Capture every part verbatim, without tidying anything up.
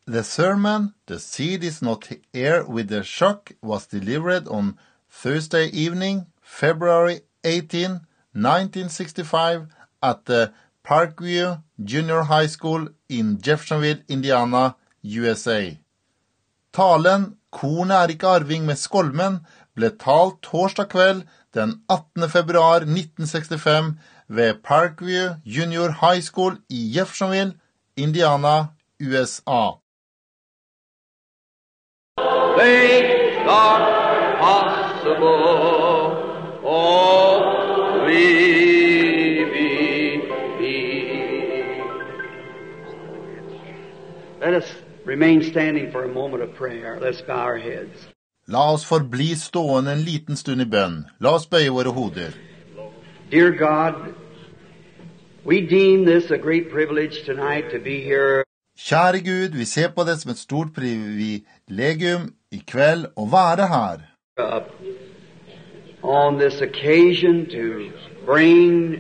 The sermon, The Seed is Not Here with the Shock, was delivered on Thursday evening, February eighteenth, nineteen sixty-five, at the Parkview Junior High School in Jeffersonville, Indiana, U S A. Talen «Kornet er ikke arving med skolmen» ble talt torsdag kveld den attende februar nitten sekstifem ved Parkview Junior High School i Jeffersonville, Indiana, U S A. Things are possible, only believe. Let us remain standing for a moment of prayer. Let's bow our heads. La oss forbli stående en liten stund i bønn. La oss bøye våre hoder. Dear God, we deem this a great privilege tonight to be here. Kjære Gud, vi ser på det som et stort privilegium i kveld å være her. Uh, on this occasion to bring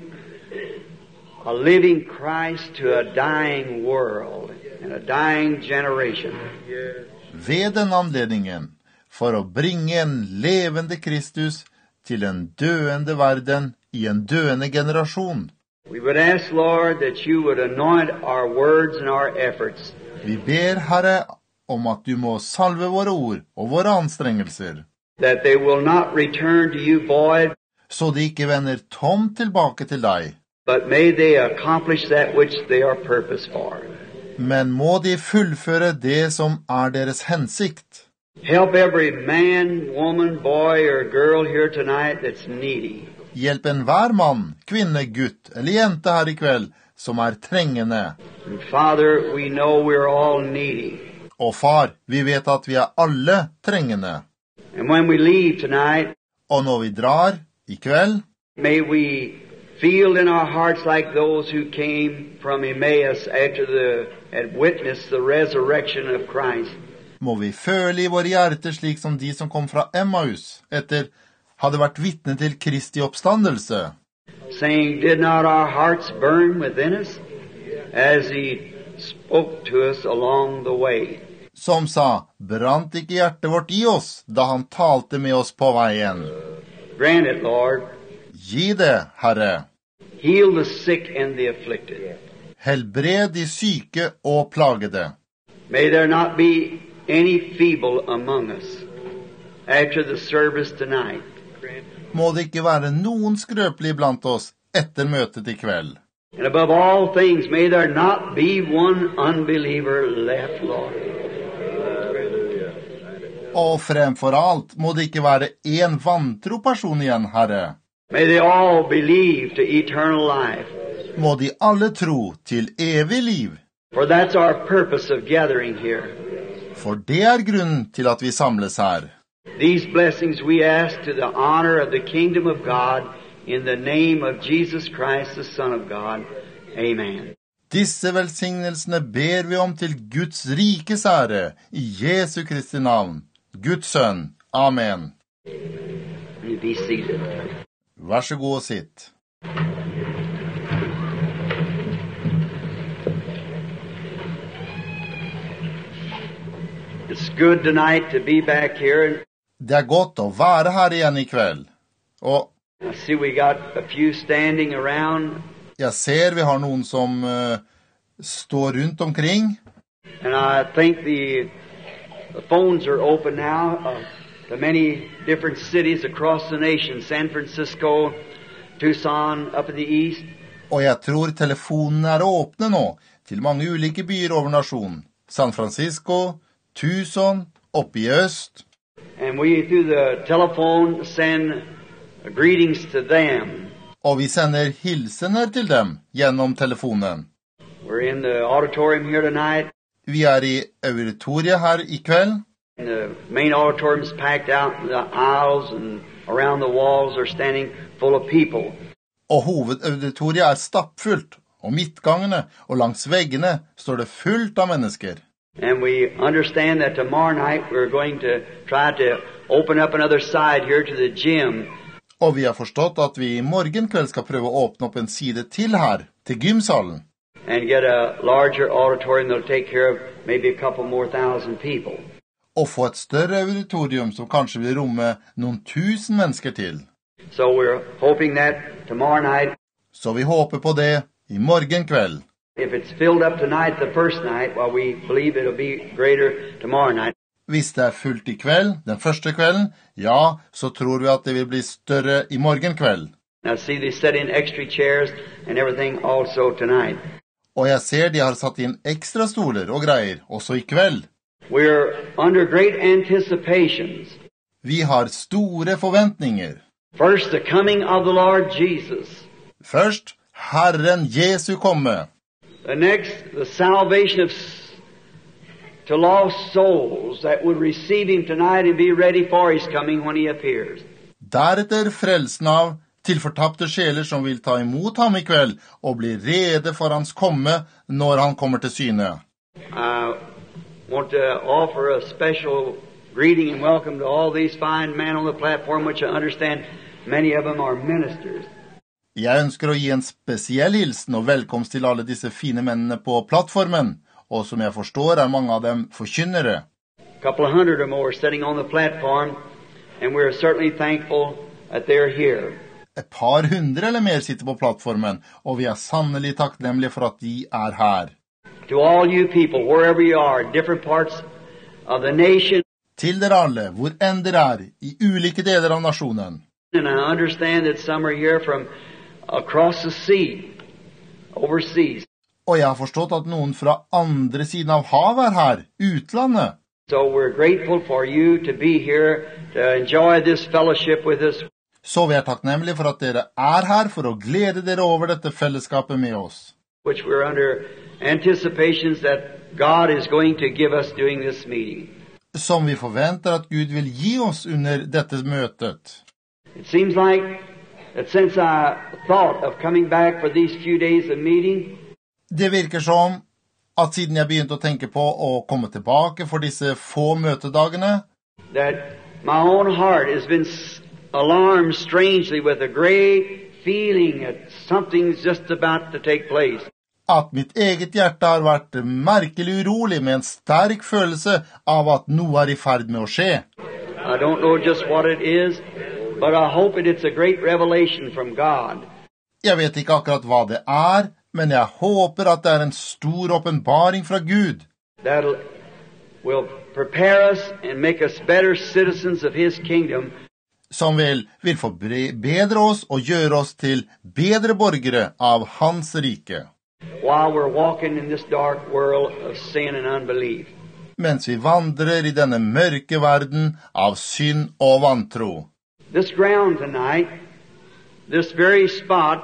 a living Christ to a dying world and a dying generation. Ved den anledningen, for å bringe en levende Kristus til en døende verden i en døende generasjon. We would ask, Lord, that you would anoint our words and our efforts. Vi ber, Herre, om at du må salve våre ord og våre anstrengelser, That they will not return to you void, så de ikke vender tomt tilbake til deg, but may they accomplish that which they are purposed for. men må de fullføre det som er deres hensikt. Help every man, woman, boy, or girl here tonight that's needy. Hjelp enhver mann, kvinne, gutt eller jente her i kveld som er trengende. And Father, we know we're all needy. Og far, vi vet at vi er alle trengende. And when we leave tonight, Og når vi drar i kveld, may we feel in our hearts like those who came from Emmaus after the had witnessed the resurrection of Christ. må vi føle i våre hjerter slik som de som kom fra Emmaus etter hadde vært vitne til Kristi oppstandelse. Saying, did not our hearts burn within us as he spoke to us along the way? Som sa, brant ikke hjertet vårt i oss da han talte med oss på veien. Grant it, Lord. Gi det, Herre. Heal the sick and the afflicted. Helbred de syke og plagede. May there not be any feeble among us after the service tonight. Må det ikke være noen skrøpelig blant oss etter møtet i kveld. And above all things, may there not be one unbeliever left, Lord. Og fremfor alt må det ikke være en vantro person igjen, Herre. May they all believe to eternal life. Må de alle tro til evig liv. For that's our purpose of gathering here. For det er grunnen til at vi samles her. These blessings we ask to the honor of the kingdom of God in the name of Jesus Christ, the Son of God. Amen. Disse velsignelsene ber vi om til Guds rikes ære, i Jesu Kristi navn, Guds sønn. Amen. You be seated. Vær så god og sitt. It's good tonight to be back here. Det er godt å være her igjen i kveld. Og I see we got a few standing around. jeg ser vi har noen som uh, står rundt omkring. And I think the, the phones are open now uh, to many different cities across the nation. San Francisco, Tucson, up in the east. Og jeg tror telefonene er åpne nå til mange ulike byer over nasjonen. San Francisco, Tucson, oppe i øst. And we, through the telephone, send greetings to them. Og vi sender hilsener til dem gjennom telefonen. We're in the auditorium here tonight. Vi er i auditoriet her i kveld. And the main auditorium is packed out. The aisles and around the walls are standing full of people. Og hovedauditoriet er stappfullt, og midtgangene og langs veggene står det fullt av mennesker. And we understand that tomorrow night we're going to try to open up another side here to the gym. Og vi har forstått at vi i morgen kveld skal prøve å åpne opp en side til her, til gymsalen. and get a larger auditorium that'll take care of maybe a couple more thousand people. Og få et større auditorium som kanskje vil romme noen tusen mennesker til. So we're hoping that tomorrow night, Så vi håper på det i morgen kveld. if it's filled up tonight, the first night, well, we believe it'll be greater tomorrow night. Hvis det er fullt i kveld, den første kvelden, ja, så tror vi at det vil bli større i morgen kveld. Now see, they set in extra chairs and everything also tonight. Og jeg ser de har satt inn ekstra stoler og greier, også i kveld. We're under great anticipations. Vi har store forventninger. First, the coming of the Lord Jesus. Først, Herren Jesu komme. The next, the salvation of s- to lost souls that would receive him tonight and be ready for his coming when he appears. Deretter frelsen av til fortapte sjeler som vil ta imot ham i kveld og bli rede for hans komme når han kommer til syne. I want to offer a special greeting and welcome to all these fine men on the platform, which I understand many of them are ministers. Jeg ønsker å gi en spesiell hilsen og velkomst til alle disse fine mennene på plattformen, og som jeg forstår er mange av dem forkynnere. A couple of hundred or more sitting on the platform, and we're certainly thankful that they're here. Et par hundre eller mer sitter på plattformen, og vi er sannelig takknemlige for at de er her. To all you people, wherever you are, in different parts of the nation, Til dere alle, hvor enn dere er, i ulike deler av nasjonen. and I understand that some are here from across the sea, overseas. Og jeg har forstått at noen fra andre siden av havet er her, utlandet. So we're grateful for you to be here, to enjoy this fellowship with us. Så vi er takknemlige for at dere er her for å glede dere over dette fellesskapet med oss. Which we're under anticipations that God is going to give us during this meeting. Som vi forventer at Gud vil gi oss under dette møtet. It seems like that since I thought of coming back for these few days of meeting, Det virker som at siden jeg begynte å tenke på å komme tilbake for disse få møtedagene, that my own heart has been s- alarmed strangely with a great feeling that something's just about to take place. at mitt eget hjerte har vært merkelig urolig med en sterk følelse av at noe er i ferd med å skje. I don't know just what it is, but I hope it, it's a great revelation from God. Jeg vet ikke akkurat hva det er, men jeg håper at det er en stor åpenbaring fra Gud, That will prepare us and make us better citizens of His kingdom, som vil, vil forbedre oss og gjøre oss til bedre borgere av hans rike, while we're walking in this dark world of sin and unbelief. mens vi vandrer i denne mørke verden av synd og vantro. This ground tonight, this very spot,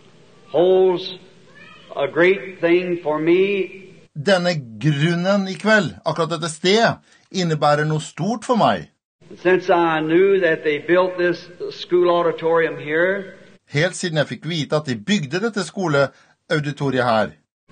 holds a great thing for me. Denne grunnen i kveld, akkurat dette stedet, innebærer noe stort for meg. Since I knew that they built this school auditorium here, Helt siden jeg fikk vite at de bygde dette skoleauditoriet her,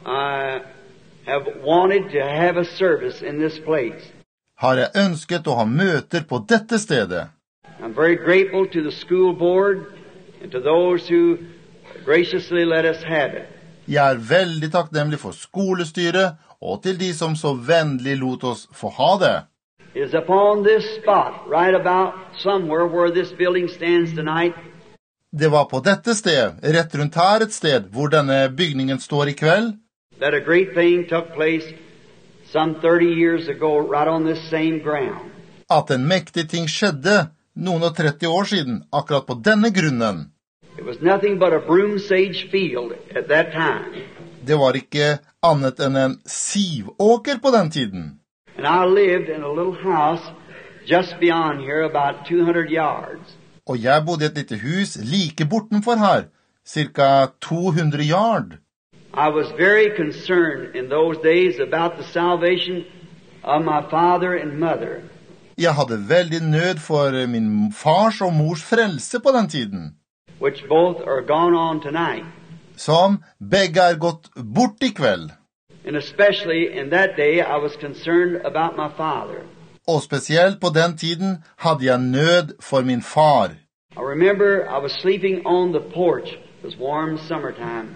I have wanted to have a service in this place. har jeg ønsket å ha møter på dette stedet. I'm very grateful to the school board and to those who graciously let us have it. Jeg er veldig takknemlig for skolestyret og til de som så vennlig lot oss få ha det. It is upon this spot, right about somewhere where this building stands tonight, Det var på dette stedet, rett rundt her et sted, hvor denne bygningen står i kveld, that a great thing took place some thirty years ago right on this same ground. at en mektig ting skjedde noen og tretti år siden, akkurat på denne grunnen. It was nothing but a broom sage field at that time. Det var ikke annet enn en sivåker på den tiden. And I lived in a little house just beyond here, about two hundred yards. Og jeg bodde i et lite hus like bortenfor her, cirka to hundre yard. I was very concerned in those days about the salvation of my father and mother. Jeg hadde veldig nød for min fars og mors frelse på den tiden, which both are gone on tonight. som begge er gått bort i kveld. And especially in that day, I was concerned about my father. Og spesielt på den tiden hadde jeg nød for min far. I remember I was sleeping on the porch. It was warm summertime.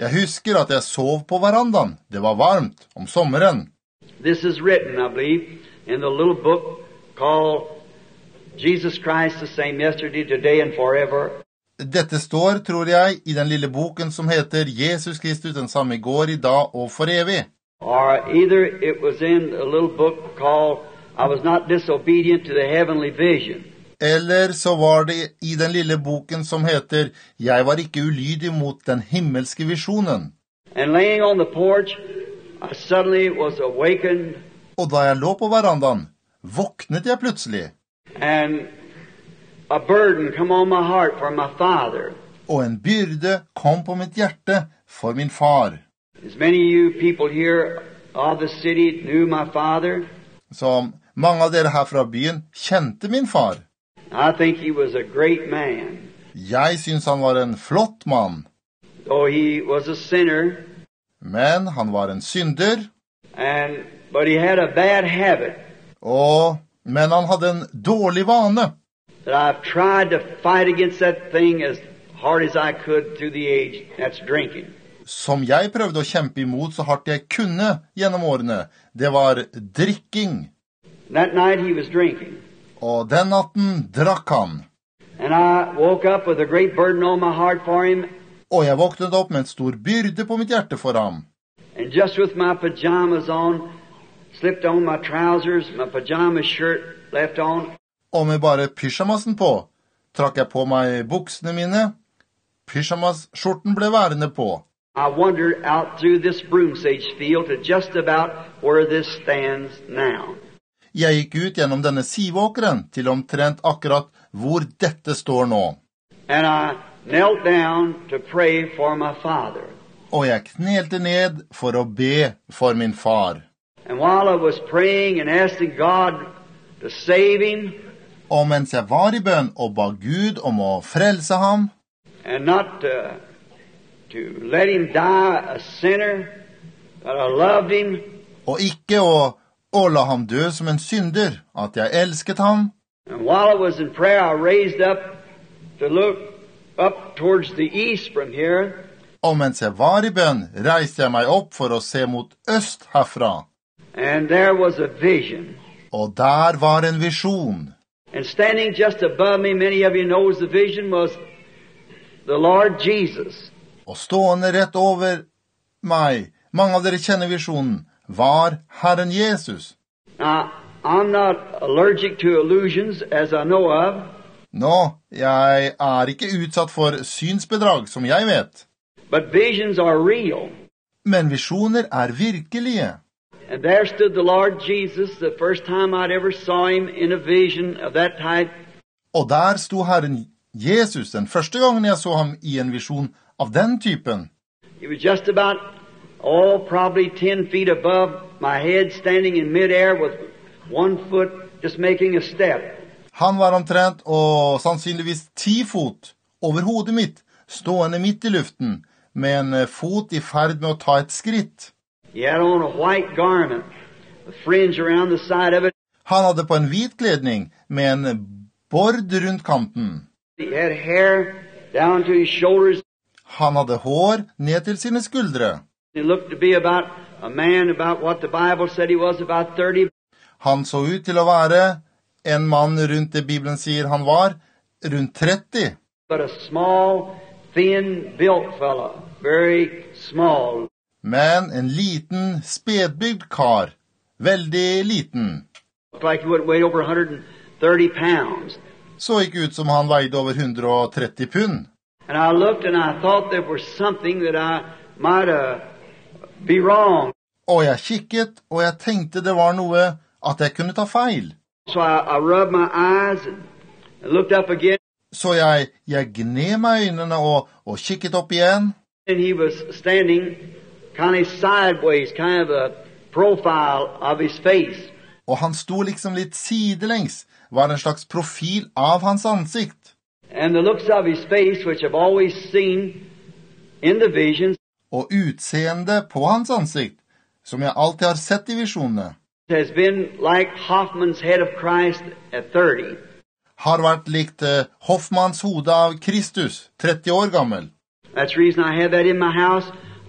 Jeg husker at jeg sov på verandaen. Det var varmt om sommeren. This is written, I believe, in the little book called Jesus Christ the same yesterday, today and forever. Dette står, tror jeg, i den lille boken som heter Jesus Kristus, den samme i går, i dag og for evig. Or either it was in a little book called I was not disobedient to the heavenly vision. Eller så var det i den lille boken som heter Jeg var ikke ulydig mot den himmelske visjonen. And laying on the porch, I suddenly was awakened. Og da jeg lå på verandaen, våknet jeg plutselig. And a burden come on my heart for my father. Og en byrde kom på mitt hjerte for min far. As many of you people here of the city knew my father. Som mange av dere her fra byen kjente min far. I think he was a great man. Jeg synes han var en flott mann. Though he was a sinner. Men han var en synder. And, but he had a bad habit. Og, men han hadde en dårlig vane. That I've tried to fight against that thing as hard as I could through the age. That's drinking. Som jeg prøvde å kjempe imot så hardt jeg kunne gjennom årene. Det var drikking. That night he was drinking. Og den natten drakk han. And I woke up with a great burden on my heart for him. Og jeg våknet opp med en stor byrde på mitt hjerte for ham. And just with my pajamas on, slipped on my trousers, my pajama shirt left on. Og med bare pyjamasen på, trakk jeg på meg buksene mine. Pyjamas-skjorten ble værende på. I wandered out through this broomsage field to just about where this stands now. Jeg gikk ut gjennom denne sivåkeren til omtrent akkurat hvor dette står nå. And I knelt down to pray for my father. Og jeg knelte ned for å be for min far. And while I was praying and asking God to save him, og mens jeg var i bønn og ba Gud om å frelse ham, and not uh, to let him die a sinner, but I loved him, og ikke å, å la ham dø som en synder, at jeg elsket ham. And while I was in prayer, I raised up to look up towards the east from here. Og mens jeg var i bønn, reiste jeg meg opp for å se mot øst herfra. And there was a vision. Og der var en visjon. And standing just above me, many of you knows the vision, was the Lord Jesus. Og stående rett over meg, mange av dere kjenner visjonen, var Herren Jesus. Now, I'm not allergic to illusions, as I know of. Nå, jeg er ikke utsatt for synsbedrag, som jeg vet. But visions are real. Men visjoner er virkelige. And there stood the Lord Jesus, the first time I'd ever saw him in a vision of that type. Og der sto Herren Jesus, den første gangen jeg så ham i en visjon av den typen. He was just about, oh, probably ten feet above my head, standing in midair with one foot just making a step. Han var omtrent og sannsynligvis ti fot over hodet mitt, stående midt i luften, med en fot i ferd med å ta et skritt. He had on a white garment, a fringe around the side of it. Han hadde på en hvit kledning med en bord rundt kanten. He had hair down to his shoulders. Han hadde hår ned til sine skuldre. He looked to be about a man about what the Bible said he was, about thirty. Han så ut til å være en mann rundt det Bibelen sier han var, rundt tretti. But a small, thin-built fella, very small. Men en liten, spedbygd kar, veldig liten. Looked like he would weigh over one hundred thirty pounds. Så ikke ut som han veide over one hundred thirty pund. And I looked and I thought there was something that I might uh, be wrong. Og jeg kikket, og jeg tenkte det var noe at jeg kunne ta feil. So I, I rubbed my eyes and looked up again. Så jeg, jeg gned meg øynene og, og kikket opp igjen. And he was standing kind of sideways, kind of a profile of his face. Og han sto liksom litt sidelengs, var en slags profil av hans ansikt. And the looks of his face, which I've always seen in the visions, og utseende på hans ansikt, som jeg alltid har sett i visjonene, has been like Hoffman's head of Christ at thirty. Har vært likt uh, Hoffmanns hode av Kristus, tretti år gammel. That's the reason I have that in my house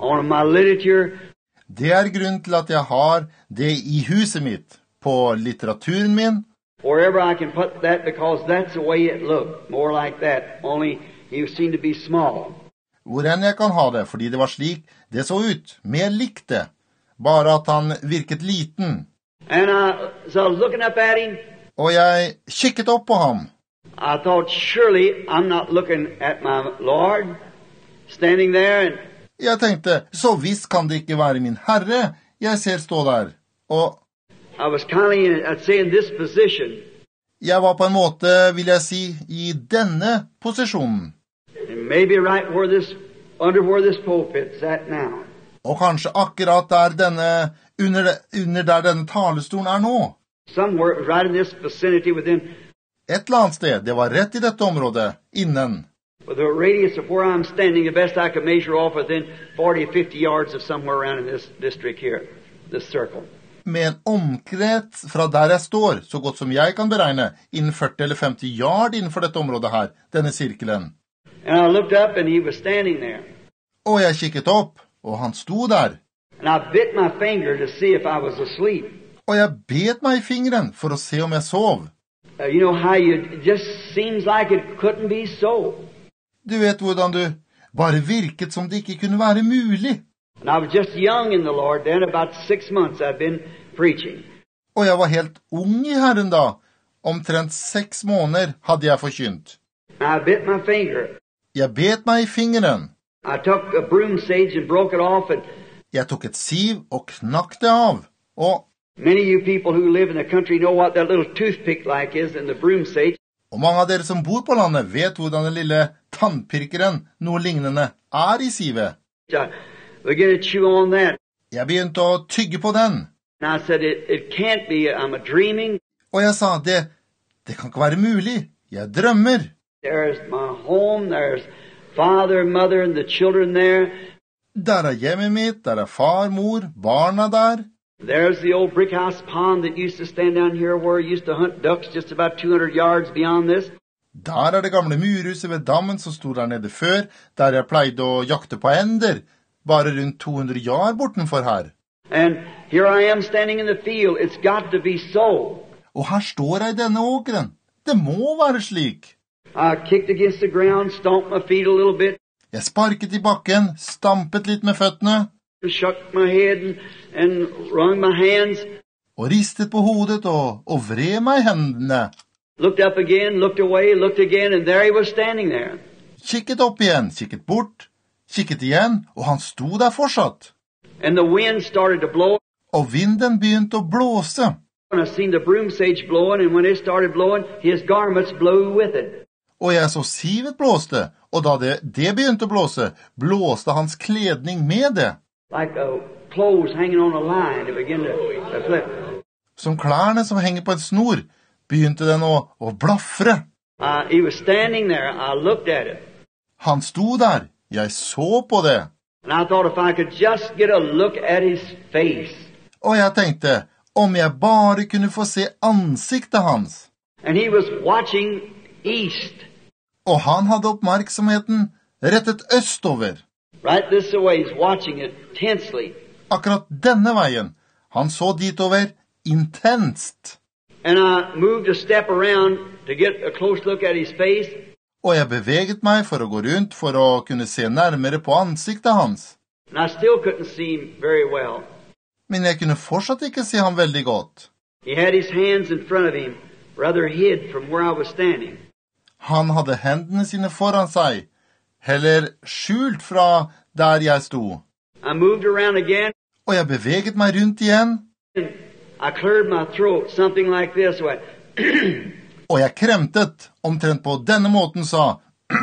on my literature. Det er grunnen til at jeg har det i huset mitt, på litteraturen min. Wherever I can put that, because that's the way it looked, more like that, only he seemed to be small. Hvor enn jeg kan ha det, fordi det var slik det så ut, mer likt det, bare at han virket liten. And I, so I was looking up at him. Og jeg kikket opp på ham. I thought, surely I'm not looking at my Lord standing there. And Jeg tenkte, så visst kan det ikke være min Herre jeg ser stå der. Og I was kind of, in, I'd say, in this position. jeg var på en måte, vil jeg si, i denne posisjonen. And maybe right where this, under where this pulpit's at now. Og kanskje akkurat der denne, under, under der denne talerstolen er nå. Somewhere right in this vicinity within. Et eller annet sted, det var rett i dette området, innen. With the radius of where I'm standing, the best I could measure off within forty or fifty yards of somewhere around in this district here, this circle. Med en omkrets fra der jeg står, så godt som jeg kan beregne, innen førti eller femti yard innenfor dette området her, denne sirkelen. And I looked up and he was standing there. Og jeg kikket opp, og han sto der. And I bit my finger to see if I was asleep. Og jeg bet meg i fingeren for å se om jeg sov. Uh, you know how you, it just seems like it couldn't be so. Du vet hvordan du bare virket som det ikke kunne være mulig. And I was just young in the Lord then, about six months I've been preaching. Og jeg var helt ung i Herren da. Omtrent seks måneder hadde jeg forkynt. And I bit my finger. Jeg bet meg i fingeren. I took a broom sage and broke it off, and Jeg tok et siv og knakk det av. Og, many of you people who live in the country know what that little toothpick like is in the broom sage. og mange av dere som bor på landet vet hvordan den lille tannpirkeren, noe lignende, er i sivet. I began to chew on that. Jeg begynte å tygge på den. And I said, it, it can't be, I'm a dreaming. Og jeg sa, det, det kan ikke være mulig. Jeg drømmer. There's my home, there's father, mother, and the children there. Der er hjemmet mitt, der er far, mor, barna der. There's the old brick house pond that used to stand down here where we used to hunt ducks just about two hundred yards beyond this. Der er det gamle murhuset ved dammen som stod der nede før, der jeg pleide å jakte på ender, bare rundt to hundre yard bortenfor her. And here I am standing in the field. It's got to be so. Og her står jeg i denne åkeren. Det må være slik. I kicked against the ground, stomped my feet a little bit, Jeg sparket i bakken, stampet litt med føttene, shook my head and, and wrung my hands, og ristet på hodet og, og vred meg i hendene. looked up again, looked away, looked again, and there he was standing there. Kikket opp igjen, kikket bort, kikket igjen, og han sto der fortsatt. And the wind started to blow, Og vinden begynte å blåse. and I seen the broom sage blowing, and when it started blowing, his garments blew with it. Og jeg så sivet blåste, og da det, det begynte å blåse, blåste hans kledning med det. Like uh, clothes hanging on a line, it began to, to flip. Som klærne som henger på en snor, begynte den å, å blafre. Uh, he was standing there. I looked at it. Han sto der, jeg så på det. And I thought if I could just get a look at his face. Og jeg tenkte, om jeg bare kunne få se ansiktet hans. And he was watching east. Og han hadde oppmerksomheten rettet østover. Right this way, he's watching it tensely. Akkurat denne veien. Han så ditover intenst. And I moved a step around to get a close look at his face. Og jeg beveget meg for å gå rundt for å kunne se nærmere på ansiktet hans. And I still couldn't see him very well. Men jeg kunne fortsatt ikke se ham veldig godt. He had his hands in front of him, rather hid from where I was standing. Han hadde hendene sine foran seg, heller skjult fra der jeg sto. I moved around again, Og jeg beveget meg rundt igjen, and I cleared my throat, something like this. Went, og jeg kremtet, omtrent på denne måten sa,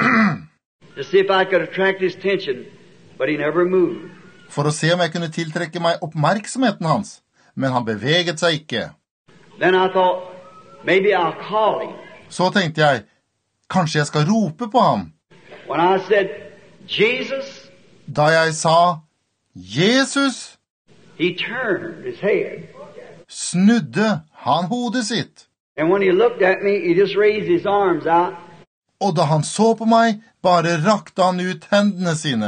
to see if I could attract his attention, but he never moved. for å se om jeg kunne tiltrekke meg oppmerksomheten hans, men han beveget seg ikke. Then I thought, maybe I'll call him. Så tenkte jeg, kanskje jeg skal rope på ham. When I said, Jesus, Da jeg sa, Jesus, he turned his head. snudde han hodet sitt. And when he looked at me, he just raised his arms out. Og da han så på meg, bare rakte han ut hendene sine.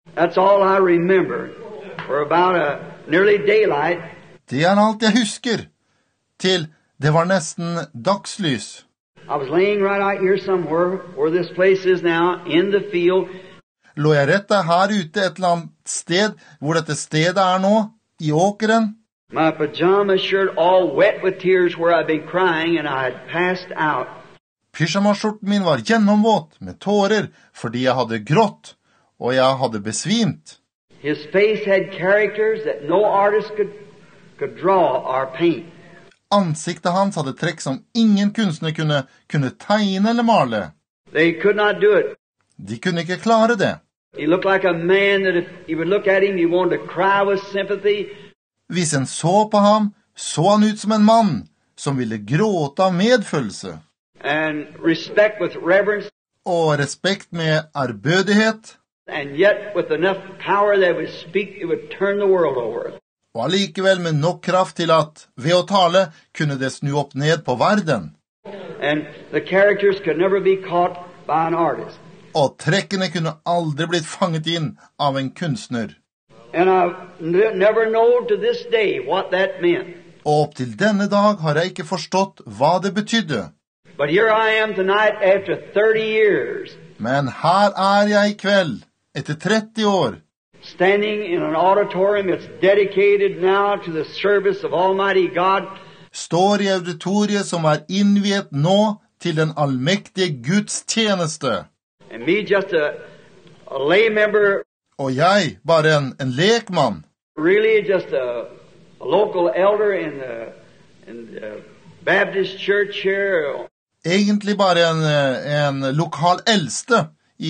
That's all I remember. For about a nearly daylight. Det er alt jeg husker, til det var nesten dagslys. I was laying right out here somewhere, where this place is now, in the field. Lå jeg rett der her ute et eller annet sted, hvor dette stedet er nå, i åkeren. My pajama shirt all wet with tears where I'd been crying and I had passed out. Pyjamasskjorten min var gjennomvåt med tårer, fordi jeg hadde grått, og jeg hadde besvimt. His face had characters that no artist could, could draw or paint. Ansiktet hans hadde trekk som ingen kunstner kunne, kunne tegne eller male. They could not do it. De kunne ikke klare det. He looked like a man that if you would look at him, you wanted to cry with sympathy. Hvis en så på ham, så han ut som en mann som ville gråte av medfølelse. And respect with reverence. Og respekt med ærbødighet. And yet with enough power that would speak, it would turn the world over. Og allikevel med nok kraft til at ved å tale kunne det snu opp ned på verden. And the characters could never be caught by an artist. Og trekkene kunne aldri blitt fanget inn av en kunstner. And I never know to this day what that meant. Og opp til denne dag har jeg ikke forstått hva det betydde. But here I am tonight after thirty years. Men her er jeg i kveld, etter tretti år. Standing in an auditorium that's dedicated now to the service of Almighty God. Står i auditoriet som er innviet nå til den allmektige Guds tjeneste. And me just a, a lay member. Og jeg, bare en, en lekmann. Really just a, a local elder in the, in the Baptist church here. Egentlig bare en, en lokal eldste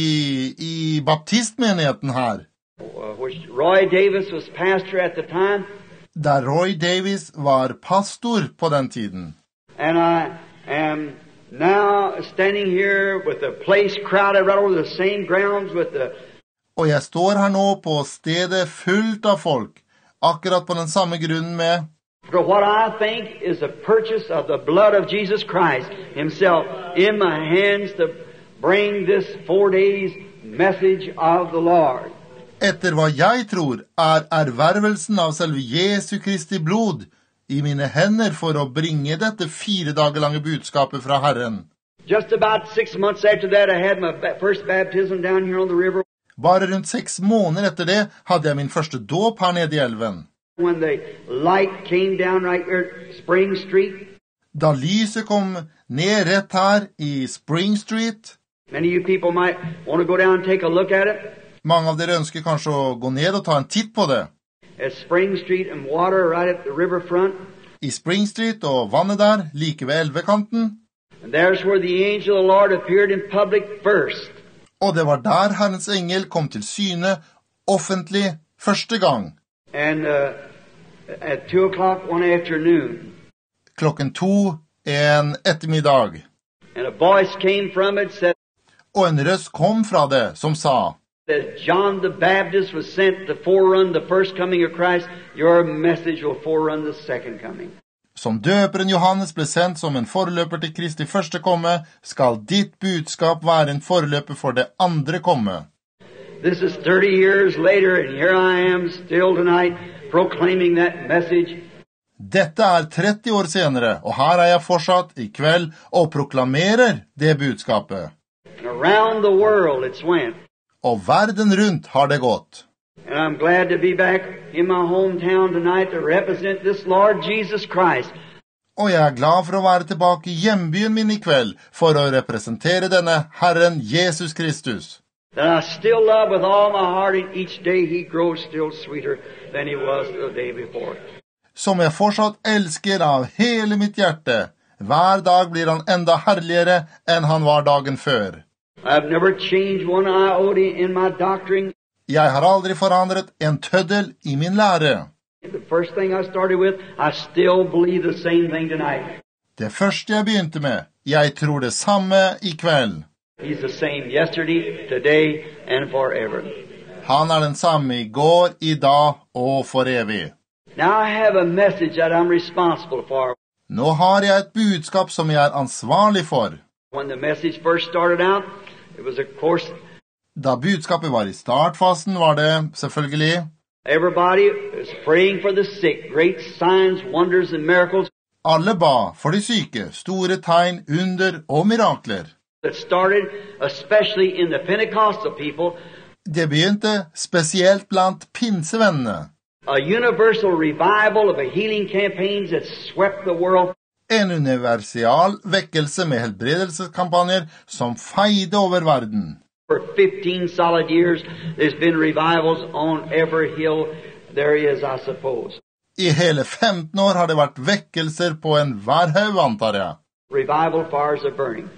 i, i baptistmenigheten her. Which Roy Davis was pastor at the time. Der Roy Davis var pastor på den tiden. And I am now standing here with the place crowded right over the same grounds with the... Og jeg står her nå på stedet fullt av folk, akkurat på den samme grunnen med... For what I think is the purchase of the blood of Jesus Christ himself in my hands to bring this four days message of the Lord. Etter hva jeg tror er ervervelsen av selve Jesu Kristi blod i mine hender for å bringe dette fire dager lange budskapet fra Herren. Just about six months after that, I had my first baptism down here on the river. Bare rundt seks måneder etter det hadde jeg min første dåp her nede i elven. When the light came down right there at Spring Street. Da lyset kom ned rett her i Spring Street. Many of you people might want to go down and take a look at it. Mange av dere ønsker kanskje å gå ned og ta en titt på det. At Spring Street and water right at the riverfront. I Spring Street og vannet der, like ved elvekanten. And there's where the angel of the Lord appeared in public first. Og det var der Herrens engel kom til syne offentlig første gang. And uh, at two o'clock one afternoon. Klokken to en ettermiddag. And a voice came from it said. Og en røst kom fra det som sa. That John the Baptist was sent to forerun the first coming of Christ, your message will forerun the second coming. Som døperen Johannes ble sendt som en forløper til Kristi første komme, skal ditt budskap være en forløper for det andre komme. This is thirty years later, and here I am still tonight proclaiming that message. Dette er tretti år senere, og her er jeg fortsatt i kveld og proklamerer det budskapet. And around the world it's went. Og verden rundt har det gått. And I'm glad to be back in my hometown tonight to represent this Lord Jesus Christ. Og jeg er glad for å være tilbake i hjembyen min i kveld for å representere denne Herren Jesus Kristus. That I still love with all my heart, and each day he grows still sweeter than he was the day before. Som jeg fortsatt elsker av hele mitt hjerte. Hver dag blir han enda herligere enn han var dagen før. I've never changed one iota in my doctrine. Jeg har aldri forandret en tøddel i min lære. The first thing I started with, I still believe the same thing tonight. Det første jeg begynte med, jeg tror det samme i kveld. He's the same yesterday, today, and forever. Han er den samme i går, i dag og for evig. Now I have a message that I'm responsible for. Nå har jeg et budskap som jeg er ansvarlig for. When the message first started out, it was of course... Da budskapet var i startfasen, var det selvfølgelig Everybody is praying for the sick, great signs, wonders, and miracles. alle ba for de syke, store tegn, under og mirakler. That started especially in the Pentecostal people. Det begynte spesielt blant pinsevennene. A universal revival of a healing campaigns that swept the world. En universal vekkelse med helbredelseskampanjer som feide over verden. For fifteen solid years, there's been revivals on every hill there is, I suppose. I hele femten år har det vært vekkelser på en hver haug, antar jeg. Revival fires are burning.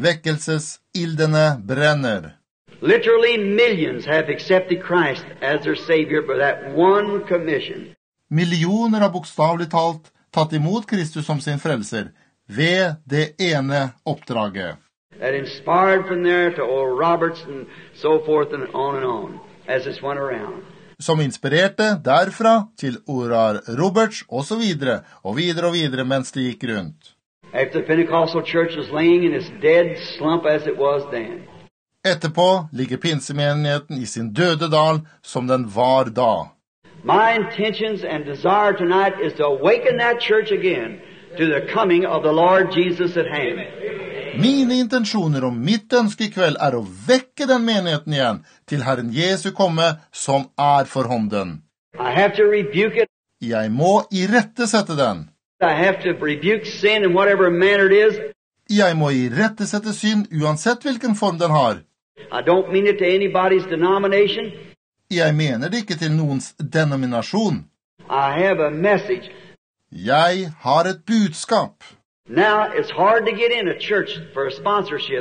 Vekkelsesildene brenner. Literally millions have accepted Christ as their Savior by that one commission. Millioner har bokstavelig talt tatt imot Kristus som sin frelser ved det ene oppdraget. That inspired from there to Oral Roberts and so forth and on and on as this went around. Som inspirerte derfra til Oral Roberts og så videre, og videre og videre mens det gikk rundt. After the Pentecostal church was laying in its dead slump as it was then. Etterpå ligger pinsemenigheten i sin døde dal som den var da. My intentions and desire tonight is to awaken that church again to the coming of the Lord Jesus at hand. Mine intensjoner og mitt ønske i kveld er å vekke den menigheten igjen til Herren Jesu komme som er for hånden. I have to rebuke it. Jeg må irettesette den. I have to rebuke sin in whatever manner it is. Jeg må irettesette synd uansett hvilken form den har. I don't mean it to anybody's denomination. Jeg mener det ikke til noens denominasjon. I have a message. Jeg har et budskap. Now, it's hard to get in a church for a sponsorship.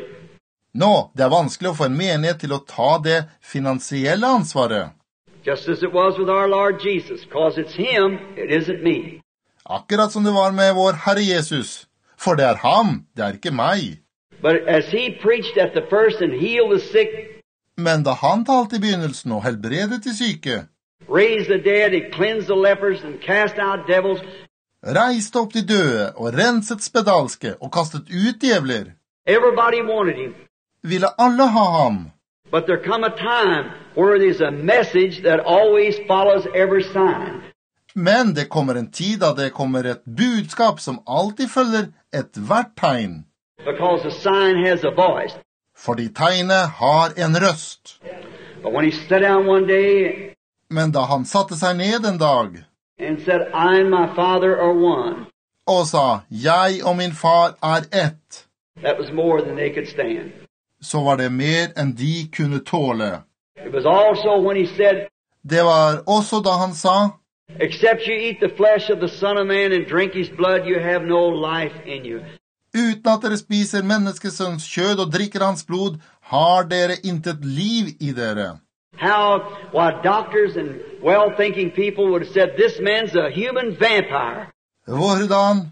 Nå, det er vanskelig å få en menighet til å ta det finansielle ansvaret. Just as it was with our Lord Jesus, because it's Him, it isn't me. Akkurat som det var med vår Herre Jesus. For det er ham, det er ikke meg. But as He preached at the first and healed the sick, Men da han talte i begynnelsen og helbredet de syke, raised the dead, He cleansed the lepers and cast out devils, reiste opp de døde og renset spedalske og kastet ut djevler, everybody wanted Him. ville alle ha ham. But there come a time where there's a message that always follows every sign. Men det kommer en tid da det kommer et budskap som alltid følger et hvert tegn. Because the sign has a voice. Fordi tegnet har en røst. But when He sat down one day Men da han satte seg ned en dag and said, I and my Father are one, og sa, jeg og min far er ett, that was more than they could stand. så var det mer enn de kunne tåle. It was also when He said, Det var også da han sa, except you eat the flesh of the Son of Man and drink His blood, you have no life in you. uten at dere spiser menneskesønns kjød og drikker hans blod, har dere intet liv i dere. How, while doctors and well-thinking people would have said, this man's a human vampire. Hvordan?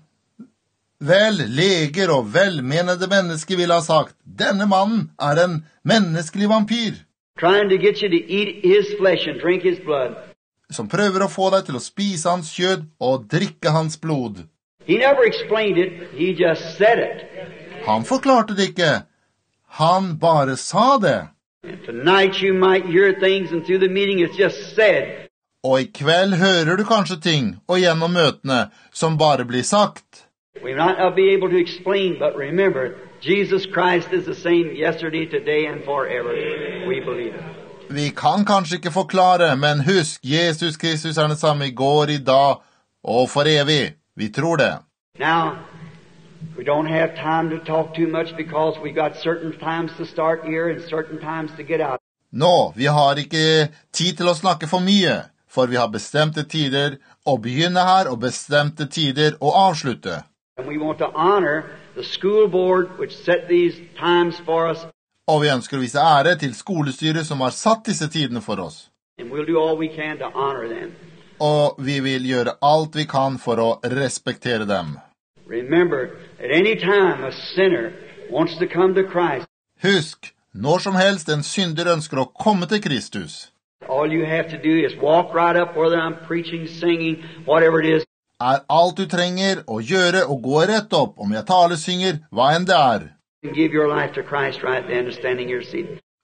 Vel, leger og velmenende mennesker ville ha sagt, denne mannen er en menneskelig vampyr, Trying to get you to eat his flesh and drink his blood. som prøver å få deg til å spise hans kjød og drikke hans blod. He never explained it, he just said it. Han forklarte det ikke. Han bare sa det. And tonight you might hear things, and through the meeting it's just said. Og i kveld hører du kanskje ting, og gjennom møtene, som bare blir sagt. We might not be able to explain, but remember, Jesus Christ is the same yesterday, today, and forever. We believe it. Vi kan kanskje ikke forklare, men husk, Jesus Kristus er det samme i går, i dag, og for evig. Vi tror det. Now, we don't have time to talk too much because we got certain times to start here and certain times to get out. Nå, vi har ikke tid til å snakke for mye, for vi har bestemte tider å begynne her, og bestemte tider å avslutte. And we want to honor the school board which set these times for us. Og vi ønsker å vise ære til skolestyret som har satt disse tidene for oss. And we'll do all we can to honor them. Og vi vil gjøre alt vi kan for å respektere dem. Remember, at any time a sinner wants to come to Christ, Husk, når som helst en synder ønsker å komme til Kristus, all you have to do is walk right up, whether I'm preaching, singing, whatever it is, er alt du trenger å gjøre og gå rett opp, om jeg taler, synger, hva enn det er. and give your life to Christ right then, standing here seated.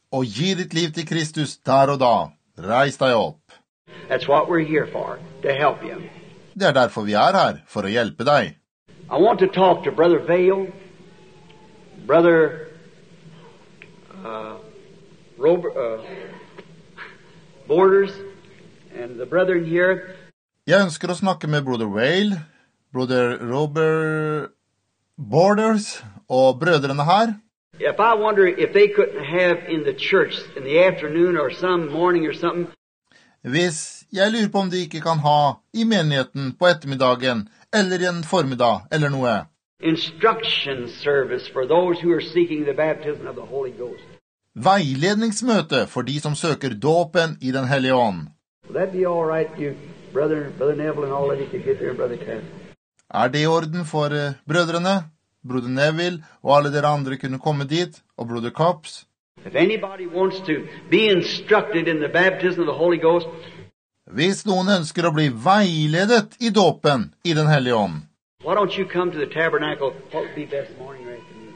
og gi ditt liv til Kristus der og da. Reis deg opp. That's what we're here for, to help you. Det er derfor vi er her, for å hjelpe deg. I want to talk to Brother Vale, Brother uh, Robert, uh, Borders, and the brethren here. Jeg ønsker å snakke med Brother Vale, Brother Robert Borders og brødrene her. If I wonder if they couldn't have in the church in the afternoon or some morning or something. Hvis jeg lurer på om de ikke kan ha i menigheten på ettermiddagen, eller i en formiddag, eller noe. Instruction service for those who are seeking the baptism of the Holy Ghost. Veiledningsmøte for de som søker dåpen i den hellige ånd. Will that be all right, you brother, Brother Neville and all of you could get there, Brother Cass? Er det i orden for uh, brødrene, Broder Neville og alle dere andre kunne komme dit, og Broder Cops? If anybody wants to be instructed in the baptism of the Holy Ghost, hvis noen ønsker å bli veiledet i dåpen i den hellige ånd, why don't you come to the tabernacle? What would be best, morning or afternoon?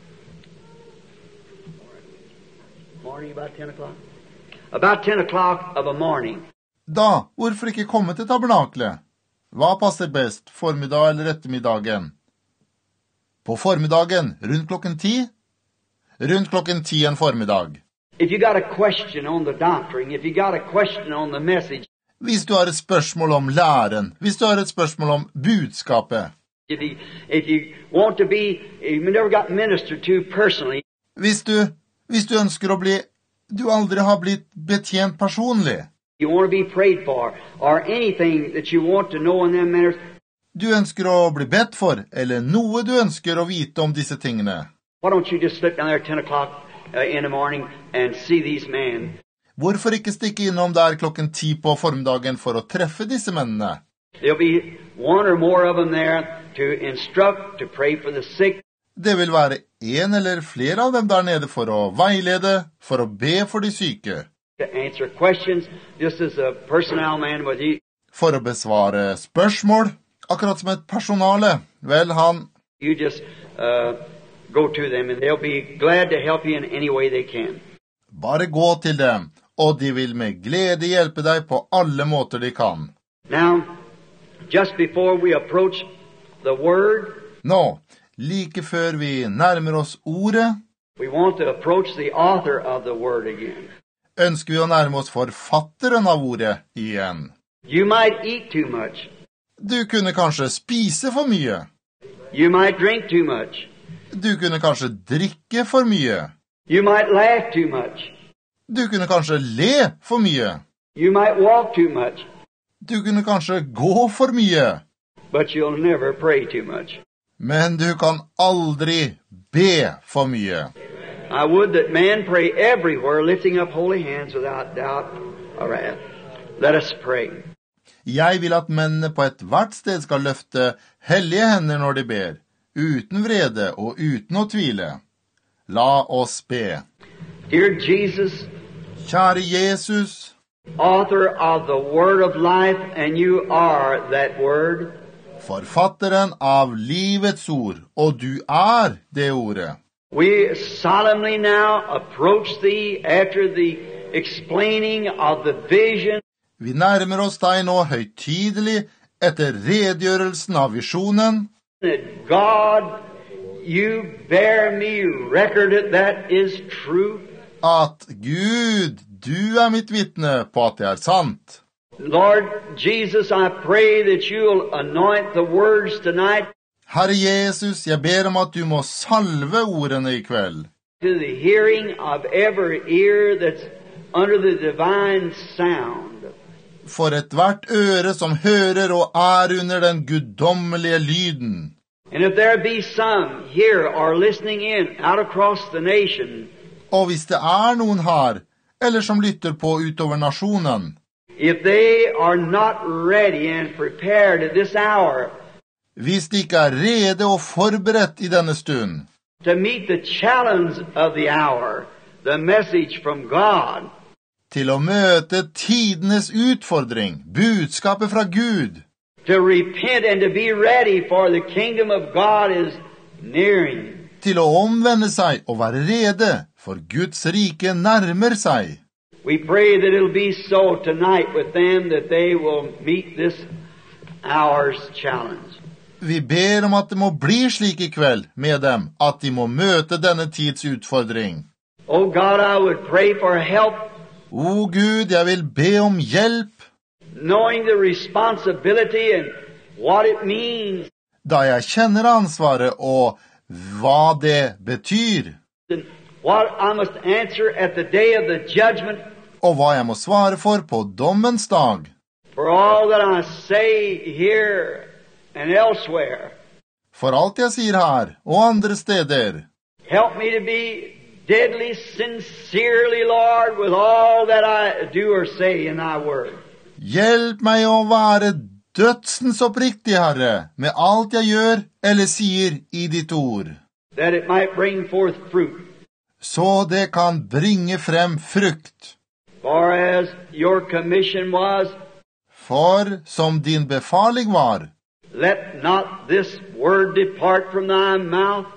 Morning, about ten o'clock? About ten o'clock of a morning. Da, hvorfor ikke komme til tabernaklet? Hva passer best, formiddag eller ettermiddagen? På formiddagen, rundt klokken ti? Rundt klokken ti en formiddag. If you got a question on the doctrine, if you got a question on the message, hvis du har et spørsmål om læren, hvis du har et spørsmål om budskapet, if you, if you want to be, if you never got ministered to personally, hvis du, hvis du ønsker å bli, du aldri har blitt betjent personlig, you want to be prayed for, or anything that you want to know in them matters, du ønsker å bli bedt for, eller noe du ønsker å vite om disse tingene, why don't you just slip down there at ten o'clock uh, in the morning and see these men? Hvorfor ikke stikke innom der klokken ti på formiddagen for å treffe disse mennene? There'll be one or more of them there to instruct, to pray for the sick. Det vil være en eller flere av dem der nede for å veilede, for å be for de syke. To answer questions, just as a personnel man with you. For å besvare spørsmål, akkurat som et personale. Vel, han... You just uh, go to them and they'll be glad to help you in any way they can. Bare gå til dem, og de vil med glede hjelpe deg på alle måter de kan. Now, just before we approach the word, Nå, like før vi nærmer oss ordet, we want to approach the author of the word again. ønsker vi å nærme oss forfatteren av ordet igjen. You might eat too much. Du kunne kanskje spise for mye. You might drink too much. Du kunne kanskje drikke for mye. You might laugh too much. Du kunne kanskje le for mye. You might walk too much. Du kunne kanskje gå for mye. But you'll never pray too much. Men du kan aldri be for mye. I would that man pray everywhere, lifting up holy hands without doubt or wrath. Let us pray. Jeg vil at mennene på et hvert sted skal løfte hellige hender når de ber, uten vrede og uten å tvile. La oss be. Dear Jesus, Kjære Jesus, author of the word of life, and you are that word. forfatteren av livets ord, og du er det ordet. We solemnly now approach thee after the explaining of the vision. Vi nærmer oss deg nå høytidelig etter redegjørelsen av visjonen. That God, you bear me record that that is true. At Gud, du er mitt vitne på at det er sant. Lord Jesus, I pray that you'll anoint the words tonight. Herre Jesus, jeg ber om at du må salve ordene i kveld. To the hearing of every ear that's under the divine sound. For et hvert øre som hører og er under den guddommelige lyden. And if there be some here or listening in out across the nation, Og hvis det er noen her, eller som lytter på utover nasjonen, if they are not ready and prepared at this hour hvis de ikke er rede og forberedt i denne stund, to meet the challenge of the hour, the message from God, til å møte tidenes utfordring, budskapet fra Gud, to repent and to be ready for the kingdom of God is nearing. til å omvende seg og være rede, for Guds rike nærmer seg. We pray that it'll be so tonight with them that they will meet this hour's challenge. Vi ber om at det må bli slik i kveld med dem, at de må møte denne tids utfordring. Oh God, I would pray for help. O Gud, jeg vil be om hjelp, knowing the responsibility and what it means. Da jeg kjenner ansvaret og hva det betyr, And what I must answer at the day of the judgment og hva jeg må svare for på dommens dag. for all that I say here and elsewhere. For alt jeg sier her og andre steder, Help me to be deadly sincerely, Lord, with all that I do or say in thy word. hjelp meg å være dødsens oppriktig, Herre, med alt jeg gjør eller sier i ditt ord, That it might bring forth fruit. så det kan bringe frem frukt. For as your commission was, For som din befaling var, let not this word depart from thy mouth,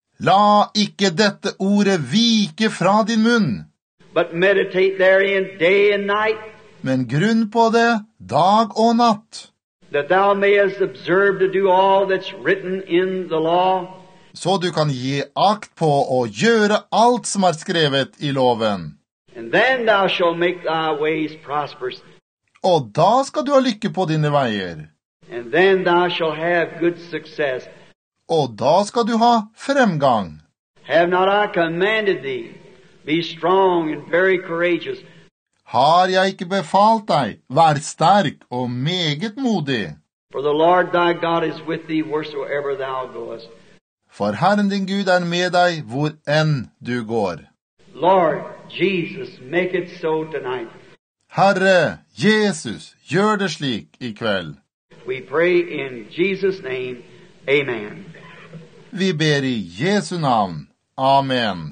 la ikke dette ordet vike fra din munn, but meditate therein day and night, men grunn på det dag og natt, that thou mayest observe to do all that's written in the law. så du kan gi akt på å gjøre alt som er skrevet i loven. And then thou shalt make thy ways prosperous, Og da skal du ha lykke på dine veier, and then thou shalt have good success. og da skal du ha fremgang. Have not I commanded thee? Be strong and very courageous. Har jeg ikke befalt deg, vær sterk og meget modig, For the Lord thy God is with thee wheresoever thou goest. for Herren din Gud er med deg hvor enn du går. Lord Jesus, make it so tonight. Herre, Jesus, gjør det slik i kveld. We pray in Jesus' name. Amen. Vi ber i Jesu navn. Amen.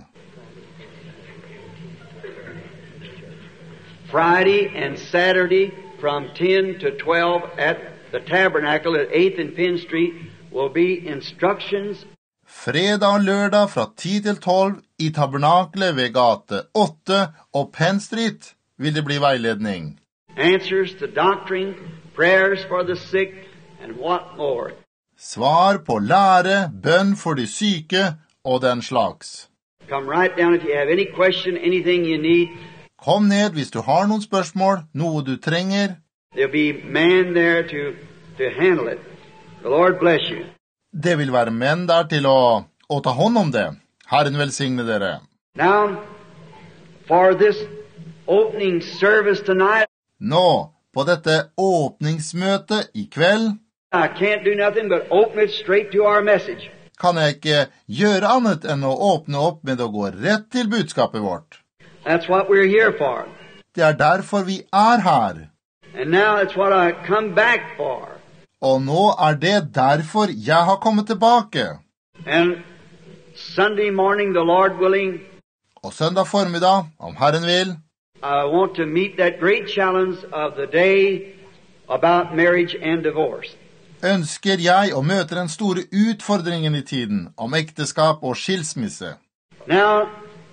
Friday and Saturday from ten to twelve at the Tabernacle at eighth and Penn Street will be instructions. Fredag og lørdag fra ti til tolv i tabernaklet ved gate åtte og Penn Street vil det bli veiledning. Answers to doctrine, prayers for the sick, and what more. Svar på lære, bønn for de syke og den slags. Come right down if you have any question, anything you need. Kom ned hvis du har noen spørsmål, noe du trenger. There'll be men there to, to handle it. The Lord bless you. Det vil være menn der til å, å ta hånd om det. Herren velsigne dere. Now, for this opening service tonight, Nå, på dette åpningsmøtet i kveld, I can't do nothing but open it straight to our message. kan jeg ikke gjøre annet enn å åpne opp med å gå rett til budskapet vårt. That's what we're here for. Det er derfor vi er her. And now it's what I come back for. Og nå er det derfor jeg har kommet tilbake. And Sunday morning, the Lord willing, Og søndag formiddag, om Herren vil, I want to meet that great challenge of the day about marriage and divorce. ønsker jeg å møte den store utfordringen i tiden om ekteskap og skilsmisse. Now,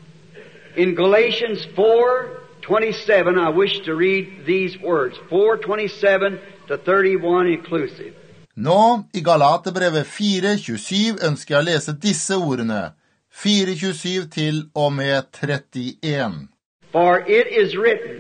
in Galatians four twenty-seven, I wish to read these words, four twenty-seven to thirty-one inclusive. Nå, i Galaterbrevet fire tjuesju ønsker jeg å lese disse ordene, fire tjuesju til og med trettien. For it is written,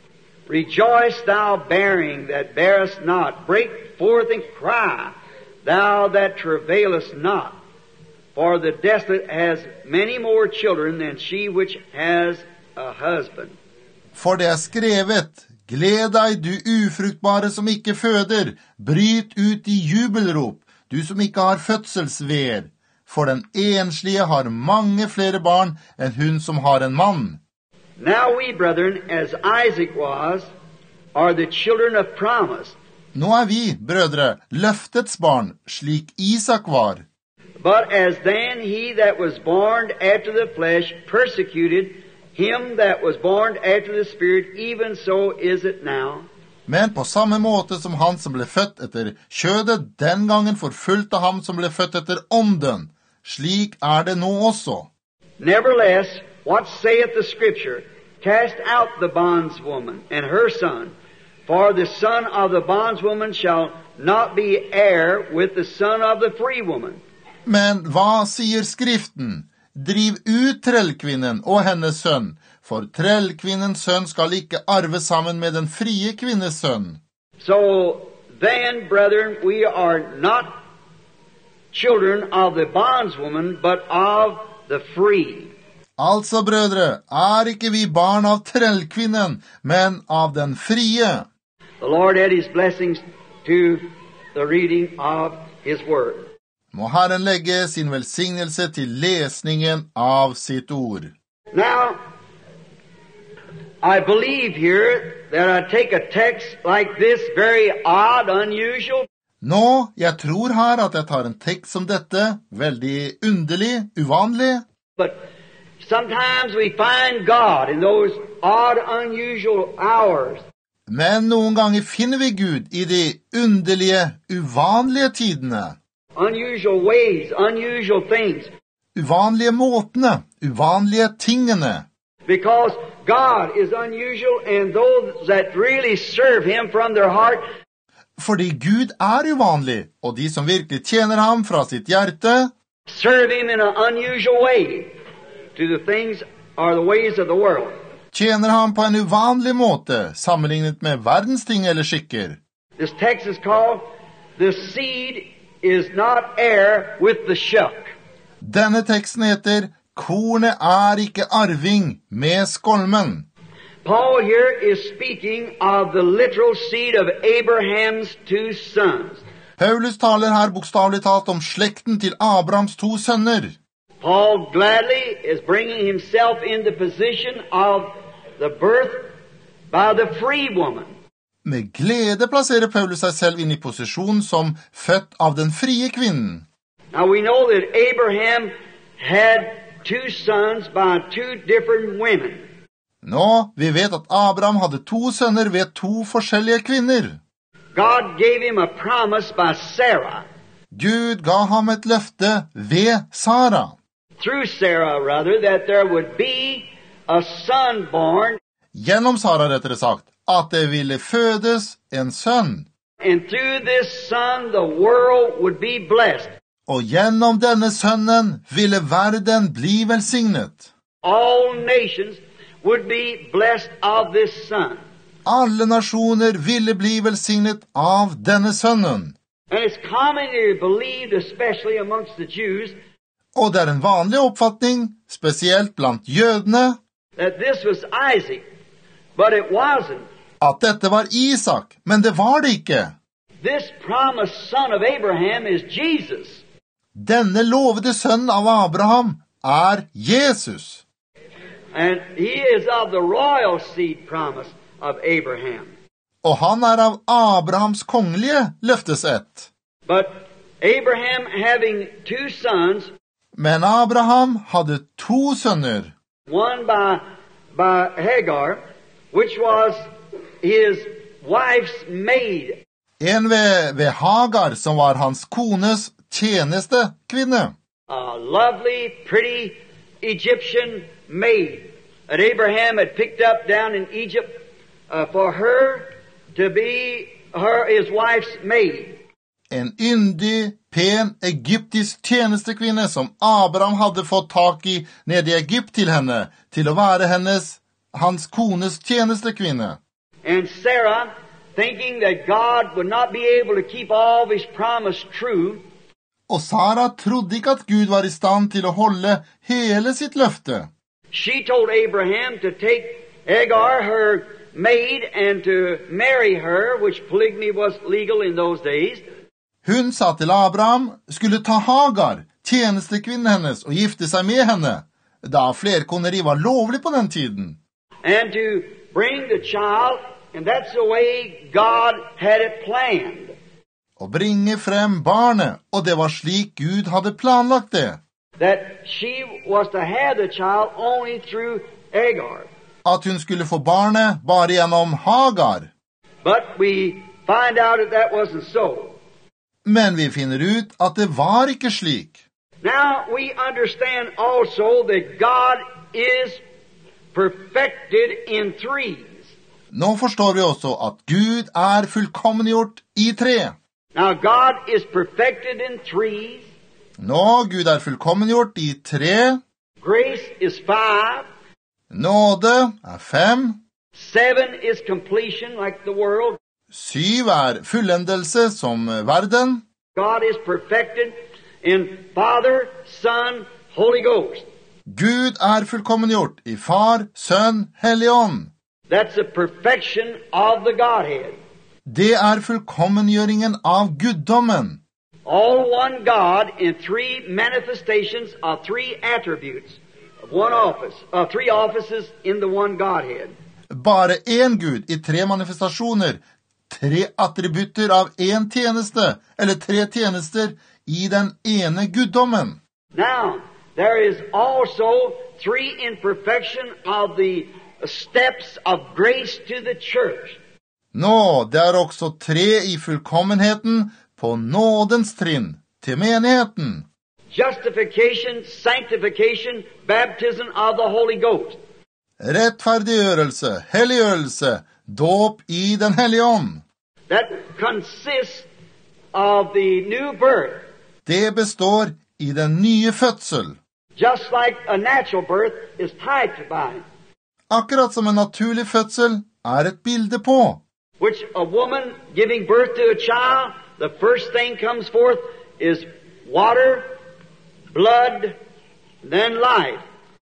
Rejoice thou bearing that bearest not, break forth and cry, thou that travailest not. For the desolate has many more children than she which has a husband. For det er skrevet, gled deg, du ufruktbare som ikke føder, bryt ut i jubelrop, du som ikke har fødselsveer. For den enslige har mange flere barn enn hun som har en mann. Now we, brethren, as Isaac was, are the children of promise. Nå er vi, brødre, løftets barn, slik Isak var. But as then he that was born after the flesh persecuted him that was born after the Spirit, even so is it now. Men på samme måte som han som ble født etter kjødet, den gangen forfulgte ham som ble født etter ånden, slik er det nå også. Nevertheless, what saith the Scripture? Cast out the bondswoman and her son, for the son of the bondswoman shall not be heir with the son of the free woman. Men hva sier Skriften? Driv ut trellkvinnen og hennes sønn, for trellkvinnens sønn skal ikke arve sammen med den frie kvinnes sønn. So then, brethren, we are not children of the bondswoman, but of the free. Altså, brødre, er ikke vi barn av trellkvinnen, men av den frie. The Lord add His blessings to the reading of His Word. Må Herren legge sin velsignelse til lesningen av sitt ord. Now, I believe here that I take a text like this, very odd, unusual. Nå, jeg tror her at jeg tar en tekst som dette, veldig underlig, uvanlig. But sometimes we find God in those odd, unusual hours. Men noen ganger finner vi Gud i de underlige, uvanlige tidene. Unusual ways, unusual things. Uvanlige måtene, uvanlige tingene. Because God is unusual, and those that really serve Him from their heart. Fordi Gud er uvanlig, og de som virkelig tjener ham fra sitt hjerte, serve Him in an unusual way to the things or the ways of the world. Tjener ham på en uvanlig måte, sammenlignet med verdens ting eller skikker. This text is called, the seed is not heir with the shuck. Denne teksten heter, kornet er ikke arving med skolmen. Paul here is speaking of the literal seed of Abraham's two sons. Paulus taler her bokstavelig talt om slekten til Abrahams to sønner. Paul gladly is bringing himself in the position of the birth by the free woman. Med glede plasserer Paulus seg selv inn i posisjon som født av den frie kvinnen. Now we know that Abraham had two sons by two different women. Nå, vi vet at Abraham hadde to sønner ved to forskjellige kvinner. God gave him a promise by Sarah. Gud ga ham et løfte ved Sara. Through Sarah, rather, that there would be a son born. Gjennom Sara, rettere sagt, at det ville fødes en sønn. And through this son, the world would be blessed. Og gjennom denne sønnen ville verden bli velsignet. All nations would be blessed of this son. Alle nasjoner ville bli velsignet av denne sønnen. And it's commonly believed, especially amongst the Jews, og det er en vanlig oppfatning, spesielt blant jødene, that this was Isaac, but it wasn't. At dette var Isak, men det var det ikke. This promised son of Abraham is Jesus. Denne lovede sønn av Abraham er Jesus. And he is of the royal seed promise of Abraham. Og han er av Abrahams kongelige løftesett. But Abraham having two sons, men Abraham hadde to sønner. One by, by Hagar, which was his wife's maid. En ved, ved Hagar, som var hans kones tjeneste kvinne. A lovely, pretty Egyptian maid that Abraham had picked up down in Egypt uh, for her to be her, his wife's maid. En yndig, pen egyptisk tjenestekvinne som Abraham hadde fått tak i nede i Egypt til henne, til å være hennes, hans kones tjenestekvinne. And Sarah, thinking that God would not be able to keep all of his promise true, og Sara trodde ikke at Gud var i stand til å holde hele sitt løfte. She told Abraham to take Hagar, her maid, and to marry her, which polygamy was legal in those days. Hun sa til Abraham skulle ta Hagar, tjenestekvinnen hennes, og gifte seg med henne, da flerkoneri var lovlig på den tiden. And to bring the child, and that's the way God had it planned. Å bringe frem barnet, og det var slik Gud hadde planlagt det. That she was to have the child only through Hagar. At hun skulle få barnet bare gjennom Hagar. But we find out that that wasn't so. Men vi finner ut at det var ikke slik. Now we understand also that God is perfected in threes. Nå forstår vi også at Gud er fullkommengjort i tre. Now God is perfected in threes. Nå, Gud er fullkommengjort i tre. Grace is five. Nåde er fem. Seven is completion like the world. Syv er fullendelse som verden. God is perfected in Father, Son, Holy Ghost. Gud er fullkommengjort i Far, Sønn, Helligånd. That's the perfection of the Godhead. Det er fullkommengjøringen av guddommen. All one God in three manifestations of three attributes of one office, of three offices in the one Godhead. Bare én Gud i tre manifestasjoner, tre attributter av én tjeneste, eller tre tjenester i den ene guddommen. Now, there is also three in perfection of the steps of grace to the church. Nå, det er også tre i fullkommenheten på nådens trinn til menigheten. Justification, sanctification, baptism of the Holy Ghost. Rettferdiggjørelse, helliggjørelse, dåp i den hellige ånd. That consists of the new birth. Det består i den nye fødsel. Just like a natural birth is typified. Akkurat som en naturlig fødsel er et bilde på. Which a woman giving birth to a child, the first thing comes forth is water, blood, then life.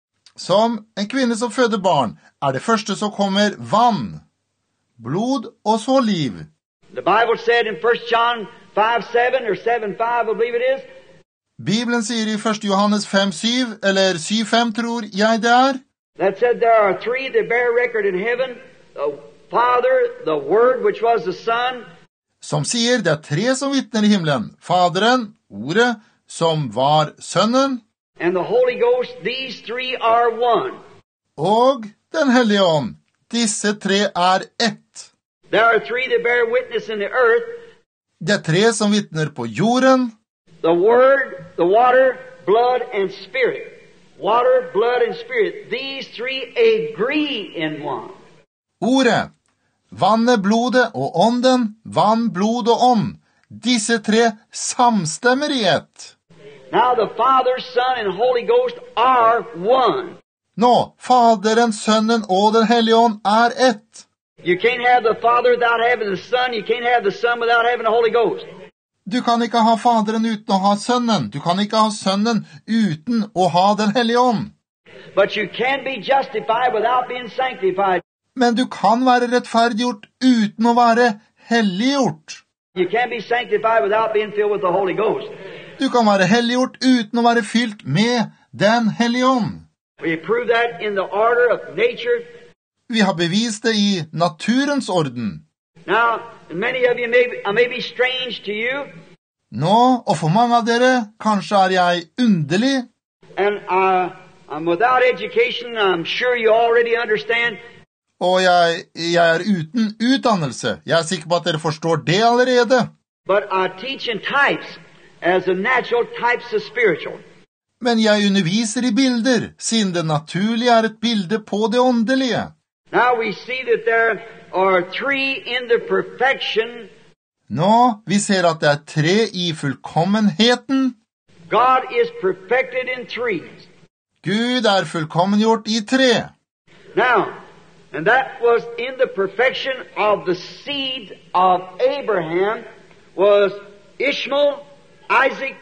Som en kvinne som føder barn, er det første som kommer vann, blod og så liv. The Bible said in First John five seven or seven five, I believe it is. Bibelen sier i første Johannes fem syv, eller syv fem tror jeg det er. That said there are three that bear record in heaven, the Father, the Word, which was the Son. Som sier det er tre som vitner i himmelen. Faderen, Ordet, som var Sønnen, and the Holy Ghost. These three are one. Og den hellige ånd. Disse tre er ett. There are three that bear witness in the earth. Det er tre som vitner på jorden. The Word, the water, blood, and spirit. Water, blood, and spirit. These three agree in one. Ordet, vannet, blodet og ånden, vann, blod og ånd. Disse tre samstemmer i ett. Now the Father, Son, and Holy Ghost are one. Nå, Faderen, Sønnen og den hellige ånd er ett. You can't have the Father without having the Son. You can't have the Son without having the Holy Ghost. Du kan ikke ha Faderen uten å ha Sønnen. Du kan ikke ha Sønnen uten å ha den hellige ånd. But you can be justified without being sanctified. Men du kan være rettferdiggjort uten å være helliggjort. You can't be sanctified without being filled with the Holy Ghost. Du kan være helliggjort uten å være fylt med den hellige ånd. We prove that in the order of nature. Vi har bevist det i naturens orden. Now, many of you may be, I may be strange to you. Nå, og for mange av dere, kanskje er jeg underlig. And uh, I'm without education. I'm sure you already understand. Og jeg, jeg er uten utdannelse. Jeg er sikker på at dere forstår det allerede. But I teach in types as the natural types of spiritual. Men jeg underviser i bilder, siden det naturlige er et bilde på det åndelige. Now we see that there are three in the perfection. Nå, vi ser at det er tre i fullkommenheten. God is perfected in threes. Gud er fullkommengjort i tre. Now, and that was in the perfection of the seed of Abraham was Ishmael, Isaac,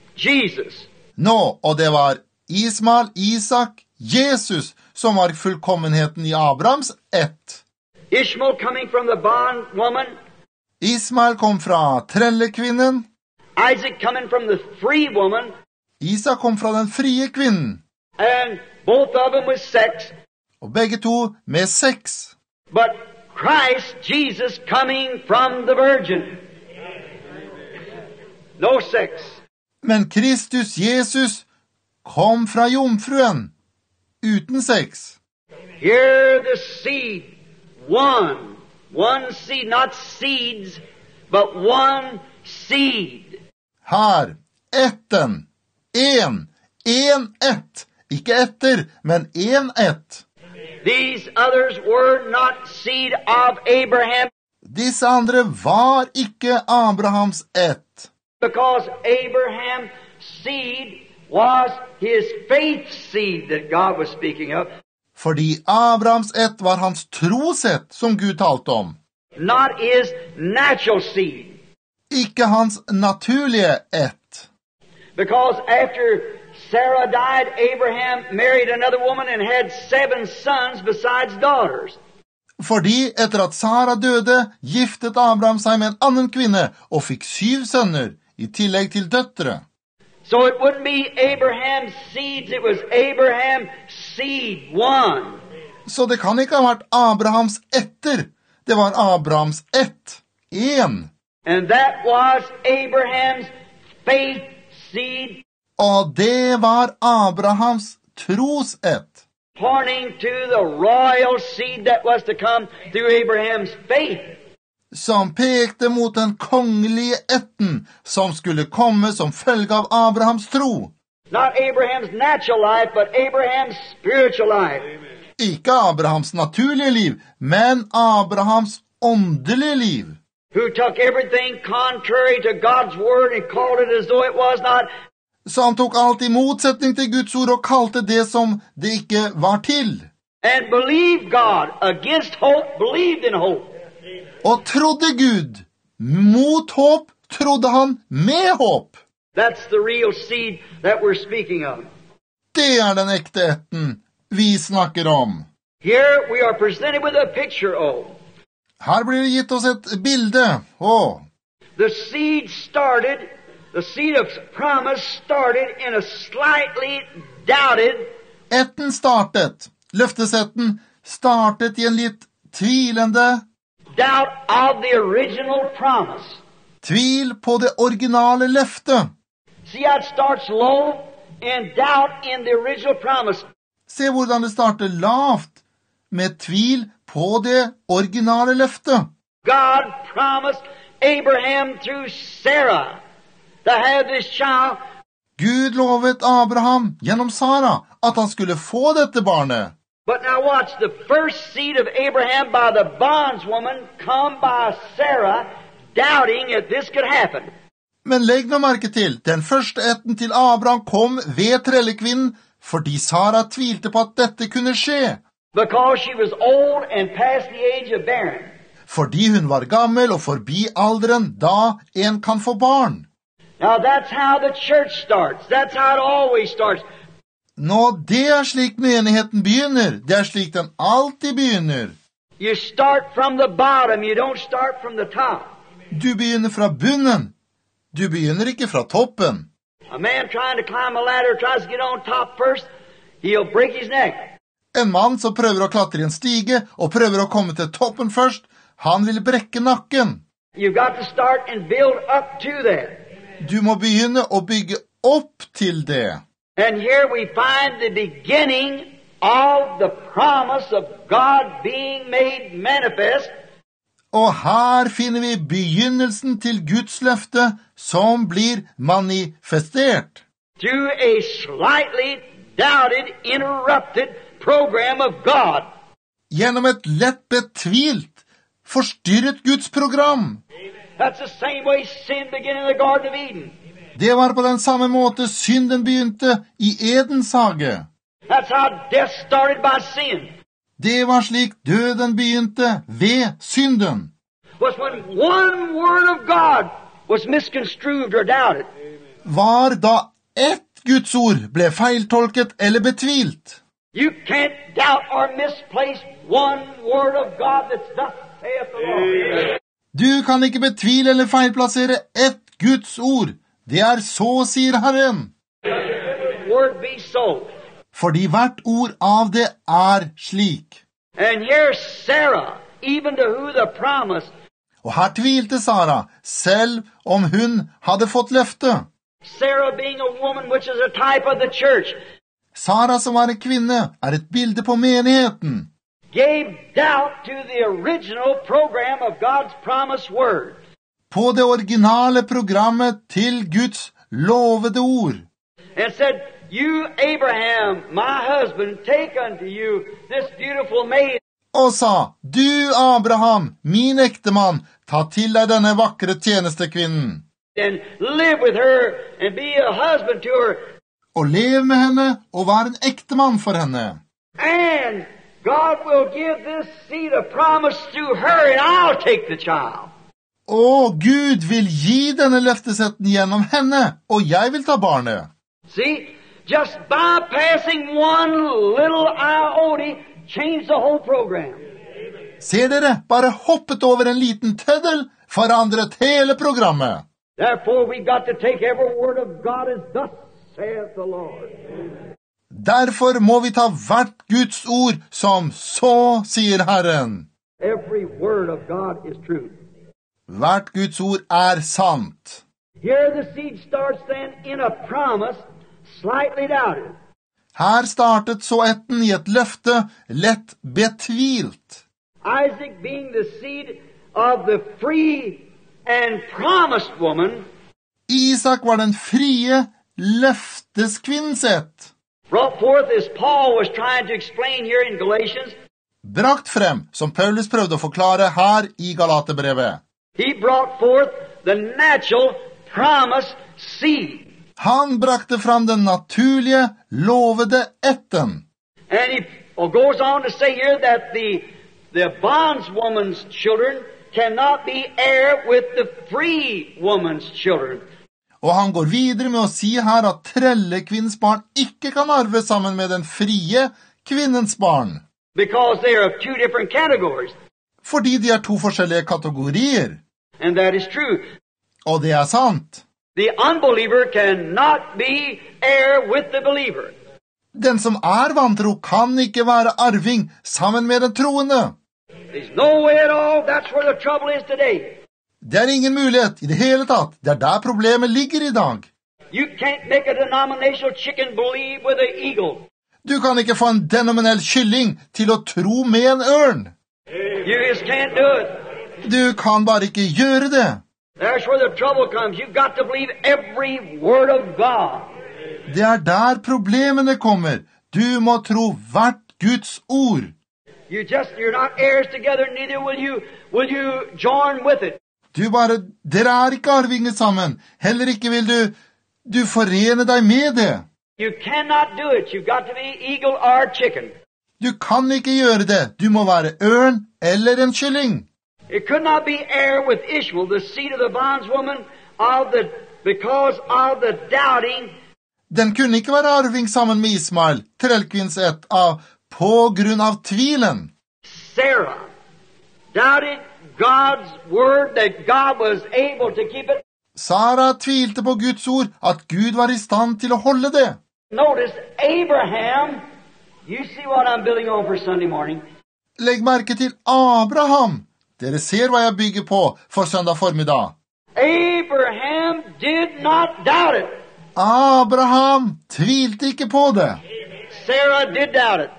Jesus. Nå, og det var Ismael, Isak, Jesus, som var fullkommenheten i Abrahams ett. Ishmael coming from the bondwoman. Ismael kom fra trellekvinnen. Isaac coming from the free woman. Isak kom fra den frie kvinnen. And both of them with sex. Og begge to med sex. But Christ Jesus coming from the virgin. No sex. Men Kristus Jesus kom fra jomfruen, uten sex. Here the seed, one, one seed, not seeds, but one seed. Her, etten, en, en ett, Ikke etter, men en ett. These others were not seed of Abraham. Disse andre var ikke Abrahams ett. Because Abraham's seed was his faith seed that God was speaking of. Fordi Abrahams ett var hans trosett som Gud talte om. Not his natural seed. Ikke hans naturlige ett. Because after Sarah died, Abraham married another woman and had seven sons besides daughters. Fordi etter at Sara døde, giftet Abraham seg med en annen kvinne og fikk syv sønner, i tillegg til døtre. So it wouldn't be Abraham's seeds, it was Abraham's seed, one. Så det kan ikke ha vært Abrahams etter. Det var Abrahams ett, en. And that was Abraham's faith seed. Og det var Abrahams trosett. Pointing to the royal seed that was to come through Abraham's faith. Som pekte mot den kongelige etten som skulle komme som følge av Abrahams tro. Not Abraham's natural life, but Abraham's spiritual life. Ikke Abrahams naturlige liv, men Abrahams åndelige liv. Who took everything contrary to God's word and called it as though it was not. Så han tok alt i motsetning til Guds ord og kalte det som det ikke var til. And believed God against hope, believed in hope. Og trodde Gud. Mot håp trodde han med håp. That's the real seed that we're speaking of. Det er den ekte etten vi snakker om. Here we are presented with a picture of. Her blir det gitt oss et bilde. Åh. The seed started, the seed of promise started in a slightly doubted. Etten startet, løftesetten startet i en litt tvilende. Doubt of the original promise. Tvil på det originale løftet. See how it starts low and doubt in the original promise. Se hvordan det starter lavt med tvil på det originale løftet. God promised Abraham through Sarah to have this child. Gud lovet Abraham gjennom Sara at han skulle få dette barnet. But now watch, the first seed of Abraham by the bondswoman come by Sarah, doubting if this could happen. Men legg nå merke til, den første etten til Abraham kom ved trellekvinnen, fordi Sara tvilte på at dette kunne skje. Because she was old and past the age of bearing. Fordi hun var gammel og forbi alderen da en kan få barn. Now that's how the church starts. That's how it always starts. Nå, det er slik menigheten begynner. Det er slik den alltid begynner. You start from the bottom. You don't start from the top. Du begynner fra bunnen. Du begynner ikke fra toppen. A man trying to climb a ladder tries to get on top first. He'll break his neck. En mann som prøver å klatre i en stige og prøver å komme til toppen først, han vil brekke nakken. You've got to start and build up to that. Du må begynne å bygge opp til det. And here we find the beginning of the promise of God being made manifest. Og her finner vi begynnelsen til Guds løfte som blir manifestert. Through a slightly doubted, interrupted program of God. Gjennom et lett betvilt, forstyrret Guds program. That's the same way sin began in the Garden of Eden. Det var på den samme måte synden begynte i Edens hage. That's how death started by sin. Det var slik døden begynte ved synden. Was when one word of God was misconstrued or doubted. Var da ett Guds ord ble feiltolket eller betvilt. You can't doubt or misplace one word of God that's thus saith the Lord. Du kan ikke betvile eller feilplassere ett Guds ord. Det er så, sier Herren. Word be so. Fordi hvert ord av det er slik. And here's Sarah, even to who the promise. Og her tvilte Sara, selv om hun hadde fått løfte. Sarah being a woman which is a type of the church. Sara som var en kvinne, er et bilde på menigheten. Gave doubt to the original program of God's promised word. På det originale programmet til Guds lovede ord. And said, You, Abraham, my husband, take unto you this beautiful maid. Og sa, du, Abraham, min ektemann, ta til deg denne vakre tjenestekvinnen. And live with her and be a husband to her. Og lev med henne og vær en ektemann for henne. And God will give this seed a promise through her, and I'll take the child. Og Gud vil gi denne løftesetten gjennom henne, og jeg vil ta barnet. See, just bypassing one little iota changed the whole program. Ser dere, bare hoppet over en liten tøddel, forandret hele programmet. Therefore, we've got to take every word of God as thus saith the Lord. Derfor må vi ta hvert Guds ord som så sier Herren. Every word of God is true. Hvert Guds ord er sant. Here the seed starts then in a promise, slightly doubted. Her startet så etten i et løfte, lett betvilt. Isaac being the seed of the free and promised woman, Isak var den frie løfteskvinnens ett. brought forth as Paul was trying to explain here in Galatians. Brakt frem, som Paulus prøvde å forklare her i Galaterbrevet. He brought forth the natural promised seed. Han brakte fram den naturlige, lovede etten. And he goes on to say here that the, the bondswoman's children cannot be heir with the free woman's children. Og han går videre med å si her at trellekvinnens barn ikke kan arve sammen med den frie kvinnens barn. Because they are of two different categories. Fordi de er to forskjellige kategorier. And that is true. Og det er sant. The unbeliever cannot be heir with the believer. Den som er vantro kan ikke være arving sammen med den troende. There's no way at all. That's where the trouble is today. Det er ingen mulighet i det hele tatt. Det er der problemet ligger i dag. You can't make a denominational chicken believe with an eagle. Du kan ikke få en denominell kylling til å tro med en ørn. You just can't do it. Du kan bare ikke gjøre det. That's where the trouble comes. You've got to believe every word of God. Det er der problemene kommer. Du må tro hvert Guds ord. You just, you're not heirs together, neither will you, will you join with it. Du bare, dere er ikke arvinger sammen. Heller ikke vil du, du forene deg med det. You cannot do it. You've got to be eagle or chicken. Du kan ikke gjøre det. Du må være ørn eller en kylling. It could not be heir with Ishmael, the seed of the bondswoman, of the, because of the doubting. Den kunne ikke være arving sammen med Ismael, trellkvinns ett, av på grunn av tvilen. Sarah doubted God's word that God was able to keep it. Sara tvilte på Guds ord, at Gud var i stand til å holde det. Notice Abraham, you see what I'm building on for Sunday morning. Legg merke til Abraham. Dere ser hva jeg bygger på for søndag formiddag. Abraham did not doubt it. Abraham tvilte ikke på det. Sarah did doubt it.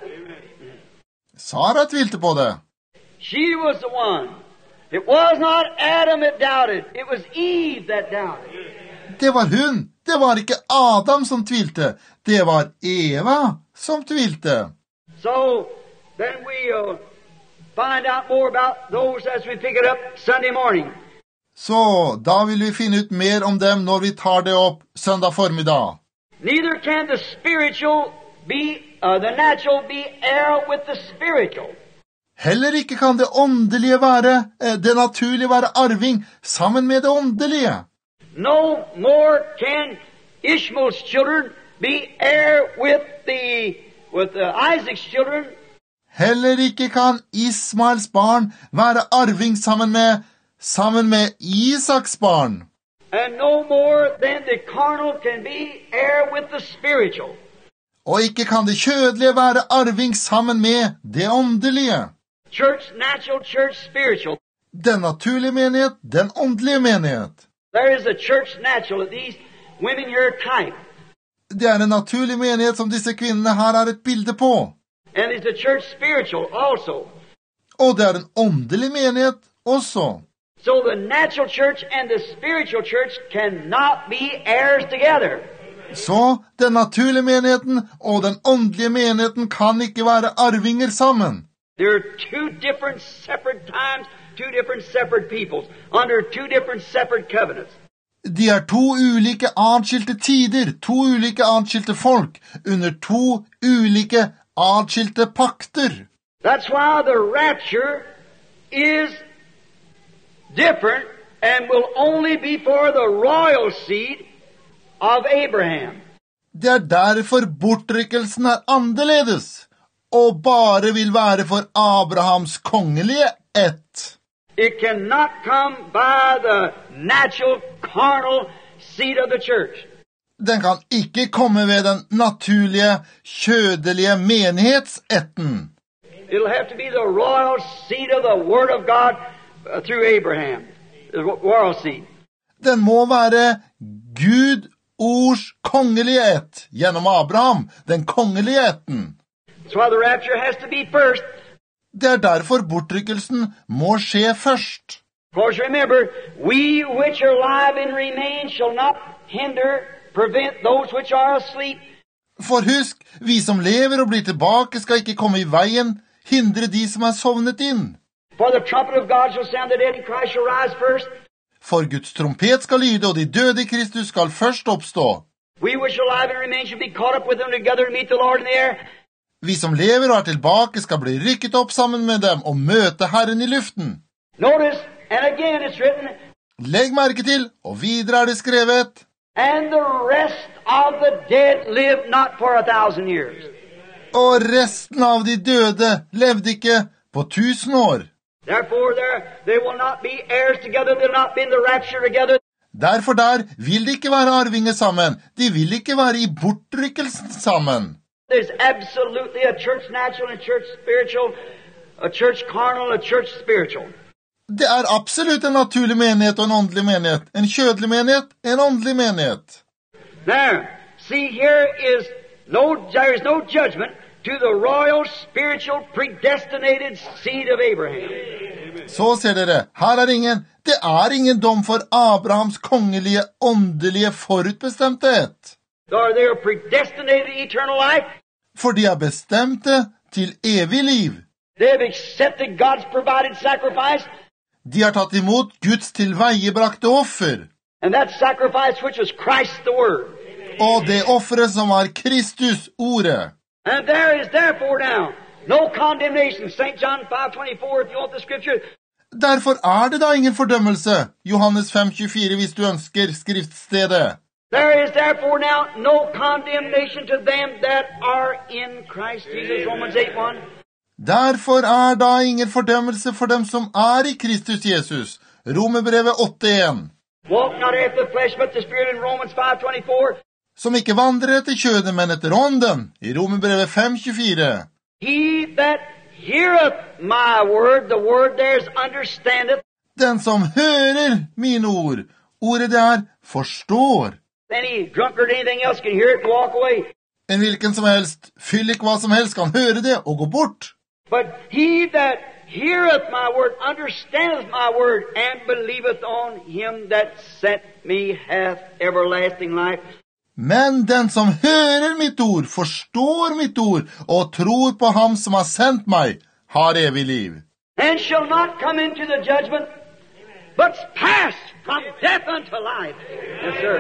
Sara tvilte på det. She was the one. It was not Adam that doubted. It was Eve that doubted. Det var hun. Det var ikke Adam som tvilte. Det var Eva som tvilte. So, then we'll find out more about those as we pick it up Sunday morning. Så da vil vi finne ut mer om dem når vi tar det opp søndag formiddag. Neither can the spiritual be, uh, the natural be heir with the spiritual. Heller ikke kan det åndelige være, det naturlige være arving sammen med det åndelige. No more can Ishmael's children be heir with the, with the Isaac's children. Heller ikke kan Ismaels barn være arving sammen med, sammen med Isaks barn. And no more than the carnal can be heir with the spiritual. Og ikke kan det kjødelige være arving sammen med det åndelige. Church natural, church spiritual. Den naturlige menighet, den åndelige menighet. There is a church natural that these women here type. Det er en naturlig menighet som disse kvinnene her har et bilde på. And there's a church spiritual also. Og det er en åndelig menighet også. So the natural church and the spiritual church cannot be heirs together. Så den naturlige menigheten og den åndelige menigheten kan ikke være arvinger sammen. There are two different separate times, two different separate peoples, under two different separate covenants. De er to ulike atskilte tider, to ulike atskilte folk, under to ulike atskilte pakter. That's why the rapture is different and will only be for the royal seed of Abraham. Det er derfor bortrykkelsen er annerledes, og bare vil være for Abrahams kongelige ett. It cannot come by the natural, carnal seed of the church. Den kan ikke komme ved den naturlige, kjødelige menighetsetten. It'll have to be the royal seed of the Word of God uh, through Abraham, the royal seed. Den må være Gud ords kongelige ett, gjennom Abraham, den kongelige etten. That's why the rapture has to be first. Det er derfor bortrykkelsen må skje først. Of course, remember, we which are alive and remain shall not hinder, prevent those which are asleep. For husk, vi som lever og blir tilbake skal ikke komme i veien, hindre de som er sovnet inn. For the trumpet of God shall sound, the dead in Christ shall rise first. For Guds trompet skal lyde, og de døde i Kristus skal først oppstå. We which are alive and remain shall be caught up with them together to meet the Lord in the air. Vi som lever og er tilbake skal bli rykket opp sammen med dem og møte Herren i luften. Notice, and again it's written, Legg merke til, og videre er det skrevet, and the rest of the dead live not for a thousand years. og resten av de døde levde ikke på tusen år. Therefore, there they will not be heirs together. They'll not be in the rapture together. Derfor der vil de ikke være arvinger sammen. De vil ikke være i bortrykkelsen sammen. There's absolutely a church natural and a church spiritual, a church carnal and a church spiritual. Det er absolutt en naturlig menighet og en åndelig menighet. En kjødelig menighet, en åndelig menighet. Now, see, here is no, there is no judgment to the royal, spiritual, predestinated seed of Abraham. Så ser dere, her er ingen, det er ingen dom for Abrahams kongelige, åndelige forutbestemthet. They are predestinated to eternal life. For de er bestemte til evig liv. They have accepted God's provided sacrifice. De har tatt imot Guds tilveiebrakte offer. And that sacrifice which was Christ the Word. Og det offeret som var Kristus ordet. And there is therefore now no condemnation. Saint John five twenty-four, if you want the scripture. Derfor er det da ingen fordømmelse. Johannes fem tjuefire, hvis du ønsker skriftstedet. There is therefore now no condemnation to them that are in Christ Jesus. Romans eight one. Derfor er da ingen fordømmelse for dem som er i Kristus Jesus. Romerbrevet åtte en. Walk not after the flesh, but the Spirit in Romans five twenty-four. Som ikke vandrer etter kjødet, men etter ånden. I Romerbrevet fem tjuefire. He that heareth my word, the word there's understandeth. Den som hører mine ord, ordet det er, forstår. Any drunkard or anything else can hear it and walk away. En hvilken som helst, fyllik hva som helst, kan høre det og gå bort. But he that heareth my word, understandeth my word, and believeth on him that sent me hath everlasting life. Men den som hører mitt ord, forstår mitt ord, og tror på ham som har sendt meg, har evig liv. And shall not come into the judgment, but pass from death unto life. Yes, sir.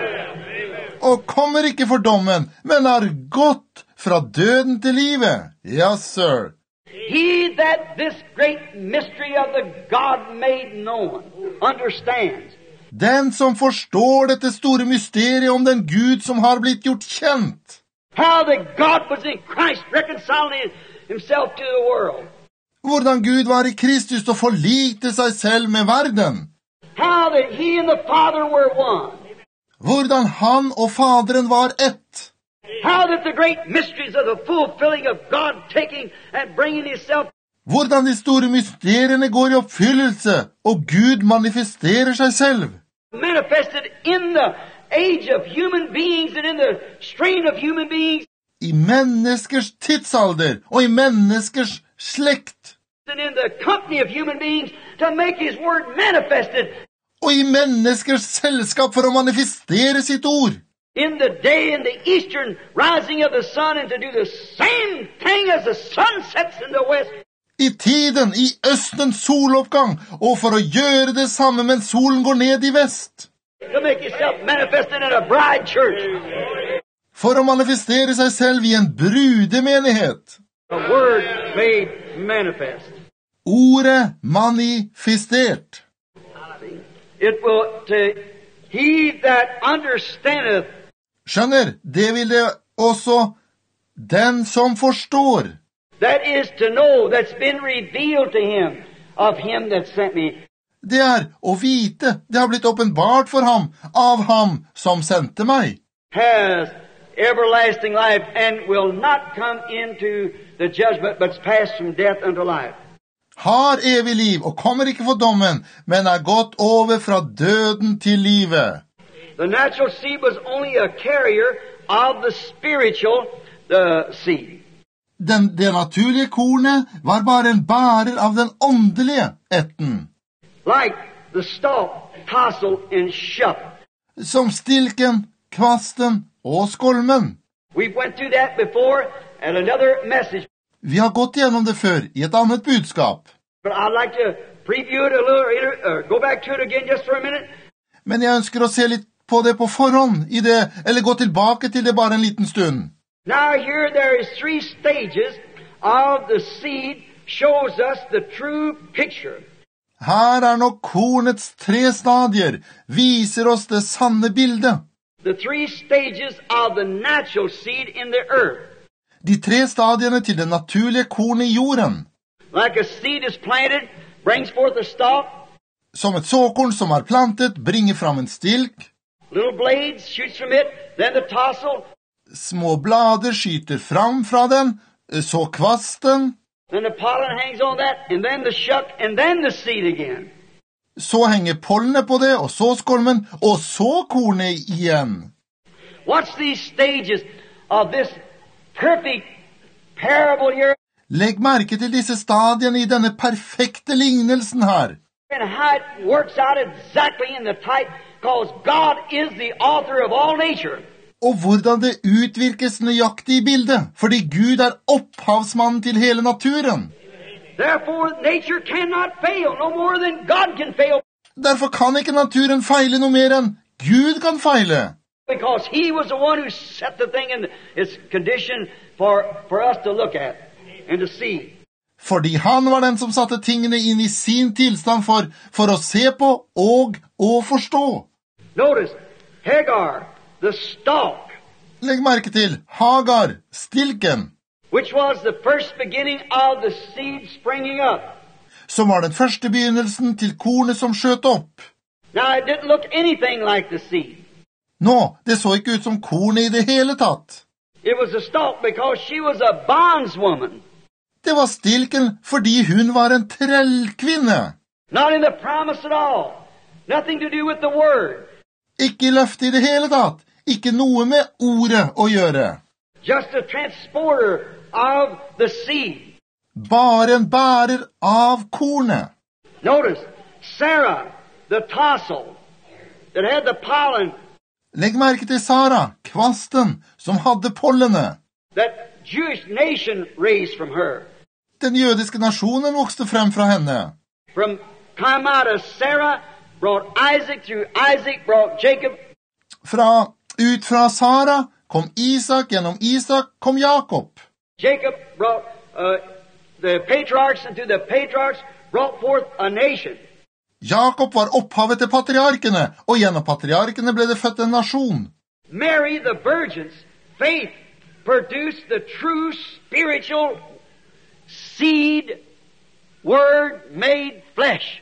Og kommer ikke for dommen, men har gått fra døden til livet. Yes, sir. He that this great mystery of the God made known understands. Den som forstår dette store mysteriet om den Gud som har blitt gjort kjent. How that God was in Christ reconciling himself to the world. Hvordan Gud var i Kristus og forlikte seg selv med verden. How that he and the Father were one. Hvordan han og Faderen var ett. How that the great mysteries of the fulfilling of God taking and bringing himself. Hvordan de store mysteriene går i oppfyllelse, og Gud manifesterer seg selv. Manifested in the age of human beings and in the strain of human beings. I menneskers tidsalder og i menneskers slekt. And in the company of human beings to make his word manifested. Og i menneskers selskap for å manifestere sitt ord. in the day in the eastern rising of the sun and to do the same thing as the sun sets in the west. I tiden, i østens soloppgang, og for å gjøre det samme mens solen går ned i vest. To make yourself manifested in a bride church. For å manifestere seg selv i en brudemenighet. The word made manifest. Ordet manifestert. It will, to he that understandeth. Skjønner, det vil det også den som forstår. That is to know that's been revealed to him of him that sent me. Det er å vite, det har blitt åpenbart for ham, av ham som sendte meg. Has everlasting life and will not come into the judgment but passed from death unto life. Har evig liv og kommer ikke for dommen, men er gått over fra døden til livet. The natural seed was only a carrier of the spiritual the seed. Den, det naturlige kornet var bare en bærer av den åndelige etten. Like the stalk, tassel, and shuck. Som stilken, kvasten og skolmen. We went through that before at another message. Vi har gått gjennom det før i et annet budskap. But I'd like to preview it a little, uh, go back to it again just for a minute. Men jeg ønsker å se litt på det på forhånd, i det, eller gå tilbake til det bare en liten stund. Now here there is three stages of the seed shows us the true picture. Her er nok kornets tre stadier, viser oss det sanne bildet. The three stages of the natural seed in the earth. De tre stadiene til det naturlige kornet i jorden. Like a seed is planted, brings forth a stalk. Som et såkorn som er plantet, bringer fram en stilk. Little blades shoots from it, then the tassel. Små blader skyter fram fra den, så kvasten. Then the pollen hangs on that, and then the shuck, and then the seed again. Så henger pollenet på det, og så skolmen, og så kornet igjen. What's these stages of this perfect parable here? Legg merke til disse stadiene i denne perfekte lignelsen her. And how it works out exactly in the type, because God is the author of all nature. Og hvordan det utvirkes nøyaktig i bildet, fordi Gud er opphavsmannen til hele naturen. Therefore, nature cannot fail, no more than God can fail. Derfor kan ikke naturen feile noe mer enn Gud kan feile. Because he was the one who set the thing in its condition for, for us to look at and to see. Fordi han var den som satte tingene inn i sin tilstand for, for å se på og å forstå. Notice, Hagar, the stalk. Legg merke til Hagar, stilken. Which was the first beginning of the seed springing up. Som var den første begynnelsen til kornet som skjøt opp. Now, it didn't look anything like the seed. Nå, det så ikke ut som kornet i det hele tatt. It was a stalk because she was a bondswoman. Det var stilken fordi hun var en trellkvinne. Not in the promise at all. Nothing to do with the word. Ikke i løftet i det hele tatt. Ikke noe med ordet å gjøre. Just a transporter of the seed. Bare en bærer av kornet. Notice, Sarah, the tassel, that had the pollen. Legg merke til Sara, kvasten, som hadde pollenet. That Jewish nation raised from her. Den jødiske nasjonen vokste frem fra henne. From come out of Sarah, brought Isaac, through Isaac brought Jacob. Fra, ut fra Sara kom Isak, gjennom Isak kom Jakob. Jacob brought uh, the patriarchs, and through the patriarchs brought forth a nation. Jakob var opphavet til patriarkene, og gjennom patriarkene ble det født en nasjon. Mary, the virgin's faith produced the true spiritual seed, word made flesh.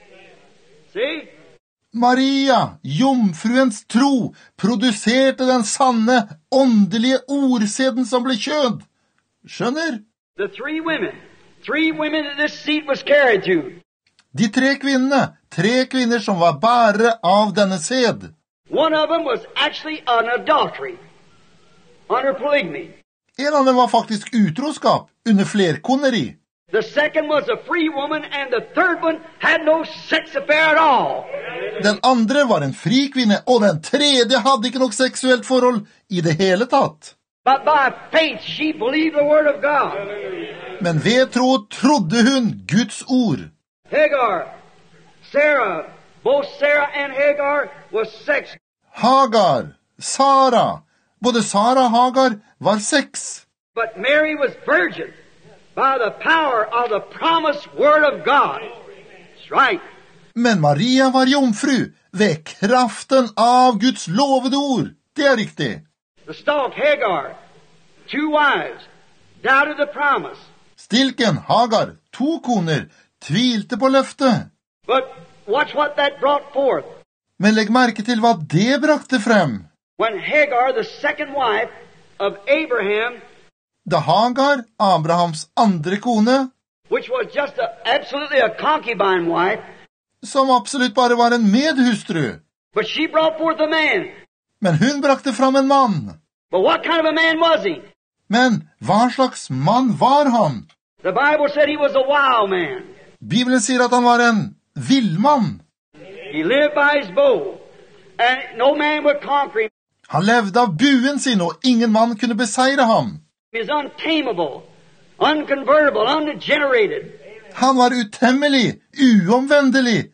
See? Maria, jomfruens tro, produserte den sanne, åndelige ordseden som ble kjød. Skjønner? The three women, three women that this seed was carried to. De tre kvinnene, tre kvinner som var bærere av denne sed. One of them was actually an adultery, under polygamy. En av dem var faktisk utroskap, under flerkoneri. The second was a free woman, and the third one had no sex affair at all. Den andre var en fri kvinne, og den tredje hadde ikke noe seksuelt forhold i det hele tatt. But by faith she believed the word of God. Men ved tro trodde hun Guds ord. Hagar, Sarah, both Sarah and Hagar was sex. Hagar, Sara, både Sara og Hagar var sex. But Mary was virgin by the power of the promised word of God. That's right. Men Maria var jomfru ved kraften av Guds lovede ord. Det er riktig. The stalk, Hagar, two wives, doubted the promise. Stilken, Hagar, to koner, tvilte på løftet. But watch what that brought forth. Men legg merke til hva det brakte frem. When Hagar, the second wife of Abraham, Da Hagar, Abrahams andre kone, which was just a, absolutely a concubine wife, som absolutt bare var en medhustru, but she brought forth a man. men hun brakte fram en mann. But what kind of a man was he? Men hva slags mann var han? The Bible said he was a wild man. Bibelen sier at han var en villmann. He lived by his bow, and no man would conquer him. Han levde av buen sin, og ingen mann kunne beseire ham. He was untamable, unconvertible, ungenerated. Han var utemmelig, uomvendelig,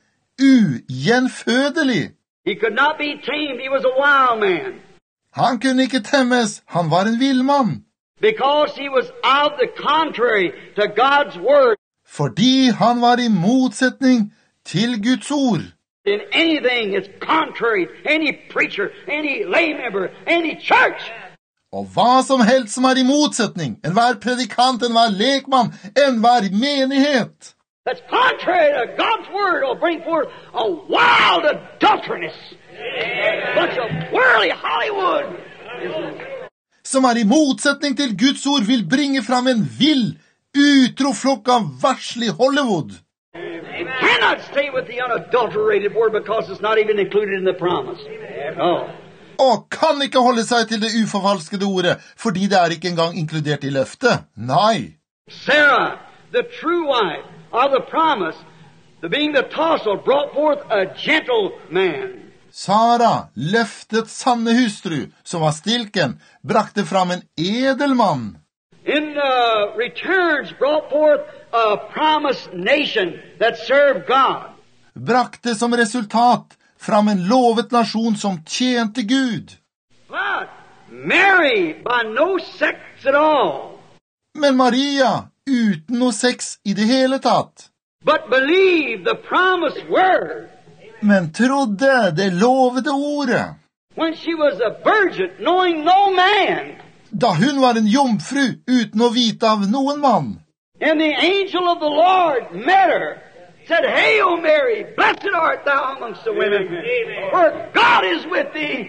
ugjenfødelig. He could not be tamed. He was a wild man. Han kunne ikke temmes, han var en villmann. Because he was of the contrary to God's word. Fordi han var i motsetning til Guds ord. In anything is contrary, any preacher, any lay member, any church. Og hva som helst som er i motsetning, enhver predikant, enhver lekmann, enhver menighet, that's contrary to God's word will bring forth a wild adulteress. Bunch of whirly Hollywood. som er i motsetning til Guds ord, vil bringe fram en vill, utro flokk av verslig Hollywood. You cannot stay with the unadulterated word because it's not even included in the promise. Oh. Og kan ikke holde seg til det uforfalskede ordet, fordi det er ikke engang inkludert i løftet. Nei. Sarah, the true wife of the promise, the being the tassel, brought forth a gentle man. Sara, løftet sanne hustru, som var stilken, brakte fram en edelmann. In uh, returns, brought forth a promised nation that served God. Brakte som resultat fram en lovet nasjon som tjente Gud. But Mary, by no sex at all. Men Maria, uten noe sex i det hele tatt. But believed the promised word. Men trodde det lovede ordet. When she was a virgin, knowing no man. Da hun var en jomfru uten å vite av noen mann. And the angel of the Lord met her. Said, Hail Mary, blessed art thou amongst the women, for God is with thee.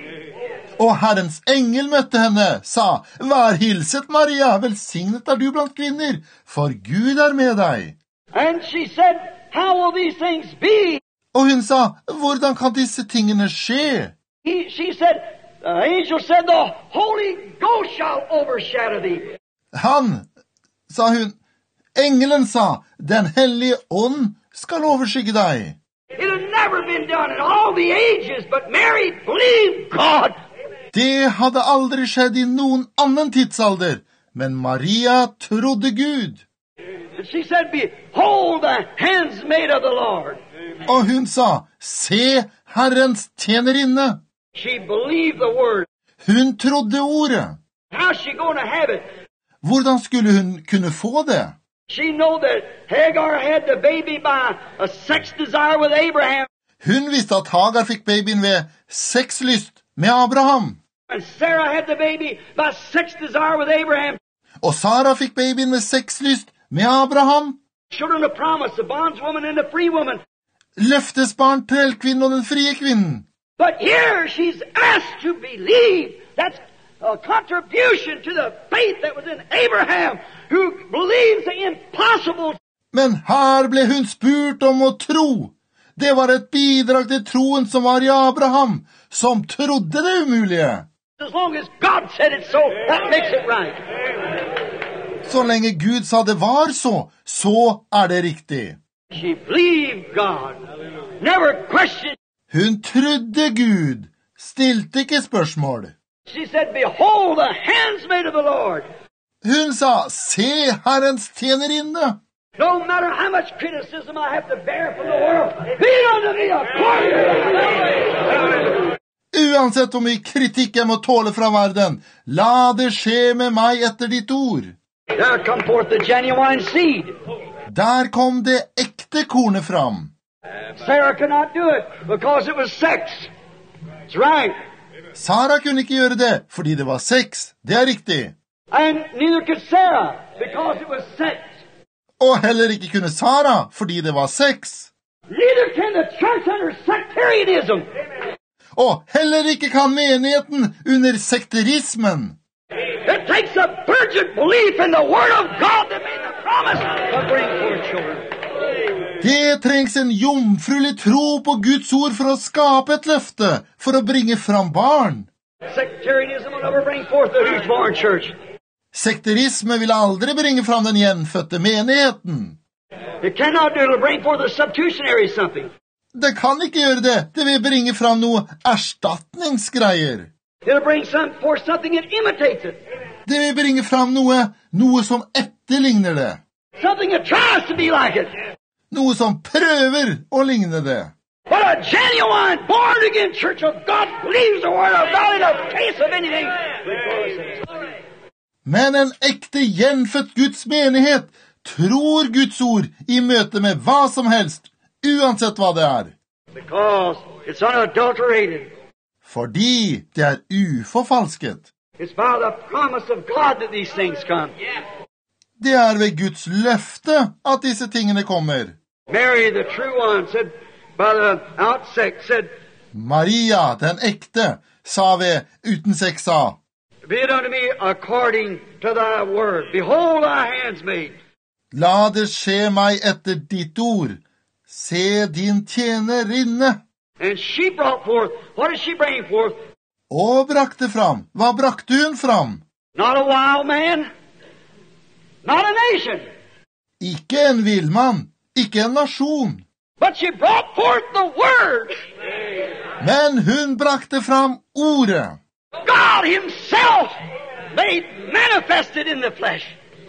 Og Herrens engel møtte henne, sa, Vær hilset, Maria, velsignet er du blant kvinner, for Gud er med deg. And she said, How will these things be? Og hun sa, hvordan kan disse tingene skje? He, she said, the angel said, the Holy Ghost shall overshadow thee. Han, sa hun, engelen sa, den hellige ånd skal overskygge deg. It had never been done in all the ages, but Mary believed God. Det hadde aldri skjedd i noen annen tidsalder, men Maria trodde Gud. And she said, Behold the handmaid of the Lord. Og hun sa, se Herrens tjenerinne. She believed the word. Hun trodde ordet. How's she going to have it? Hvordan skulle hun kunne få det? She knew that Hagar had the baby by a sex desire with Abraham. Hun visste at Hagar fikk babyen ved sexlyst med Abraham. And Sarah had the baby by sex desire with Abraham. Og Sara fikk babyen med sexlyst med Abraham. Children of promise, the bondswoman and the free woman. Løftesbarn, trellkvinnen og den frie kvinnen. But here she's asked to believe. That's a contribution to the faith that was in Abraham, who believes the impossible. Men her ble hun spurt om å tro. Det var et bidrag til troen som var i Abraham, som trodde det umulige. As long as God said it so, that makes it right. Så lenge Gud sa det var så, så er det riktig. She believed God. Never questioned. Hun trodde Gud, stilte ikke spørsmål. She said, behold the handsmaid of the Lord. Hun sa, se Herrens tjenerinne. No matter how much criticism I have to bear from the world, be it unto me according to thy faith. Uansett hvor mye kritikk jeg må tåle fra verden, la det skje med meg etter ditt ord. There come forth the genuine seed. Der kom det ekte kornet fram. Sarah could not do it because it was sex. It's right. Sara kunne ikke gjøre det, fordi det var sex. Det er riktig. And neither could Sarah because it was sex. Og heller ikke kunne Sara, fordi det var sex. Neither can the church under sectarianism. Og heller ikke kan menigheten under sekterismen. It takes a virgin belief in the word of God that made the promise to bring forth children. Det trengs en jomfruelig tro på Guds ord for å skape et løfte, for å bringe fram barn. Sectarianism will never bring forth the newborn church. Sekterisme vil aldri bringe fram den gjenfødte menigheten. It cannot do it. It'll bring forth a substitutionary something. Det kan ikke gjøre det. Det vil bringe fram noe erstatningsgreier. It'll bring some, forth something that imitates it. Det vil bringe fram noe, noe som etterligner det. Something that tries to be like it. Noe som prøver å ligne det. But a genuine, born-again church of God believes the word of God in the face of anything. Men en ekte gjenfødt Guds menighet tror Guds ord i møte med hva som helst, uansett hva det er. Because it's unadulterated. Fordi det er uforfalsket. It's by the promise of God that these things come. Det er ved Guds løfte at disse tingene kommer. Mary, the true one, said by the outset, said, Maria, den ekte, sa ved uten sex sa, be it unto me according to thy word. Behold thy handsmaid. la det skje meg etter ditt ord. Se din tjenerinne. And she brought forth, what did she bring forth? Og brakte fram. Hva brakte hun fram? Not a wild man, not a nation. Ikke en villmann, ikke en nasjon. But she brought forth the word. Men hun brakte fram ordet. God himself made manifested in the flesh.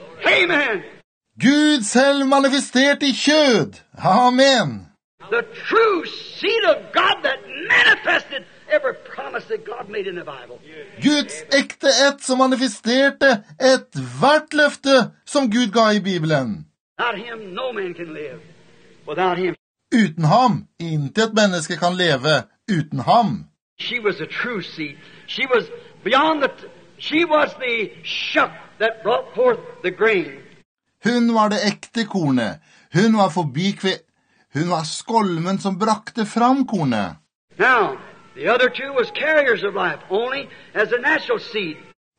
Amen. Gud selv manifestert i kjød. Amen. The true seed of God that manifested every promise that God made in the Bible. Guds ekte ett som manifesterte et hvert løfte som Gud ga i Bibelen. Without him, no man can live. Without him. Uten ham, intet menneske kan leve uten ham. She was a true seed. She was beyond the, she was the shuck that brought forth the grain. Hun var det ekte kornet. Hun var forbi kve... Hun var skolmen som brakte fram kornet. Now, the other two was carriers of life, only as a natural seed.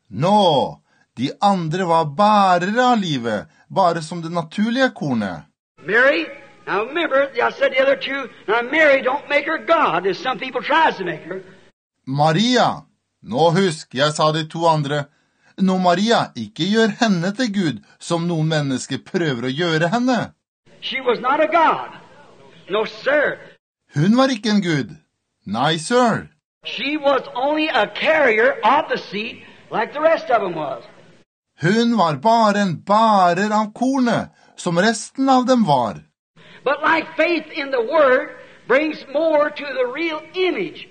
Nå, de andre var bærere av livet, bare som det naturlige kornet. Mary, now remember, I said the other two, now Mary don't make her God, as some people tries to make her. Maria, nå husk, jeg sa de to andre. Nå Maria, ikke gjør henne til Gud, som noen mennesker prøver å gjøre henne. She was not a God. No, sir. Hun var ikke en Gud. Nei, sir. She was only a carrier of the seed, like the rest of them was. Hun var bare en bærer av kornet, som resten av dem var. But like faith in the word brings more to the real image.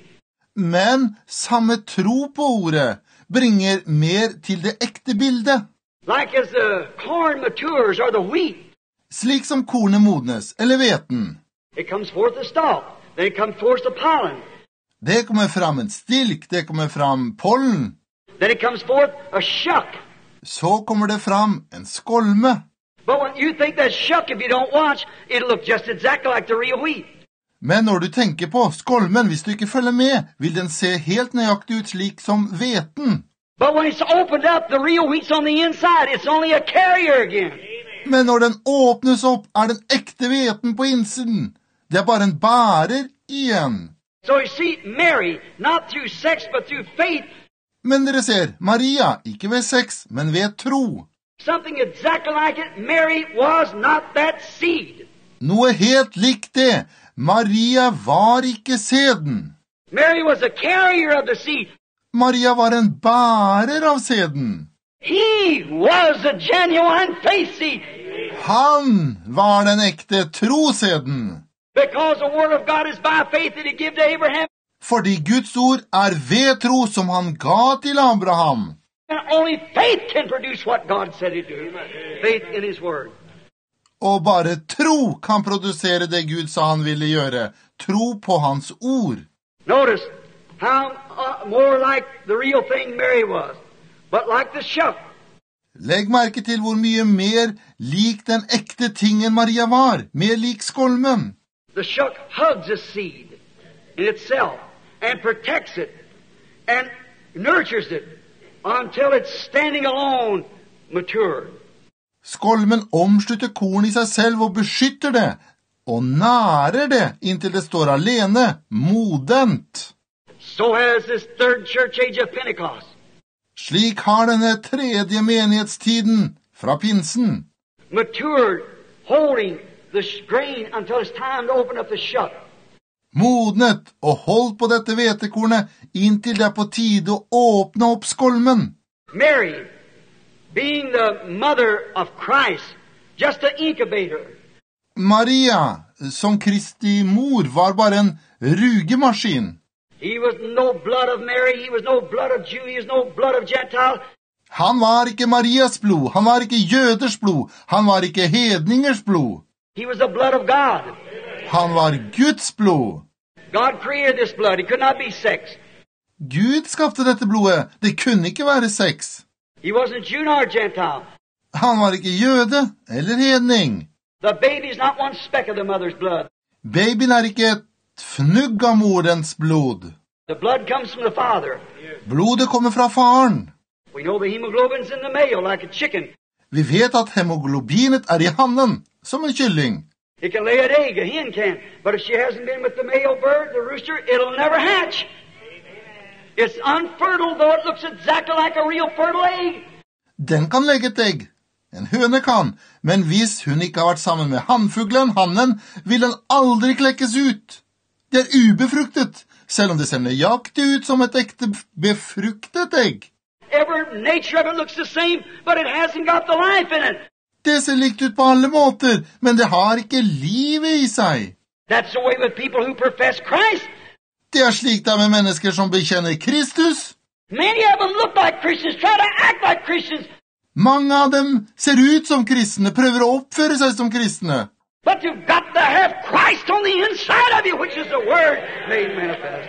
Men samme tro på ordet bringer mer til det ekte bildet. Like as the corn matures or the wheat. Slik som kornet modnes, eller hveten. It comes forth the stalk. Then it comes forth the pollen. Det kommer fram en stilk, det kommer fram pollen. Then it comes forth a shuck. Så kommer det fram en skolme. But when you think that shuck, if you don't watch, it'll look just exactly like the real wheat. Men når du tenker på skolmen, hvis du ikke følger med, vil den se helt nøyaktig ut slik som hveten. But when it's opened up, the real wheat's on the inside. It's only a carrier again. Men når den åpnes opp, er den ekte hveten på innsiden. Det er bare en bærer igjen. So you see, Mary, not through sex, but through faith. Men dere ser, Maria, ikke ved sex, men ved tro. Something exactly like it. Mary was not that seed. Noe helt likt det. Maria var ikke sæden. Mary was a carrier of the seed. Maria var en bærer av sæden. He was a genuine faith seed. Han var den ekte trosæden. Because the word of God is by faith that he gave to Abraham. Fordi Guds ord er ved tro som han ga til Abraham. And only faith can produce what God said he'd do. Faith in his word. Og bare tro kan produsere det Gud sa han ville gjøre. Tro på hans ord. Notice how uh, more like the real thing Mary was, but like the shuck. Legg merke til hvor mye mer lik den ekte tingen Maria var, mer lik skolmen. The shuck hugs a seed in itself and protects it and nurtures it until it's standing alone, mature. Skolmen omslutter korn i seg selv og beskytter det, og nærer det inntil det står alene, modent. So has this third church age of Pentecost. Slik har denne tredje menighetstiden fra pinsen matured, holding the grain until it's time to open up the shuck. Modnet og holdt på dette hvetekornet inntil det er på tide å åpne opp skolmen. Mary, being the mother of Christ, just an incubator. Maria, som Kristi mor, var bare en rugemaskin. He was no blood of Mary, he was no blood of Jew, he was no blood of Gentile. Han var ikke Marias blod, han var ikke jøders blod, han var ikke hedningers blod. He was the blood of God. Han var Guds blod. God created this blood, it could not be sex. Gud skapte dette blodet, det kunne ikke være sex. He wasn't Jew nor Gentile. Han var ikke jøde eller hedning. The baby's not one speck of the mother's blood. Babyen er ikke et fnugg av morens blod. The blood comes from the father. Blodet kommer fra faren. We know the hemoglobin's in the male like a chicken. Vi vet at hemoglobinet er i hannen, som en kylling. It can lay an egg, a hen can, but if she hasn't been with the male bird, the rooster, it'll never hatch. It's unfertile, though it looks exactly like a real fertile egg. Den kan legge et egg. En høne kan, men hvis hun ikke har vært sammen med hannfuglen, hannen, vil den aldri klekkes ut. Det er ubefruktet, selv om det ser nøyaktig ut som et ekte befruktet egg. Every nature of it looks the same, but it hasn't got the life in it. Det ser likt ut på alle måter, men det har ikke livet i seg. That's the way with people who profess Christ. Det er slik det er med mennesker som bekjenner Kristus. Many of them look like Christians, try to act like Christians. Mange av dem ser ut som kristne, prøver å oppføre seg som kristne. But you've got to have Christ on the inside of you, which is the Word made manifest.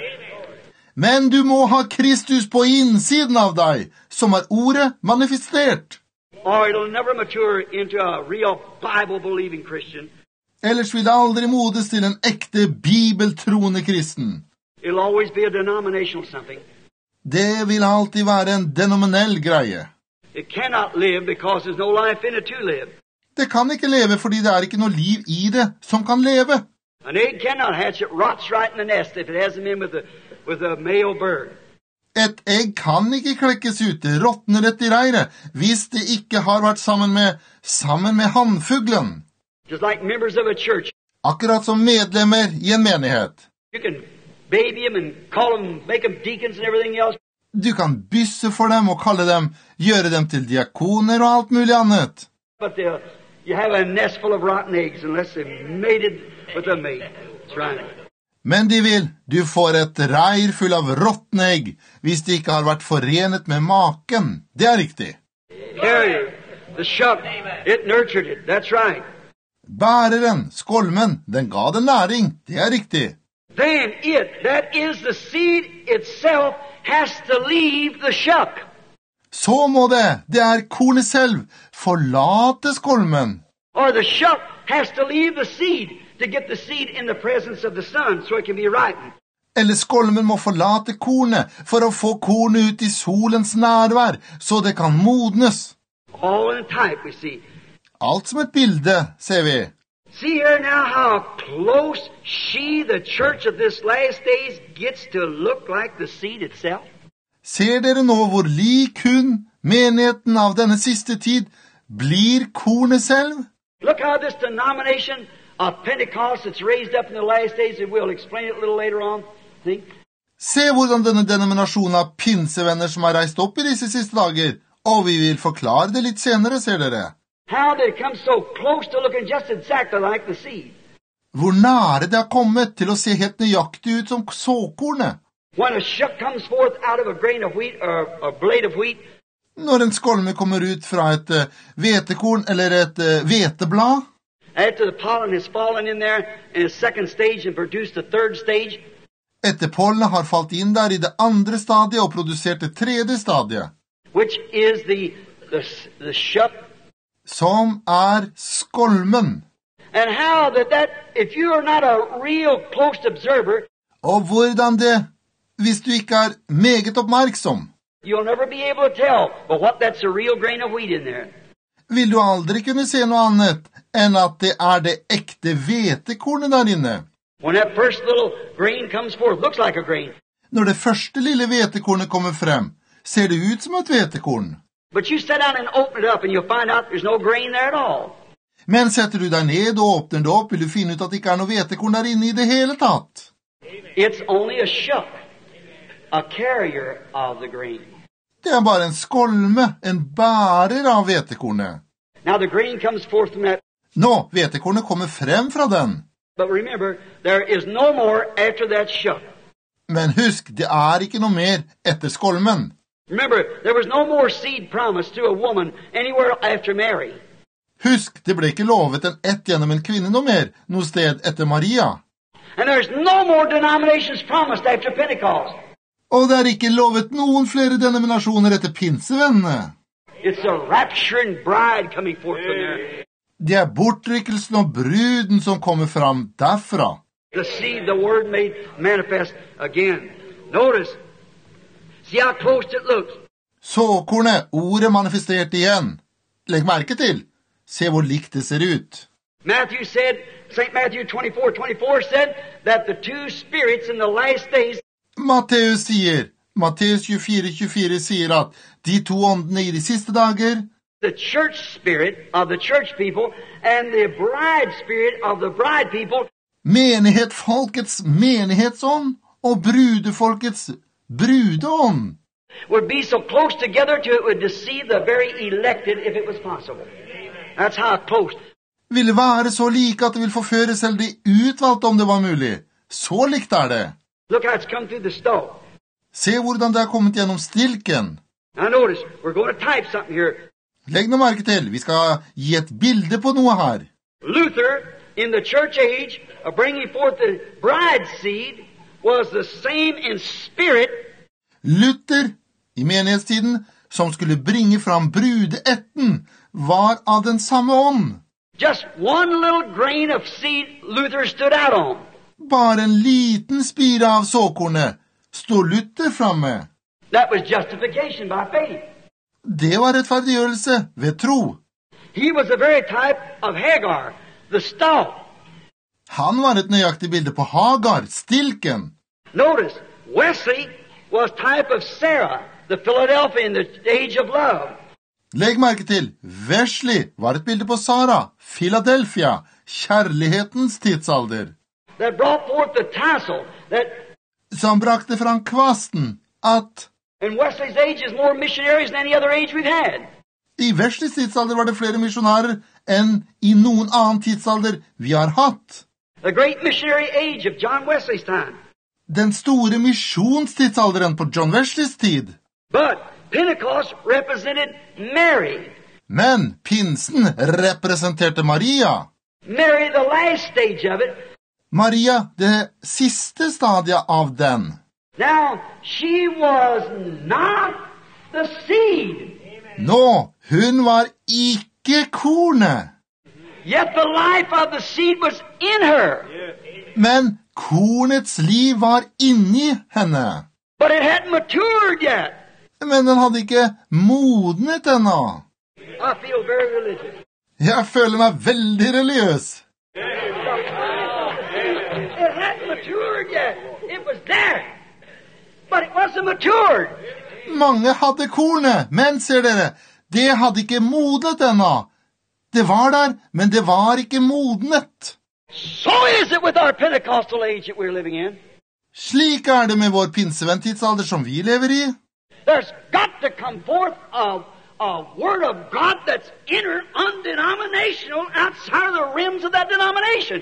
Men du må ha Kristus på innsiden av deg, som er ordet manifestert. Or it'll never mature into a real Bible-believing Christian. Ellers vil det aldri modes til en ekte bibeltroende kristen. It'll always be a denominational something. Det vil alltid være en denominell greie. It cannot live because there's no life in it to live. Det kan ikke leve fordi det er ikke noe liv i det som kan leve. An egg cannot hatch, it rots right in the nest if it hasn't been with a, with a male bird. Et egg kan ikke klekkes ut, det råtner rett i reiret, hvis det ikke har vært sammen med, sammen med hannfuglen. Just like members of a church. Akkurat som medlemmer i en menighet. You can baby them and call them, make them deacons and everything else. Du kan bysse for dem og kalle dem, gjøre dem til diakoner og alt mulig annet. But you have a nest full of rotten eggs unless they're mated with a mate. That's right. Men de vil, du får et reir full av råtne egg, hvis de ikke har vært forenet med maken. Det er riktig. Carrier, the shuck, it nurtured it. That's right. Bæreren, skolmen, den ga den næring. Det er riktig. Then it, that is the seed itself, has to leave the shuck. Så må det, det er kornet selv, forlate skolmen. Or the shuck has to leave the seed to get the seed in the presence of the sun so it can be ripened. Eller skolmen må forlate kornet for å få kornet ut i solens nærvær, så det kan modnes. All in a type, we see. Alt som et bilde, ser vi. See here now how close she, the church of this last days, gets to look like the seed itself. Ser dere nå hvor lik hun, menigheten av denne siste tid, blir kornet selv. Look how this denomination of Pentecost that's raised up in the last days, and we'll explain it a little later on. See? Se hvordan denne denominasjonen av pinsevenner som har reist opp i disse siste dager, og vi vil forklare det litt senere, ser dere. How they come so close to looking just exactly like the seed. Hvor nære det har kommet til å se helt nøyaktig ut som såkornet. When a shuck comes forth out of a grain of wheat or a blade of wheat, Når en skolme kommer ut fra et uh, vetekorn eller et uh, veteblad, after the pollen has fallen in there in a second stage and produced a third stage, etter pollenet har falt inn der i det andre stadiet og produsert det tredje stadiet, which is the, the, the shuck, som er skolmen. and how that, that, if you are not a real close observer, Og hvordan det, hvis du ikke er meget oppmerksom, you'll never be able to tell, but what, that's a real grain of wheat in there. vil du aldri kunne se noe annet enn at det er det ekte vetekornet der inne. When that first little grain comes forth, looks like a grain. Når det første lille vetekornet kommer frem, ser det ut som et vetekorn. But you sit down and open it up and you'll find out there's no grain there at all. Men setter du deg ned og åpner det opp, vil du finne ut at det ikke er noe vetekorn der inne i det hele tatt. It's only a shuck, a carrier of the grain. Det er bare en skolme, en bærer av vetekornet. Now the grain comes forth from that. Nå, vetekornet kommer frem fra den. But remember, there is no more after that shuck. Men husk, det er ikke noe mer etter skolmen. Remember, there was no more seed promised to a woman anywhere after Mary. Husk, det ble ikke lovet en ett gjennom en kvinne noe mer, noe sted etter Maria. And there's no more denominations promised after Pentecost. Og det er ikke lovet noen flere denominasjoner etter pinsevennene. It's a rapturing bride coming forth from there. Det er bortrykkelsen og bruden som kommer fram derfra. The seed, the word made manifest again. Notice, see how close it looks. Såkornet, ordet manifestert igjen. Legg merke til. Se hvor likt det ser ut. Matthew said, Saint Matthew twenty-four twenty-four said that the two spirits in the last days, Matteus sier, Matteus tjuefire tjuefire sier at de to åndene i de siste dager, the church spirit of the church people and the bride spirit of the bride people, menighetfolkets menighetsånd og brudefolkets brudeånd, would be so close together to it would deceive the very elected if it was possible. That's how close. ville være så like at det vil forføre selv de utvalgte om det var mulig. Så likt er det. Look how it's come through the stove. Se hvordan det har kommet gjennom stilken. Now notice, we're going to type something here. Legg noe merke til, vi skal gi et bilde på noe her. Luther, in the church age, of bringing forth the bride seed, was the same in spirit. Luther, i menighetstiden, som skulle bringe fram brudeetten, var av den samme ånd. Just one little grain of seed Luther stood out on. Bare en liten spire av såkornet står Luther framme. That was justification by faith. Det var rettferdiggjørelse ved tro. He was the very type of Hagar, the stalk. Han var et nøyaktig bilde på Hagar, stilken. Notice, Wesley was type of Sarah, the Philadelphia in the age of love. Legg merke til, Wesley var et bilde på Sara, Philadelphia, kjærlighetens tidsalder. That brought forth the tassel, that Som brakte fram kvasten, at in Wesley's age is more missionaries than any other age we've had. i Wesleys tidsalder var det flere misjonærer enn i noen annen tidsalder vi har hatt. The great missionary age of John Wesley's time. Den store misjonstidsalderen på John Wesleys tid. But Pentecost represented Mary. Men pinsen representerte Maria. Mary, the last stage of it. Maria, det siste stadiet av den. Now, she was not the seed. Nå, hun var ikke kornet. Yet the life of the seed was in her. Men kornets liv var inni henne. But it hadn't matured yet. Men den hadde ikke modnet ennå. I feel very religious. Jeg føler meg veldig religiøs. It hadn't matured yet. It was there. But it wasn't matured. Mange hadde kornet, men ser dere, det hadde ikke modnet ennå. Det var der, men det var ikke modnet. So is it with our Pentecostal age that we're living in. Slik er det med vår pinsevennstidsalder som vi lever i. There's got to come forth a, a word of God that's inner, undenominational, outside of the rims of that denomination.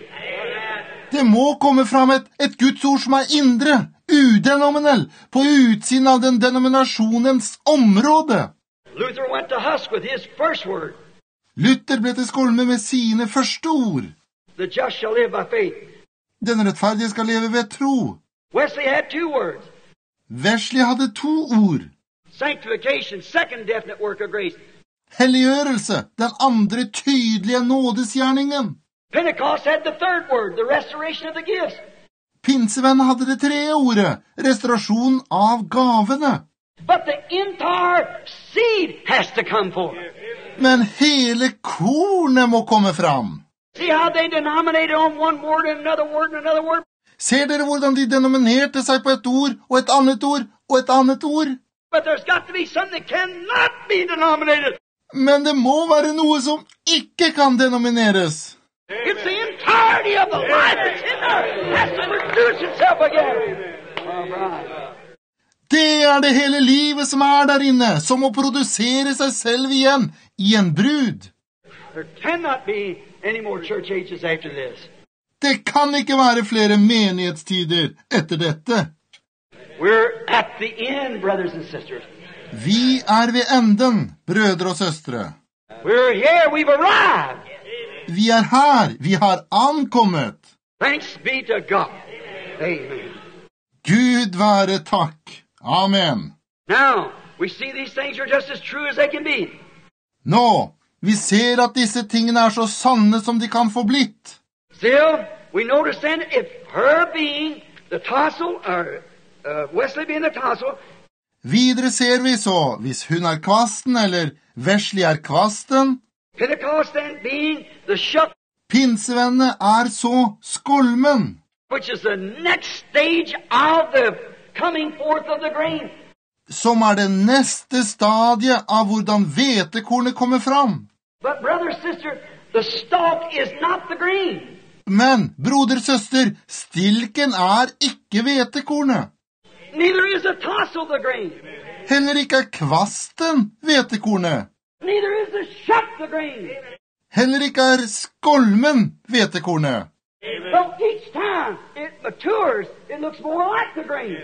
Det må komme fram et, et Guds ord som er indre, udenominell, på utsiden av den denominasjonens område. Luther went to husk with his first word. Luther ble til skolme med sine første ord. The just shall live by faith. Den rettferdige skal leve ved tro. Wesley had two words. Wesley hadde to ord. Sanctification, second definite work of grace. Helliggjørelse, den andre tydelige nådesgjerningen. Pentecost had the third word, the restoration of the gifts. Pinsevenn hadde det tredje ordet, restaurasjon av gavene. But the entire seed has to come forth. Men hele kornet må komme fram. See how they denominated on one word and another word and another word? Ser dere hvordan de denominerte seg på et ord, og et annet ord, og et annet ord? But there's got to be something that cannot be denominated. Men det må være noe som ikke kan denomineres. It's the entirety of the life that's in there. It has to produce itself again. All right. Det er det hele livet som er der inne, som må produsere seg selv igjen i en brud. There cannot be any more church ages after this. Det kan ikke være flere menighetstider etter dette. We're at the end, brothers and sisters. Vi er ved enden, brødre og søstre. We're here, we've arrived. Vi er her, vi har ankommet. Thanks be to God. Amen. Gud være takk. Amen. Now, we see these things are just as true as they can be. Nå, vi ser at disse tingene er så sanne som de kan få blitt. Still, we notice then if her being the tassel, or uh, Wesley being the tassel, videre ser vi så, hvis hun er kvasten, eller Wesley er kvasten, Pentecost then being the shuck, pinsevennene er så skolmen, which is the next stage of the coming forth of the grain. som er det neste stadiet av hvordan hvetekornet kommer fram. But brother, sister, the stalk is not the grain. Men, broder, søster, stilken er ikke hvetekornet. Neither is the tassel the grain. Heller ikke er kvasten hvetekornet. Neither is the shuck the grain. Heller ikke er skolmen hvetekornet. So each time it matures, it looks more like the grain.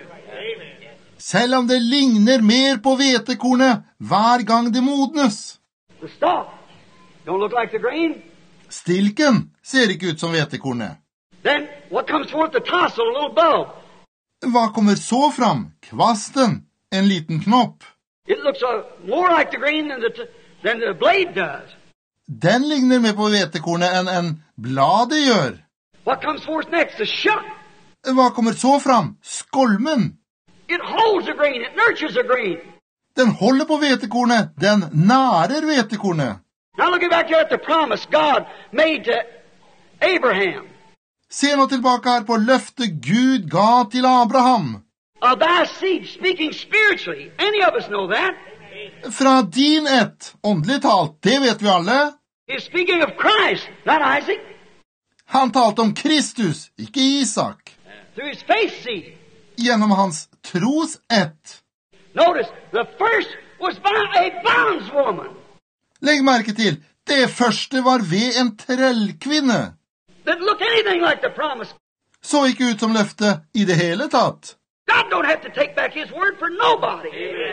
Selv om det ligner mer på hvetekornet hver gang det modnes. The stalk don't look like the grain. Stilken ser ikke ut som hvetekornet. Then what comes forth? The tassel, a little bulb. Hva kommer så fram? Kvasten, en liten knopp. It looks uh, more like the grain than the, t- than the blade does. Den ligner mer på hvetekornet enn en bladet gjør. What comes forth next? The shuck. Hva kommer så fram? Skolmen. It holds a grain. It nurtures a grain. Den holder på hvetekornet. Den nærer hvetekornet. Now looking back here at the promise God made to Abraham. Se nå tilbake her på løftet Gud ga til Abraham. Of thy seed, speaking spiritually. Any of us know that. Fra din ett, åndelig talt, det vet vi alle. He's speaking of Christ, not Isaac. Han talte om Kristus, ikke Isak. Through his faith seed. Gjennom hans tros ett. Notice, the first was by a bondswoman. Legg merke til, det første var ved en trellkvinne. That looked anything like the promise. Så ikke ut som løftet i det hele tatt. God don't have to take back his word for nobody.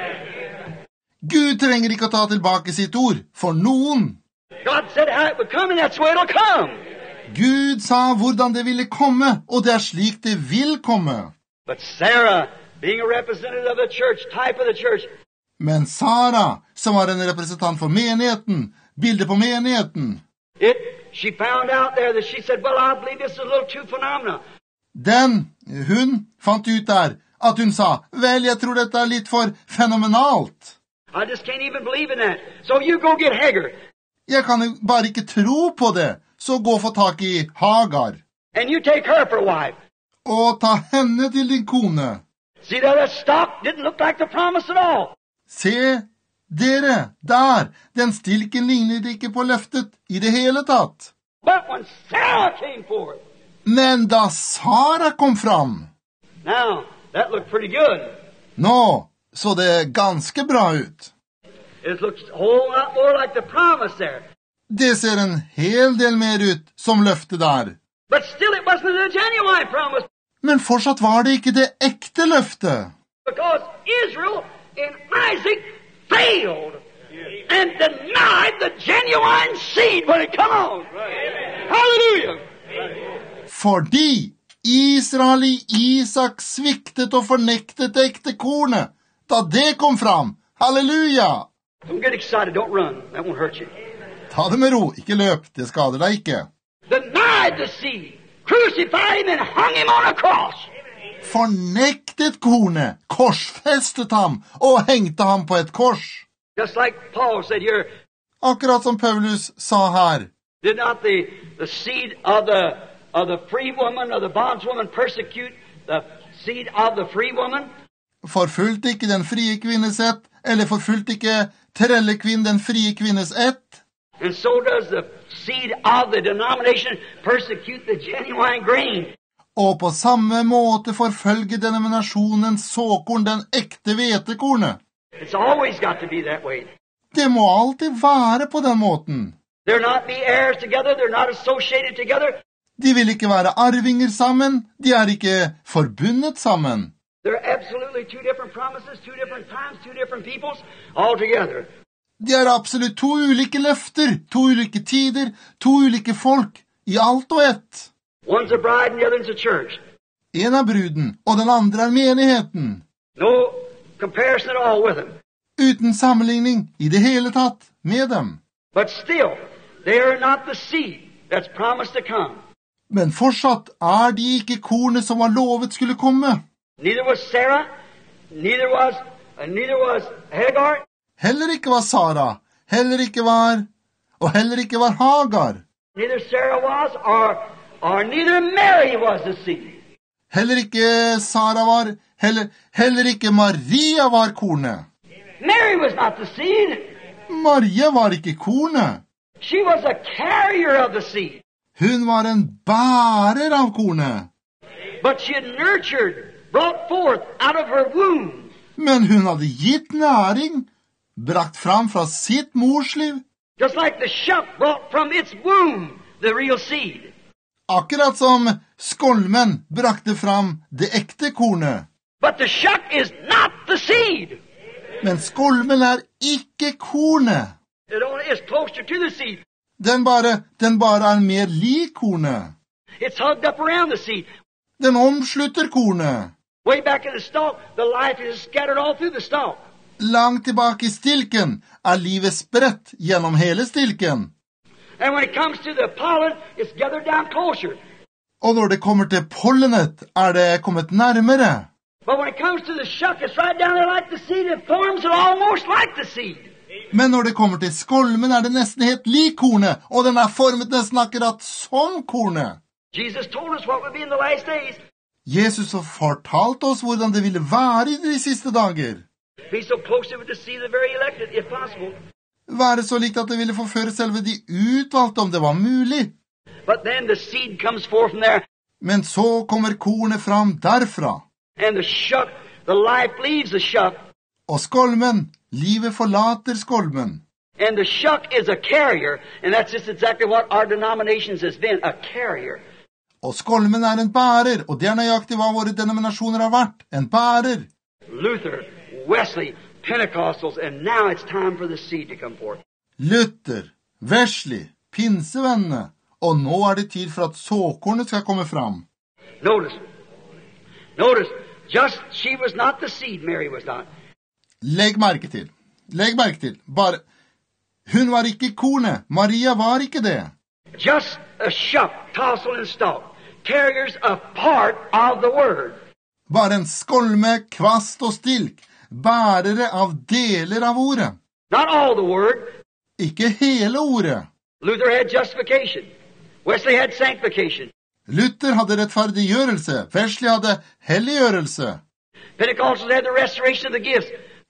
Gud trenger ikke å ta tilbake sitt ord for noen. God said how it would come, and that's the way it'll come. Gud sa hvordan det ville komme, og det er slik det vil komme. But Sarah, being a representative of the church, type of the church, Men Sara, som var en representant for menigheten, bildet på menigheten, it, she found out there that she said, well, I believe this is a little too phenomena. den, hun, fant ut der at hun sa, vel, jeg tror dette er litt for fenomenalt. I just can't even believe in that. So you go get Hagar. Jeg kan jo bare ikke tro på det, så gå og få tak i Hagar, And you take her for a wife. og ta henne til din kone. See that that stock didn't look like the promise at all. Se, Dere, der, den stilken ligner ikke på løftet i det hele tatt. But when Sarah came forth, Men da Sara kom fram, now that looked pretty good. nå så det ganske bra ut. It looks a whole lot more like the promise there. Det ser en hel del mer ut som løftet der. But still it wasn't a genuine promise, Men fortsatt var det ikke det ekte løftet. because Israel in Isaac failed and denied the genuine seed when it come on. Hallelujah! Fordi Israel i Isak sviktet og fornektet det ekte kornet da det kom fram. Halleluja! Don't get excited. Don't run. That won't hurt you. Ta det med ro, ikke løp, det skader deg ikke. Denied the seed, crucified him and hung him on a cross. Fornektet kornet, korsfestet ham og hengte ham på et kors. Just like Paul said here, Akkurat som Paulus sa her. did not the, the seed of the, of the free woman, of the bondswoman, persecute the seed of the free woman? Forfulgte ikke den frie kvinnes ett, eller forfulgte ikke trellekvinnen den frie kvinnes ett? And so does the seed of the denomination persecute the genuine grain. Og på samme måte forfølger denominasjonens såkorn den ekte hvetekornet. It's always got to be that way. Det må alltid være på den måten. They're not be heirs together. They're not associated together. De vil ikke være arvinger sammen, de er ikke forbundet sammen. They're absolutely two different promises, two different times, two different peoples, all together. De er absolutt to ulike løfter, to ulike tider, to ulike folk, i alt og ett. One's a bride and the other's a church. En er bruden, og den andre er menigheten. No comparison at all with them. Uten sammenligning i det hele tatt med dem. But still, they are not the seed that's promised to come. Men fortsatt er de ikke kornet som var lovet skulle komme. Neither was Sarah, neither was, uh, neither was Hagar, Heller ikke var Sara, heller ikke var, og heller ikke var Hagar. neither Sarah was, or, or neither Mary was the seed. Heller ikke Sara var, heller, heller ikke Maria var kornet. Mary was not the seed. Maria var ikke kornet. She was a carrier of the seed. Hun var en bærer av kornet. But she had nurtured, brought forth out of her womb. Men hun hadde gitt næring, brakt fram fra sitt morsliv, Just like the shuck brought from its womb the real seed. akkurat som skolmen brakte fram det ekte kornet. But the shuck is not the seed. Men skolmen er ikke kornet. It only is closer to the seed. Den bare, den bare er mer lik kornet. It's hugged up around the seed. Den omslutter kornet. Way back in the stalk, the life is scattered all through the stalk. Langt tilbake i stilken er livet spredt gjennom hele stilken. And when it comes to the pollen, it's gathered down closer. Og når det kommer til pollenet, er det kommet nærmere. But when it comes to the shuck, it's right down there like the seed. It forms it almost like the seed. Men når det kommer til skolmen, er det nesten helt lik kornet, og den er formet nesten akkurat som kornet. Jesus told us what would be in the last days. Jesus har fortalt oss hvordan det ville være i de siste dager. Be so close to it to see the very elected, if possible. Være så likt at det ville forføre selve de utvalgte om det var mulig. But then the seed comes forth from there, Men så kommer kornet fram derfra. and the shuck, the life leaves the shuck, Og skolmen, livet forlater skolmen. and the shuck is a carrier, and that's just exactly what our denominations has been, a carrier. Og skolmen er en bærer, og det er nøyaktig hva våre denominasjoner har vært, en bærer. Luther, Wesley, Pentecostals, and now it's time for the seed to come forth. Luther, Wesley, pinsevennene, og nå er det tid for at såkornet skal komme fram. Notice, notice, just she was not the seed, Mary was not. Legg merke til, legg merke til, bare, hun var ikke kornet, Maria var ikke det. Just a shuck, tassel, and stalk, carriers a part of the word. Bare en skolme, kvast og stilk, bærere av deler av ordet. Not all the word. Ikke hele ordet. Luther had justification. Wesley had sanctification. Luther hadde rettferdiggjørelse, Wesley hadde helliggjørelse. Pentecostals had the restoration of the gifts.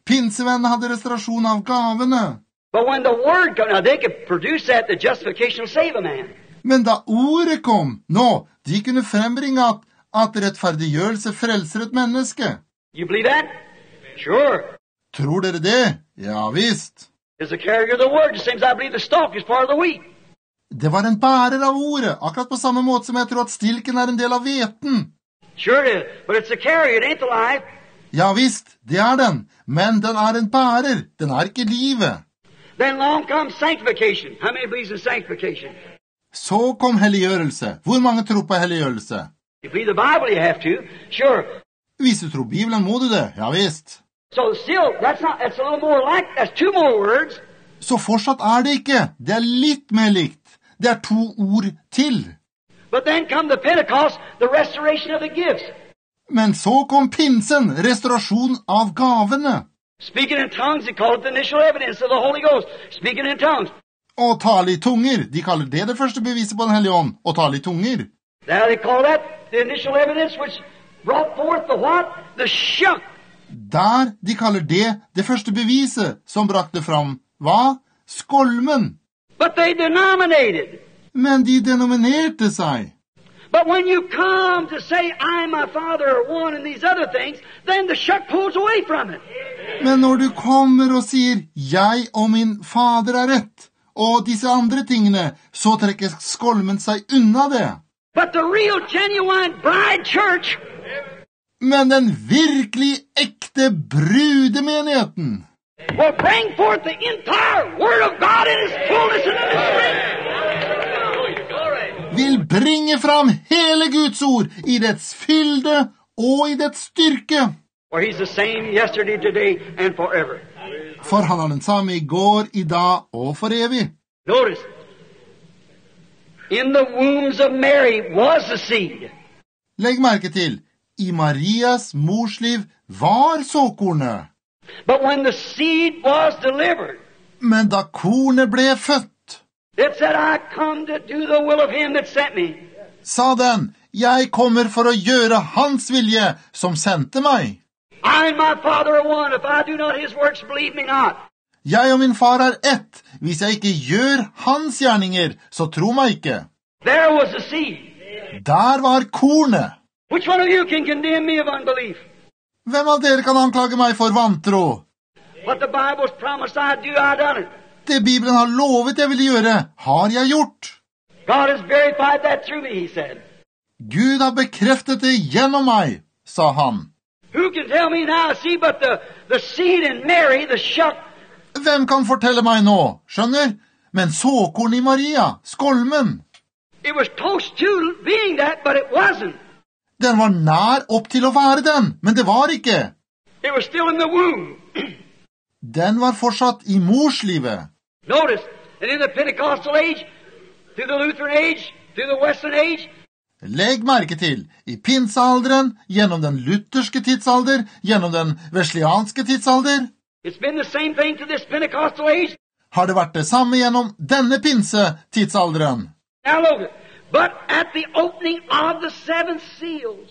Pinsevennene hadde restaurasjon av gavene. But when the word comes, now they could produce that, the justification will save a man. Men da ordet kom, nå, de kunne frembringe at, at rettferdiggjørelse frelser et menneske. You believe that? Sure. Tror dere det? Ja, visst. It's the carrier of the word, the same as I believe the stalk is part of the wheat. Det var en bærer av ordet, akkurat på samme måte som jeg tror at stilken er en del av hveten. Sure it is, but it's the carrier, it ain't the life. Ja visst, det er den, men den er en bærer, den er ikke livet. Then along comes sanctification. How many believes in sanctification? Så kom helliggjørelse. Hvor mange tror på helliggjørelse? You believe the Bible, you have to. Sure. Hvis du tror Bibelen, må du det. Ja visst. So still, that's not, that's a little more like, that's two more words. Så fortsatt er det ikke. Det er litt mer likt. Det er to ord til. But then come the Pentecost, the restoration of the gifts. Men så kom pinsen, restaurasjon av gavene. Speaking in tongues, they call it the initial evidence of the Holy Ghost. Speaking in tongues. Og tale i tunger. De kaller det det første beviset på den hellige ånd. Å tale i tunger. Now they call that the initial evidence which brought forth the what? The shock. Der de kaller det det første beviset som brakte fram, hva? Skolmen. But they denominated. Men de denominerte seg. But when you come to say, I and my Father are one and these other things, then the shuck pulls away from it. Men når du kommer og sier, jeg og min fader er rett, og disse andre tingene, så trekker skolmen seg unna det. But the real genuine bride church, men den virkelig ekte brudemenigheten will bring forth the entire Word of God in His fullness and in His strength. Vil bringe fram hele Guds ord i dets fylde og i dets styrke. For He's the same yesterday, today, and forever. For han er den samme i går, i dag og for evig. Notice, in the wombs of Mary was the seed. Legg merke til, i Marias morsliv var såkornet. But when the seed was delivered, men da kornet ble født, it said, I come to do the will of Him that sent me. Sa den, jeg kommer for å gjøre hans vilje som sendte meg. I and my Father are one. If I do not His works, believe me not. Jeg og min far er ett. Hvis jeg ikke gjør hans gjerninger, så tro meg ikke. There was the seed. Der var kornet. Which one of you can condemn me of unbelief? Hvem av dere kan anklage meg for vantro? What the Bible's promised I do, I done it. Det Bibelen har lovet jeg ville gjøre, har jeg gjort. God has verified that through me, he said. Gud har bekreftet det gjennom meg, sa han. Who can tell me now, see, but the, the seed in Mary, the shuck. Hvem kan fortelle meg nå, skjønner? Men såkorn i Maria, skolmen. It was close to being that, but it wasn't. Den var nær opp til å være den, men det var ikke. It was still in the womb. Den var fortsatt i morslivet. Notice, and in the Pentecostal age, through the Lutheran age, through the Western age, legg merke til, i pinsealderen, gjennom den lutherske tidsalder, gjennom den veslianske tidsalder, it's been the same thing to this Pentecostal age. Har det vært det samme gjennom denne pinse-tidsalderen. Now look, but at the opening of the seven seals,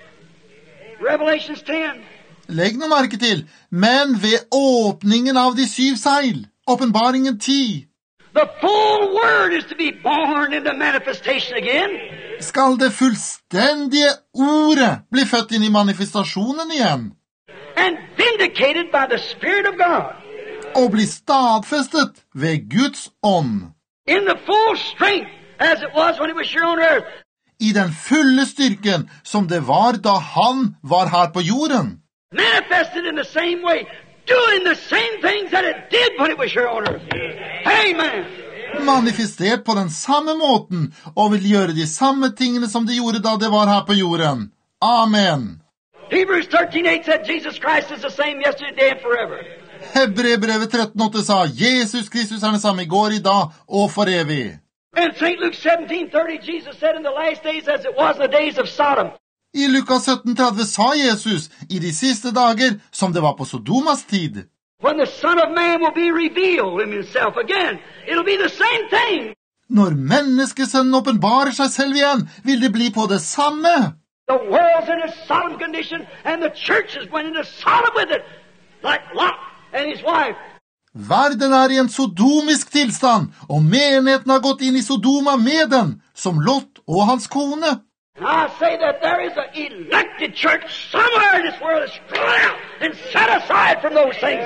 Revelations ten, legg noe merke til, men ved åpningen av de syv seil, åpenbaringen ti, the full word is to be born into manifestation again. Skal det fullstendige ordet bli født inn i manifestasjonen igjen, and vindicated by the Spirit of God, og bli stadfestet ved Guds ånd, in the full strength as it was when it was here on earth. I den fulle styrken som det var da han var her på jorden. Manifested in the same way, doing the same things that it did when it was here on earth. Amen. Manifestert på den samme måten, og vil gjøre de samme tingene som det gjorde da det var her på jorden. Amen. Hebrews thirteen eight said Jesus Christ is the same yesterday, today, and forever. Hebreerbrevet tretten åtte sa, Jesus Kristus er den samme i går, i dag og for evig. And Saint Luke seventeen thirty, Jesus said in the last days as it was in the days of Sodom. I Lukas sytten tretti sa Jesus, i de siste dager, som det var på Sodomas tid. When the Son of Man will be revealed in himself again, it'll be the same thing. Når menneskesønnen åpenbarer seg selv igjen, vil det bli på det samme. The world's in a Sodom condition, and the church is went into Sodom with it. like Lot and his wife. Verden er i en sodomisk tilstand, og menigheten har gått inn i Sodoma med den, som Lot og hans kone. And I say that there is an elected church somewhere in this world that's drawn out and set aside from those things.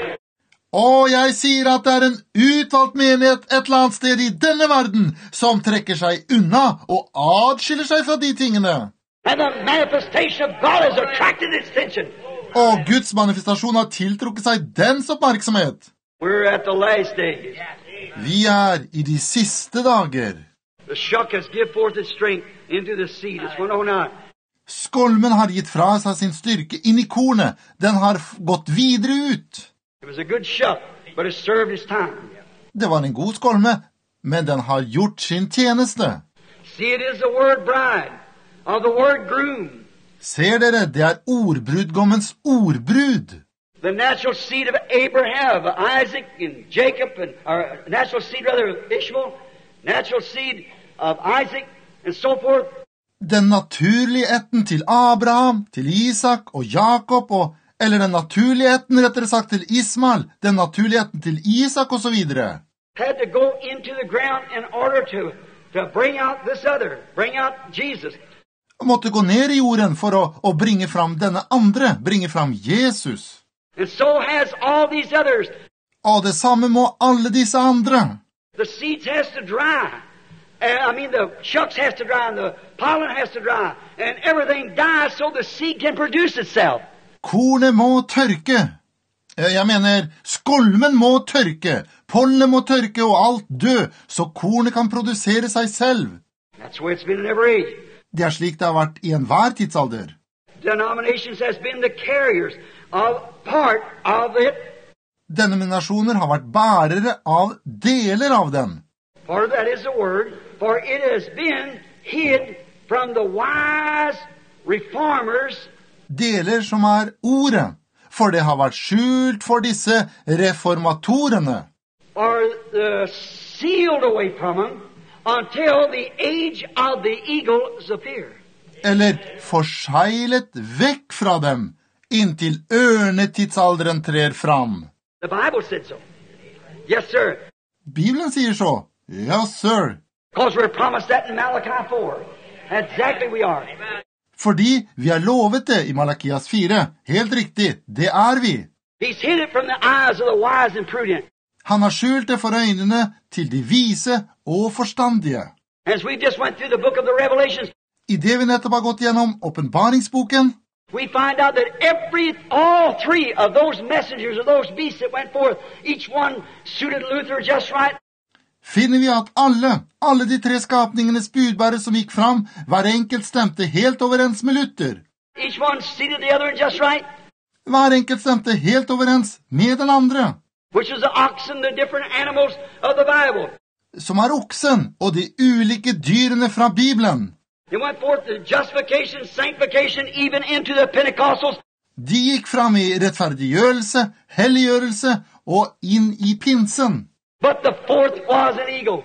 Og jeg sier at det er en utvalgt menighet et eller annet sted i denne verden som trekker seg unna og adskiller seg fra de tingene. And the manifestation of God has attracted its attention. Og Guds manifestasjon har tiltrukket seg dens oppmerksomhet. We're at the last days. Vi er i de siste dager. The shuck has given forth its strength into the seed. It's went on out. Skolmen har gitt fra seg sin styrke inn i kornet. Den har f- gått videre ut. It was a good shuck, but it served its time. Det var en god skolme, men den har gjort sin tjeneste. See, it is the word bride, of the word groom. Ser dere, det er ordbrudgommens ordbrud. The natural seed of Abraham, of Isaac and Jacob, and or natural seed rather of Ishmael, natural seed of Isaac, and so forth. Den naturlige etten til Abraham, til Isak og Jakob, og, eller den naturlige etten rettere sagt til Ismael, den naturlige etten til Isak og så videre. Had to go into the ground in order to, to bring out this other, bring out Jesus. Måtte gå ned i jorden for å, å bringe fram denne andre, bringe fram Jesus. And so has all these others. Og det samme må alle disse andre. The seeds has to dry. And, I mean, the shucks has to dry, and the pollen has to dry, and everything dies so the seed can produce itself. Kornet må tørke. Jeg mener, skolmen må tørke, pollen må tørke og alt dø, så kornet kan produsere seg selv. That's the way it's been in every age. Det er slik det har vært i enhver tidsalder. Denominations has been the carriers of part of it. Denominasjoner har vært bærere av deler av den. For that is the word, for it has been hid from the wise reformers. Deler som er ordet, for det har vært skjult for disse reformatorene. Or uh, sealed away from them until the age of the eagles appear. Eller forseglet vekk fra dem, inntil ørnetidsalderen trer fram. The Bible said so. Yes, sir. Bibelen sier så. Ja, sir. Because we're promised that in Malachi four. Exactly we are. Fordi vi er lovet det i Malakias fire. Helt riktig, det er vi. He's hid it from the eyes of the wise and prudent. Han har skjult det for øynene til de vise og forstandige. As we just went through the book of the Revelations, I det vi nettopp har gått gjennom åpenbaringsboken, we find out that every, all three of those messengers of those beasts that went forth, each one suited Luther just right. finner vi at alle, alle de tre skapningenes budbærere som gikk fram, hver enkelt stemte helt overens med Luther. Each one seated the other just right, Hver enkelt stemte helt overens med den andre, which is the oxen, the different animals of the Bible. som er oksen og de ulike dyrene fra Bibelen. They went forth to justification, sanctification, even into the Pentecostals. De gikk fram i rettferdiggjørelse, helliggjørelse og inn i pinsen. But the fourth was an eagle.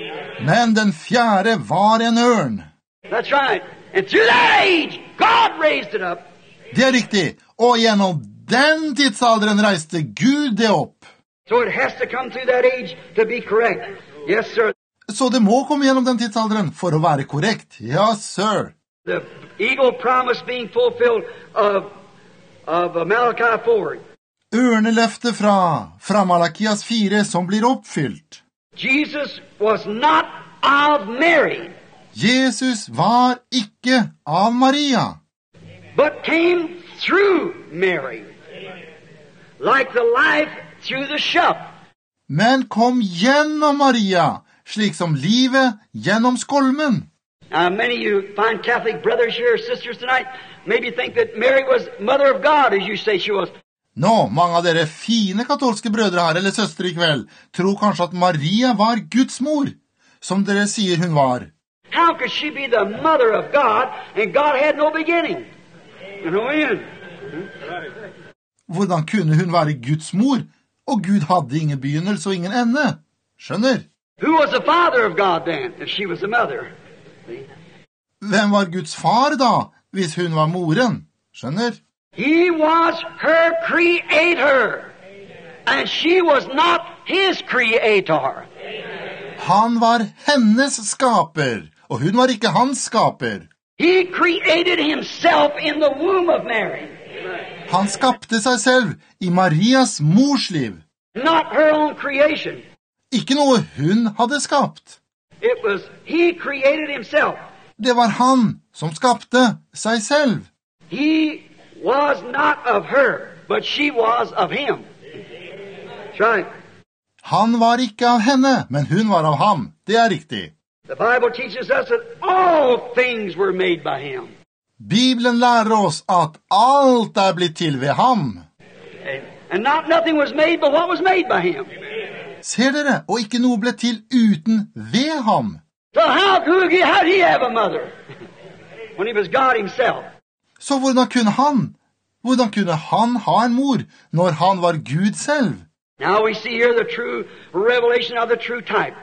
Men den fjerde var en ørn. That's right. And through that age, God raised it up. Det er riktig, og gjennom den tidsalderen reiste Gud det opp. So it has to come through that age to be correct. Yes, sir. Så det må komme gjennom den tidsalderen for å være korrekt. Ja, sir. The eagle promise being fulfilled of, of uh, Malachi four. Ørneløftet fra, fra Malakias fire som blir oppfylt. Jesus was not of Mary, Jesus var ikke av Maria, but came through Mary. Like the life through the shup. men kom gjennom Maria, slik som livet gjennom skolmen. Now, many of you fine Catholic brothers here, sisters tonight, maybe think that Mary was mother of God, as you say she was. Nå, mange av dere fine katolske brødre her, eller søstre i kveld, tror kanskje at Maria var Guds mor, som dere sier hun var. How could she be the mother of God, and God had no beginning and no end? Hvordan kunne hun være Guds mor, og Gud hadde ingen begynnelse og ingen ende? Skjønner? Who was the father of God then, if she was the mother? Hvem var Guds far da, hvis hun var moren? Skjønner? He was her creator, and she was not his creator. Han var hennes skaper, og hun var ikke hans skaper. He created himself in the womb of Mary. Han skapte seg selv i Marias mors liv. Not her own creation. Ikke noe hun hadde skapt. It was he created himself. Det var han som skapte seg selv. He was not of her, but she was of him. That's right. Han var ikke av henne, men hun var av ham. Det er riktig. The Bible teaches us that all things were made by him. Bibelen lærer oss at alt er blitt til ved ham. And not nothing was made but what was made by him. Ser dere, og ikke noe ble til uten ved ham. So how could he, how did he have a mother when he was God himself? Så hvordan kunne han, hvordan kunne han ha en mor når han var Gud selv? Now we see here the true revelation of the true type.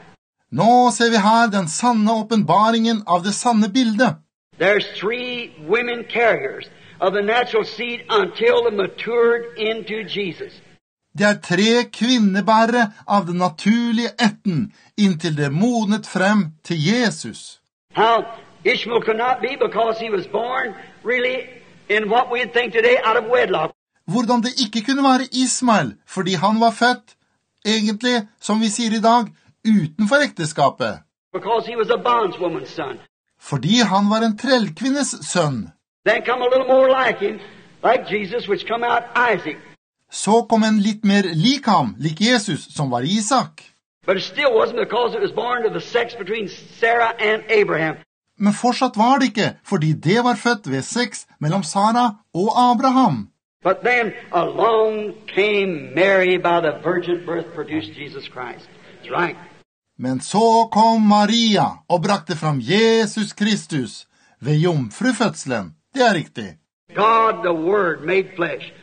Nå ser vi her den sanne åpenbaringen av det sanne bildet. There's three women carriers of the natural seed until they matured into Jesus. Det er tre kvinnebærere av den naturlige etten inntil det modnet frem til Jesus. How Ishmael could not be because he was born really in what we think today out of wedlock. Hvordan det ikke kunne være Ismael, fordi han var født, egentlig, som vi sier i dag, utenfor ekteskapet. Because he was a bondswoman's son. Fordi han var en trellkvinnes sønn. Then come a little more like him, like Jesus, which come out Isaac. Så kom en litt mer lik ham, lik Jesus, som var Isak. But it still wasn't because it was born of the sex between Sarah and Abraham. Men fortsatt var det ikke, fordi det var født ved sex mellom Sara og Abraham. But then along came Mary by the virgin birth produced Jesus Christ. That's right. Men så kom Maria og brakte fram Jesus Kristus ved jomfrufødselen. Det er riktig. God, the Word, made flesh.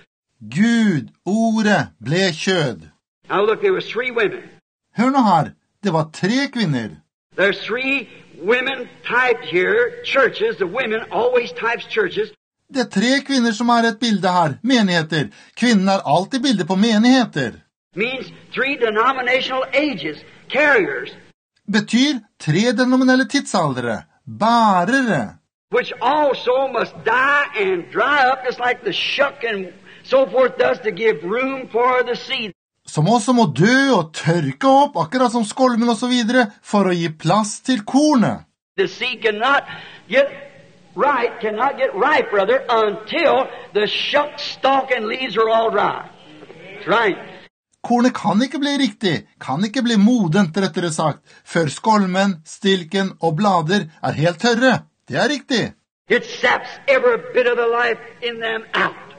Gud, ordet, ble kjød. Now look, there was three women. Hør nå her, det var tre kvinner. There's three women typed here, churches. The women always types churches. Det er tre kvinner som er et bilde her, menigheter. Kvinnen er alltid bilde på menigheter. Means three denominational ages, carriers. Betyr tre denominelle tidsaldere, bærere. Which also must die and dry up just like the shuck and so forth does to give room for the seed. Som også må dø og tørke opp, akkurat som skolmen og så videre, for å gi plass til kornet. The seed cannot get right, cannot get ripe, brother, until the shuck, stalk, and leaves are all dry. That's right. Kornet kan ikke bli riktig, kan ikke bli modent, rettere sagt, før skolmen, stilken og blader er helt tørre. Det er riktig. It saps every bit of the life in them out.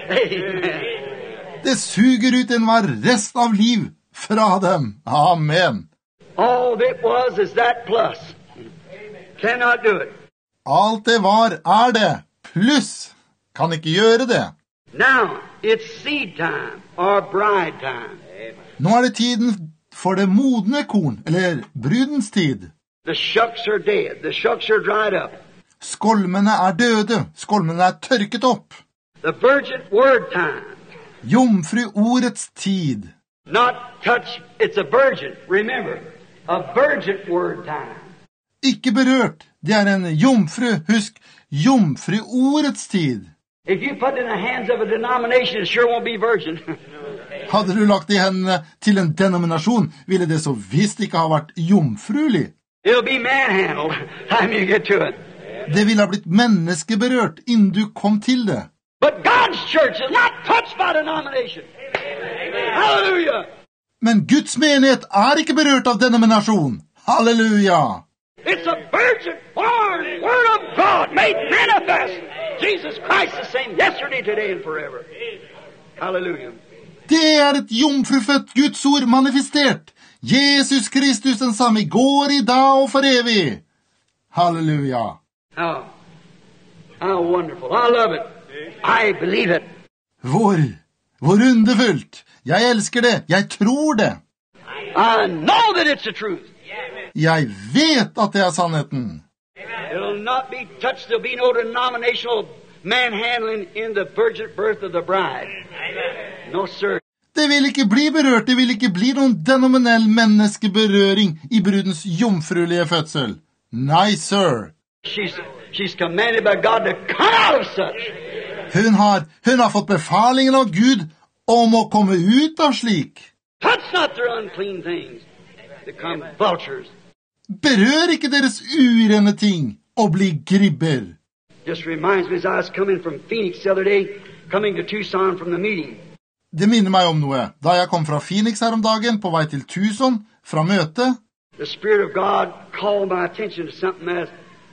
Amen. Det suger ut en hver rest av liv fra dem. Amen. All it was is that plus. Cannot do it. Alt det var er det, pluss. Kan ikke gjøre det. Now, it's seed time or bride time. Nå er det tiden for det modne korn, eller brudens tid. The shucks are dead. The shucks are dried up. Skolmene er døde, skolmene er tørket opp. The virgin word time. Jomfruordets tid. Not touch, it's a virgin, remember. A virgin word time. Ikke berørt, det er en jomfru, husk, jomfruordets tid. If you put it in the hands of a denomination, it sure won't be virgin. Hadde du lagt i hendene til en denominasjon, ville det så visst ikke ha vært jomfrulig. It'll be manhandled time you get to it. Det ville ha blitt menneskeberørt innen du kom til det. But God's church is not touched by denomination. Hallelujah! Men Guds menighet er ikke berørt av denominasjon. Halleluja! It's a virgin born word of God made manifest. Jesus Christ the same yesterday, today and forever. Hallelujah. Det er et jomfrufødt Guds ord manifestert. Jesus Kristus den samme i går, i dag og for evig. Halleluja. Oh, how wonderful. I love it. I believe it. Hvor, hvor underfullt. Jeg elsker det. Jeg tror det. I know that it's the truth. Jeg vet at det er sannheten. It'll not be touched. There'll be no denominational manhandling in the virgin birth of the bride. No, sir. Det vil ikke bli berørt, det vil ikke bli noen denominell menneskeberøring i brudens jomfruelige fødsel. Nei, sir. She's, she's commanded by God to come out of such. Hun har, hun har fått befalingen av Gud om å komme ut av slik. Touch not their unclean things. They come vultures. Berør ikke deres urene ting og bli gribber. Just reminds me as I was coming from Phoenix the other day, coming to Tucson from the meeting. Det minner meg om noe. Da jeg kom fra Phoenix her om dagen, på vei til Tucson, fra møtet, the Spirit of God called my attention to something as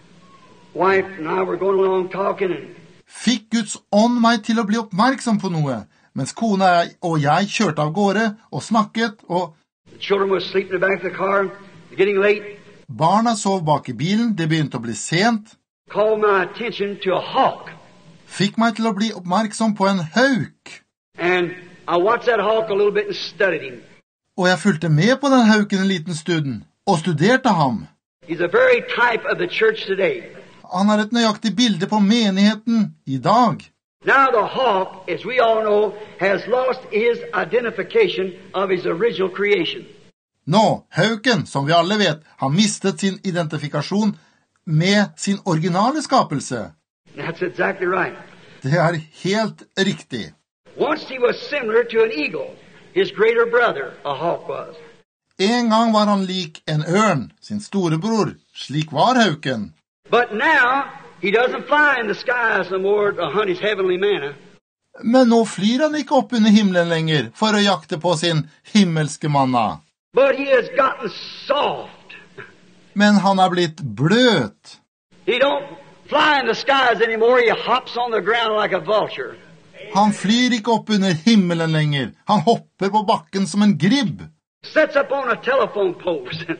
wife and I were going along talking and fikk Guds ånd meg til å bli oppmerksom på noe, mens kona og jeg kjørte av gårde og snakket, og the children were sleeping in the back of the car, getting late. Barna sov bak i bilen, det begynte å bli sent. Called my attention to a hawk. Fikk meg til å bli oppmerksom på en hauk. And I watched that hawk a little bit and studied him. Og jeg fulgte med på den hauken en liten stund, og studerte ham. He's a very type of the church today. Han er et nøyaktig bilde på menigheten i dag. Now the hawk, as we all know, has lost his identification of his original creation. Nå, hauken, som vi alle vet, har mistet sin identifikasjon med sin originale skapelse. That's exactly right. Det er helt riktig. Once he was similar to an eagle, his greater brother, a hawk was. En gang var han lik en ørn, sin storebror, slik var hauken. But now, he doesn't fly in the skies no more to hunt his heavenly manna. Men nå flyr han ikke opp under himmelen lenger for å jakte på sin himmelske manna. But he has gotten soft. Men han er blitt bløt. He don't fly in the skies anymore. He hops on the ground like a vulture. Han flyr ikke opp under himmelen lenger. Han hopper på bakken som en gribb. Sets up on a telephone post.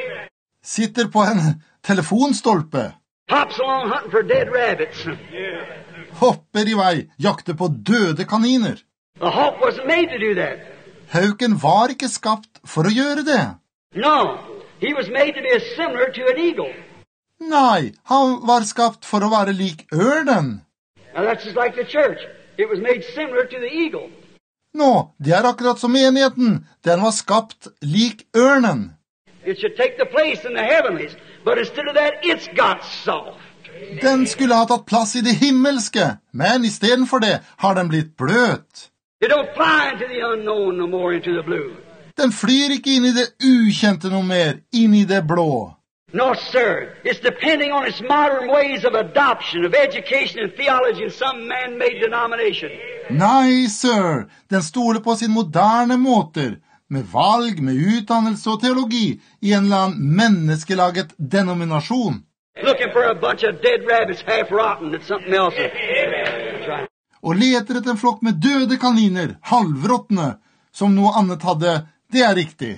Sitter på en telefonstolpe. Hops along hunting for dead rabbits. Hopper i vei, jakter på døde kaniner. The hawk wasn't made to do that. Hauken var ikke skapt for å gjøre det. No, he was made to be similar to an eagle. Nei, han var skapt for å være lik ørnen. Now that's just like the church. It was made similar to the eagle. Nå, det er akkurat som menigheten. Den var skapt lik ørnen. It should take the place in the heavenlies, but instead of that, it's got soft. Den skulle ha tatt plass i det himmelske, men i stedet for det har den blitt bløt. It don't fly into the unknown no more, into the blue. Den flyr ikke inn i det ukjente noe mer, inn i det blå. No, sir. It's depending on its modern ways of adoption, of education and theology in some man-made denomination. Nei, sir. Den stoler på sin moderne måter, med valg, med utdannelse og teologi, i en eller annen menneskelaget denominasjon. Looking for a bunch of dead rabbits half rotten at something else. That's right. Og leter etter en flokk med døde kaniner, halvråtne, som noe annet hadde. Det er riktig.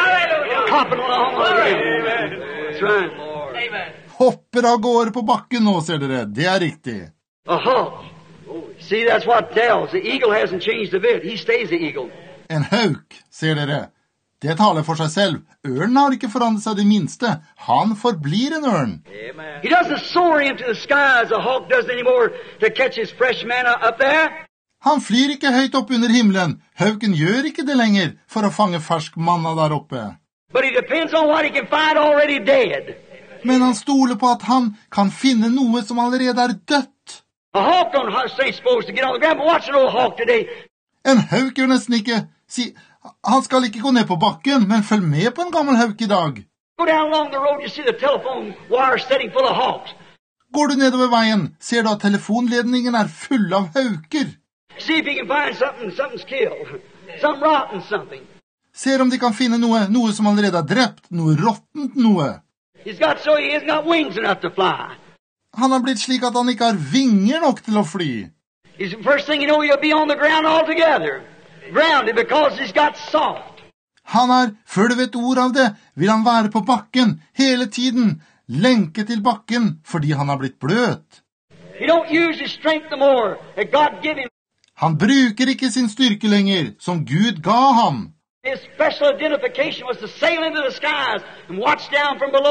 Hopping along on the ground. That's right. Hopper av gårde på bakken nå, ser dere. Det er riktig. A hawk. See, that's what tells. The eagle hasn't changed a bit. He stays the eagle. En hauk, ser dere. Det taler for seg selv. Ørnen har ikke forandret seg det minste. Han forblir en ørn. He doesn't soar into the sky as a hawk does anymore to catch his fresh manna up there. Han flyr ikke høyt opp under himmelen. Hauken gjør ikke det lenger for å fange fersk manna der oppe. But he depends on what he can find already dead. Men han stoler på at han kan finne noe som allerede er dødt. A hawk don't stay supposed to get on the ground, but watch an old hawk today. En hauk gjør nesten ikke si... Han skal ikke gå ned på bakken, men følg med på en gammel hauk i dag. Go down along the road, you see the telephone wire setting full of hawks. Går du nedover veien, ser du at telefonledningen er full av hauker. See if you can find something, something's killed. Some rotten something. Ser om de kan finne noe, noe som allerede er drept, noe råttent noe. He's got so he hasn't got wings enough to fly. Han har blitt slik at han ikke har vinger nok til å fly. He's the first thing you know, he'll be on the ground altogether. Grounded because he's got soft. Han er, før du vet ord av det, vil han være på bakken hele tiden, lenket til bakken fordi han har blitt bløt. He don't use his strength no more that God gave him. Han bruker ikke sin styrke lenger, som Gud ga ham. His special identification was to sail into the skies and watch down from below.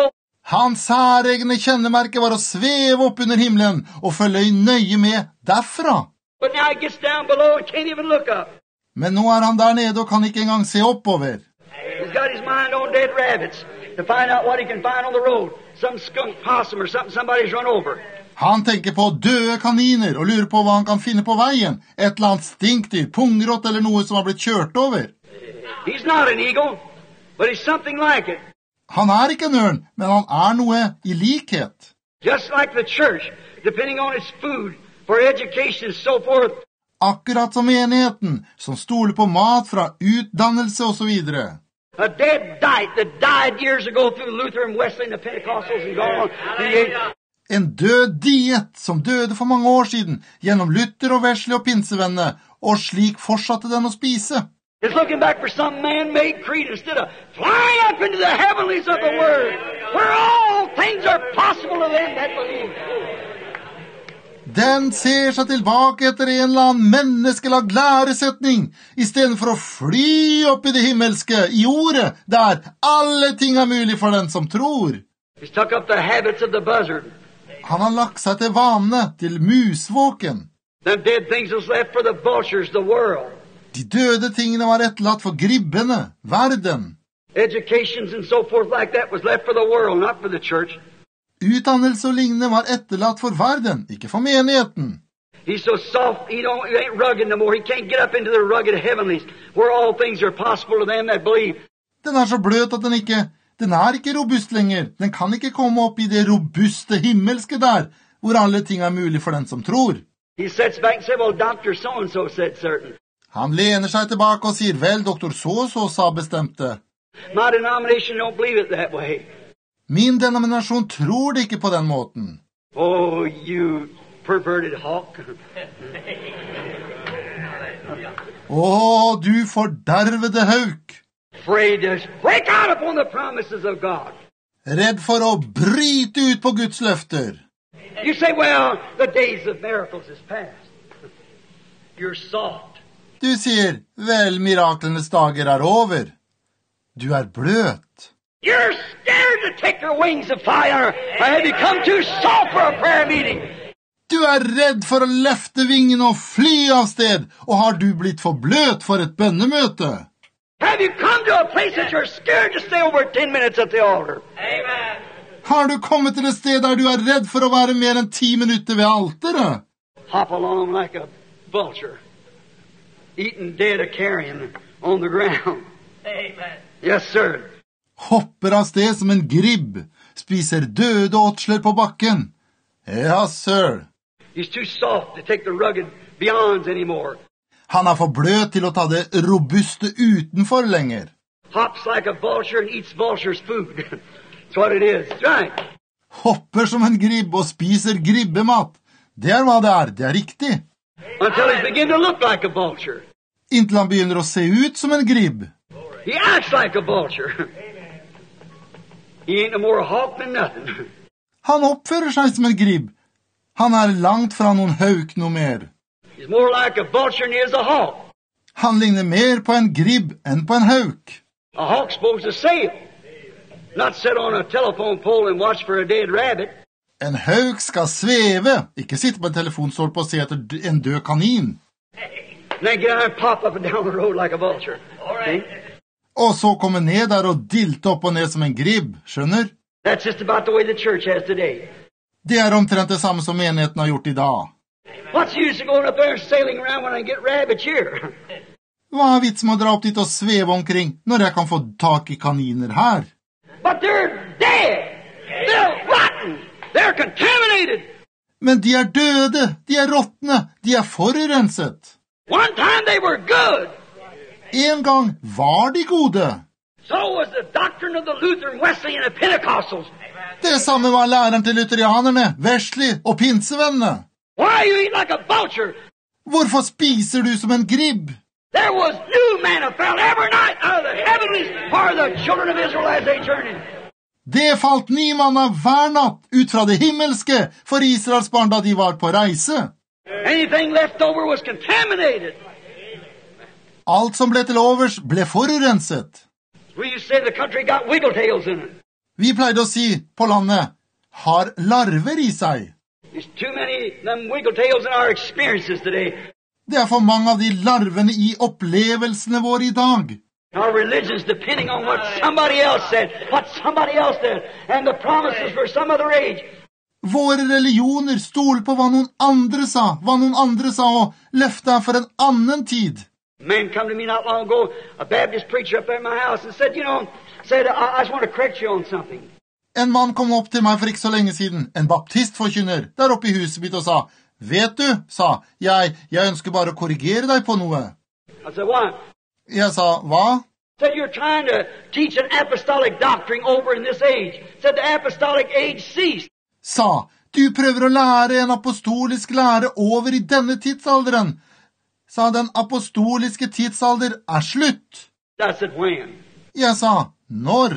Hans særegne kjennemerke var å sveve opp under himmelen og følge nøye med derfra. But now he gets down below and can't even look up. Men nå er han der nede og kan ikke engang se oppover. He's got his mind on dead rabbits to find out what he can find on the road. Some skunk possum or something somebody's run over. Han tenker på døde kaniner og lurer på hva han kan finne på veien. Et eller annet stinkdyr, pungrott eller noe som har blitt kjørt over. He's not an eagle, but he's something like it. Han er ikke en ørn, men han er noe i likhet. Just like the church, depending on its food, for education and so forth. Akkurat som menigheten, som stoler på mat fra utdannelse og så videre. A dead diet that died years ago through Luther and Wesley and the Pentecostals and gone on. The En død diet som døde for mange år siden, gjennom Luther og Wesley og pinsevennene, og slik fortsatte den å spise. It's looking back for some man-made creed instead of flying up into the heavenlies of the Word, where all things are possible to them that believe. Den ser seg tilbake etter en eller annen menneskelagd læresetning, i stedet for å fly opp i det himmelske, i ordet, der alle ting er mulig for den som tror. He's took up the habits of the buzzard. Han har lagt seg til vanene, til musvåken. Them dead things was left for the vultures, the world. De døde tingene var etterlatt for gribbene, verden. Educations and so forth like that was left for the world, not for the church. Utdannelse og lignende var etterlatt for verden, ikke for menigheten. He's so soft, he, don't, he ain't rugged no more. He can't get up into the rugged heavenlies, where all things are possible to them that believe. Den er så bløt at den ikke, den er ikke robust lenger. Den kan ikke komme opp i det robuste himmelske der, hvor alle ting er mulig for den som tror. He sits back and says, well, Doctor so-and-so said certain. Han lener seg tilbake og sier, vel, doktor så-så sa bestemte. My denomination don't believe it that way. Min denominasjon tror det ikke på den måten. Oh, you perverted hawk. Åh, du fordervede hauk. Afraid to break out upon the promises of God. Redd for å bryte ut på Guds løfter. You say, well, the days of miracles is past. You're soft. Du sier, vel, miraklenes dager er over. Du er bløt. You're scared to take your wings of fire. Or have you come too soft for a prayer meeting? Du er redd for å løfte vingen og fly av sted, og har du blitt for bløt for et bønnemøte? Have you come to a place that you're scared to stay over ten minutes at the altar? Amen. Har du kommet til et sted der du er redd for å være mer enn ti minutter ved alteret? Hop along like a vulture, eating dead a carrion on the ground. Amen. Yes, sir. Hopper av sted som en gribb, spiser døde åtsler på bakken. Ja, sir. He's too soft to take the rugged beyonds anymore. Han er for bløt til å ta det robuste utenfor lenger. Hops like a vulture and eats vulture's food. That's what it is. That's right. Hopper som en gribb og spiser gribbemat. Det er hva det er. Det er riktig. Until he's beginning to look like a vulture. Inntil han begynner å se ut som en gribb. He acts like a vulture. He ain't no more a hawk than nothing. Han oppfører seg som en gribb. Han er langt fra noen hauk noe mer. He's more like a vulture than he is a hawk. Han ligner mer på en gribb enn på en hauk. A hawk's supposed to sail, not sit on a telephone pole and watch for a dead rabbit. En hauk skal sveve, ikke sitte på en telefonstolpe og se etter en død kanin. And then get out and pop up and down the road like a vulture. All right. Og så komme ned der og dilte opp og ned som en gribb, skjønner? That's just about the way the church has today. Det er omtrent det samme som menigheten har gjort i dag. What's the use of going up there and sailing around when I get rabbits here? Hva er vitsen med å dra opp dit og sveve omkring, når jeg kan få tak i kaniner her? But they're dead! They're rotten! They're contaminated! Men de er døde, de er råtne, de er forurenset. One time they were good. En gang var de gode. So was the doctrine of the Lutheran, Wesley, and the Pentecostals. Det samme var læreren til lutherianerne, Wesley og pinsevennene. Why you eat like a vulture? Hvorfor spiser du som en gribb? There was new manna fell every night out of the heavenlies for the children of Israel as they journeyed. Det falt ny manna hver natt ut fra det himmelske for Israels barn da de var på reise. Anything left over was contaminated. Alt som ble til overs ble forurenset. We used to say the country got wiggletails in it. Vi pleide å si på landet, har larver i seg. There's too many of them wiggletails in our experiences today. Det er for mange av de larvene i opplevelsene våre i dag. Our religion's depending on what somebody else said, what somebody else did, and the promises for some other age. Våre religioner stoler på hva noen andre sa, hva noen andre sa, og løftet er for en annen tid. A man come to me not long ago, a Baptist preacher up there in my house, and said, you know, said, I, I just want to correct you on something. En mann kom opp til meg for ikke så lenge siden, en baptistforkynner, der oppe i huset mitt og sa, vet du, sa jeg, jeg ønsker bare å korrigere deg på noe. I said, what? Jeg sa, hva? Said, you're trying to teach an apostolic doctrine over in this age. Said, the apostolic age ceased. Sa, du prøver å lære en apostolisk lære over i denne tidsalderen. Sa, den apostoliske tidsalder er slutt. I said, when? Jeg sa, når?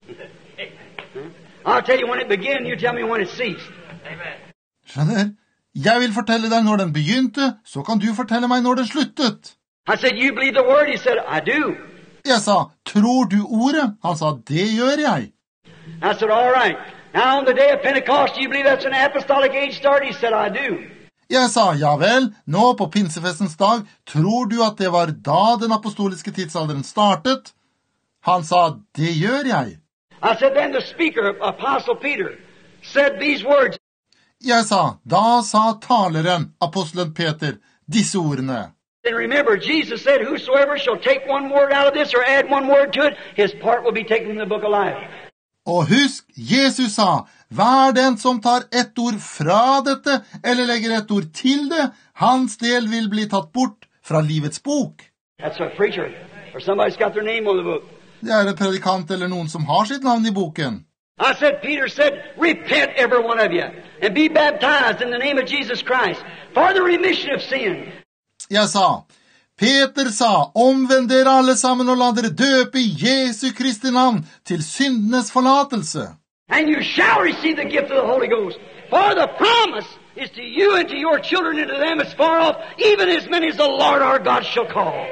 I'll tell you when it began, you tell me when it ceased. Skjønner? Jeg vil fortelle deg når den begynte, så kan du fortelle meg når den sluttet. I said, you believe the word? He said, I do. Jeg sa, tror du ordet? Han sa, det gjør jeg. I said, all right. Now on the day of Pentecost, do you believe that's an apostolic age start? He said, I do. Jeg sa, ja vel, nå på pinsefestens dag, tror du at det var da den apostoliske tidsalderen startet? Han sa, det gjør jeg. I said, then the speaker, Apostle Peter, said these words. Jeg sa, da sa taleren, apostelen Peter, disse ordene. And remember, Jesus said, whosoever shall take one word out of this or add one word to it, his part will be taken from the book of life. Og husk, Jesus sa, hver den som tar ett ord fra dette, eller legger ett ord til det, hans del vil bli tatt bort fra livets bok. That's a preacher, or somebody's got their name on the book. Det er en predikant eller noen som har sitt navn i boken. I said, Peter said, repent every one of you, and be baptized in the name of Jesus Christ, for the remission of sin. Jeg sa, Peter sa, omvend dere alle sammen og la dere døpe i Jesu Kristi navn til syndenes forlatelse. And you shall receive the gift of the Holy Ghost, for the promise is to you and to your children and to them as far off, even as many as the Lord our God shall call.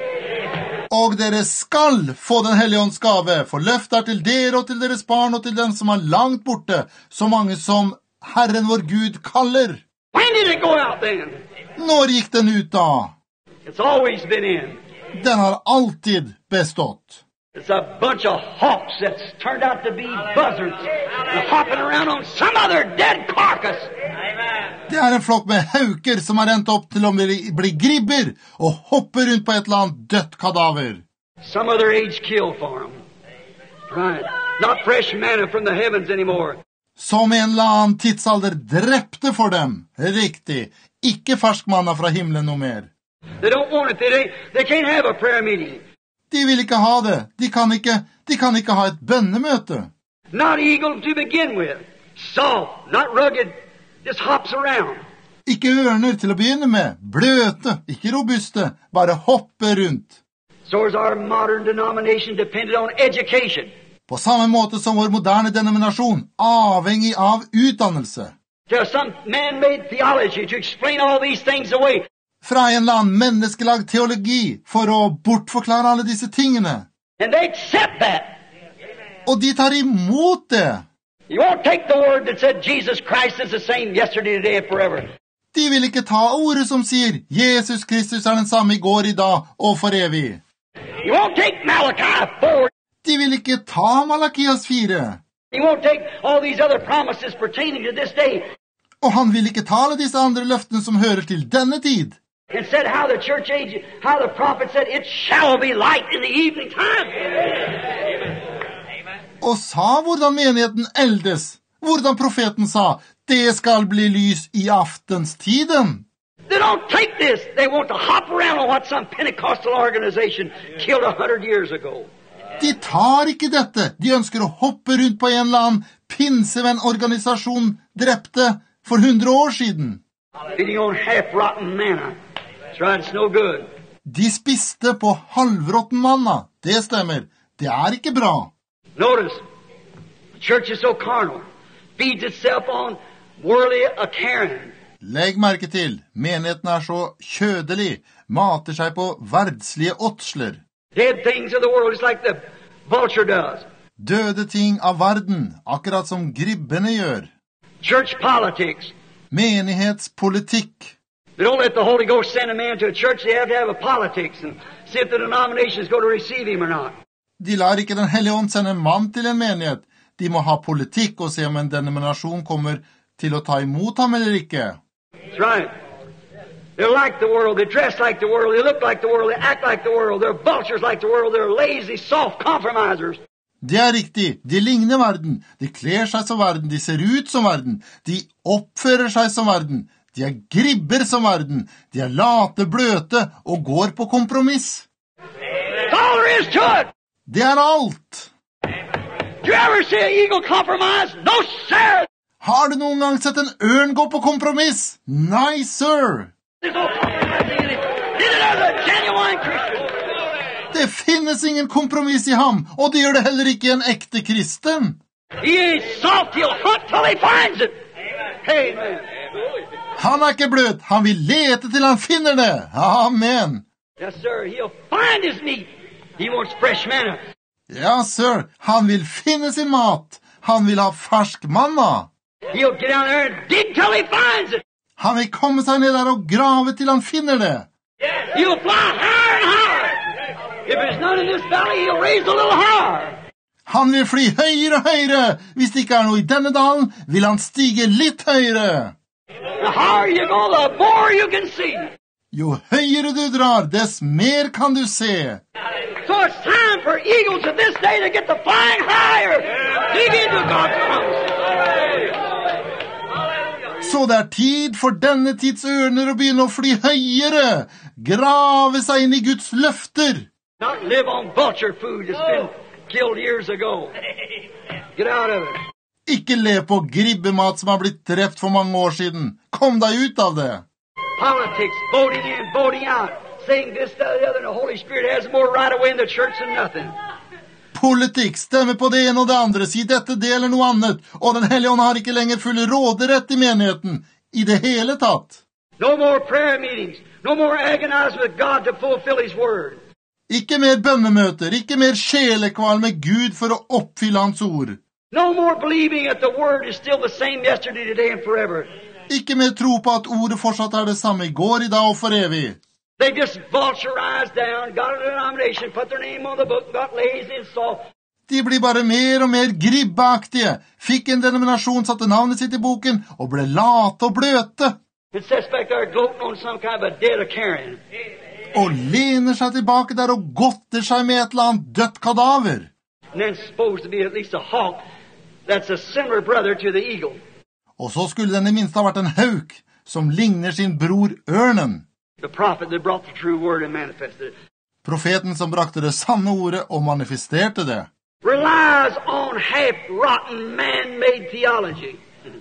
Og dere skal få den hellige ånds gave, for løftet er til dere og til deres barn og til dem som er langt borte, så mange som Herren vår Gud kaller. When did it go out then? Når gikk den ut da? It's always been in. Den har alltid bestått. It's a bunch of hawks that's turned out to be buzzards and hopping around on some other dead carcass. Det er en flokk med hauker som har endt opp til å bli, bli gribber og hopper rundt på et eller annet dødt kadaver. Some other age kill for them. Right. Not fresh manna from the heavens anymore. Som en eller annen tidsalder drepte for dem. Riktig. Ikke fersk manna fra himmelen noe mer. They don't want it. They, they, they can't have a prayer meeting. De vil ikke ha det. De kan ikke, de kan ikke ha et bønnemøte. Not eagle to begin with. Soft, not rugged, just hops around. Ikke ørner til å begynne med. Bløte, ikke robuste. Bare hoppe rundt. So is our modern denomination dependent on education. På samme måte som vår moderne denominasjon, avhengig av utdannelse. There's some man-made theology to explain all these things away. Fra en eller annen menneskelagd teologi for å bortforklare alle disse tingene. And they accept that. Og de tar imot det. You won't take the word that said Jesus Christ is the same yesterday, today, and forever. De vil ikke ta ordet som sier Jesus Kristus er den samme i går, i dag og for evig. You won't take Malachi four. De vil ikke ta Malakias fire. You won't take all these other promises pertaining to this day. Og han vil ikke tale disse andre løftene som hører til denne tid. And said how the church age, how the prophet said, it shall be light in the evening time. Og sa hvordan menigheten eldes. Hvordan profeten sa, det skal bli lys i aftenstiden. They don't take this. They want to hop around on what some Pentecostal organization killed a hundred years ago. De tar ikke dette. De ønsker å hoppe rundt på en eller annen pinsevenn-organisasjon drepte for hundre år siden. Feeding on half-rotten manna. That's right, it's no good. De spiste på halvråtten manna. Det stemmer. Det er ikke bra. Notice, the church is so carnal. Feeds itself on worldly a-caring. Legg merke til, menigheten er så kjødelig, mater seg på verdslige åtsler. Dead things of the world is like the vulture does. Døde ting av verden, akkurat som gribbene gjør. Church politics. Menighetspolitikk. They don't let the Holy Ghost send a man to a church. They have to have a politics and see if the denomination is going to receive him or not. De lar ikke den hellige ånd sende en mann til en menighet. De må ha politikk og se om en denominasjon kommer til å ta imot ham eller ikke. That's right. They're like the world. They dress like the world. They look like the world. They act like the world. They're vultures like the world. They're lazy, soft compromisers. Det er riktig. De ligner verden. De kler seg som verden. De ser ut som verden. De oppfører seg som verden. De er gribber som verden. De er late, bløte og går på kompromiss. That's all there is to it. Det er alt. Do you ever see an eagle compromise? No, sir. Har du noen gang sett en ørn gå på kompromiss? Nei, sir. There's no compromising in it. Neither does a genuine Christian. Det finnes ingen kompromiss i ham, og det gjør det heller ikke en ekte kristen. He ain't soft. He'll hunt till he finds it. Amen. Han er ikke bløt. Han vil lete til han finner det. Amen. Yes, sir. He'll find his meat. He wants fresh manna. Ja, sir. Han vil finne sin mat. Han vil ha fersk manna. He'll get down there and dig till he finds it. Han vil komme seg ned der og grave til han finner det. He'll fly higher and higher. If there's none in this valley, he'll raise a little higher. Han vil fly høyere og høyere. Hvis det ikke er noe i denne dalen, vil han stige litt høyere. The higher you go, the more you can see. Jo høyere du drar, dess mer kan du se. So it's time for eagles of this day to get the flying higher. Dig into God's promises. Så det er tid for denne tids ørner å begynne å fly høyere. Grave seg inn i Guds løfter. Not live on vulture food that's been killed years ago. Get out of it. Ikke le på gribbemat som har blitt drept for mange år siden. Kom deg ut av det. Politics, voting in, voting out, saying this, that, the other, and the Holy Spirit has more right away in the church than nothing. Politikk, stemme på det ene og det andre, si dette, det eller noe annet, og den hellige ånd har ikke lenger full råderett i menigheten, i det hele tatt. No more prayer meetings, no more agonizing with God to fulfill His word. Ikke mer bønnemøter, ikke mer sjelekval med Gud for å oppfylle hans ord. No more believing that the word is still the same yesterday, today, and forever. Ikke mer tro på at ordet fortsatt er det samme i går, i dag og for evig. They just vulturized down, got a denomination, put their name on the book, got lazy and soft. De blir bare mer og mer gribbeaktige, fikk en denominasjon, satte navnet sitt i boken, og ble late og bløte. It sits back there gloating on some kind of a dead or carrion. Og lener seg tilbake der og godter seg med et eller annet dødt kadaver. And then supposed to be at least a hawk that's a similar brother to the eagle. Og så skulle den i minst ha vært en hauk, som ligner sin bror ørnen. The prophet that brought the true word and manifested it. Profeten som brakte det sanne ordet og manifesterte det. Relies on half-rotten man-made theology.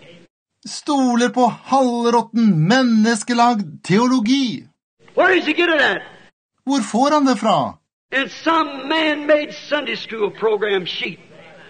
Stoler på halvråtten menneskelagd teologi. Where does he get it at? Hvor får han det fra? In some man-made Sunday school program sheet.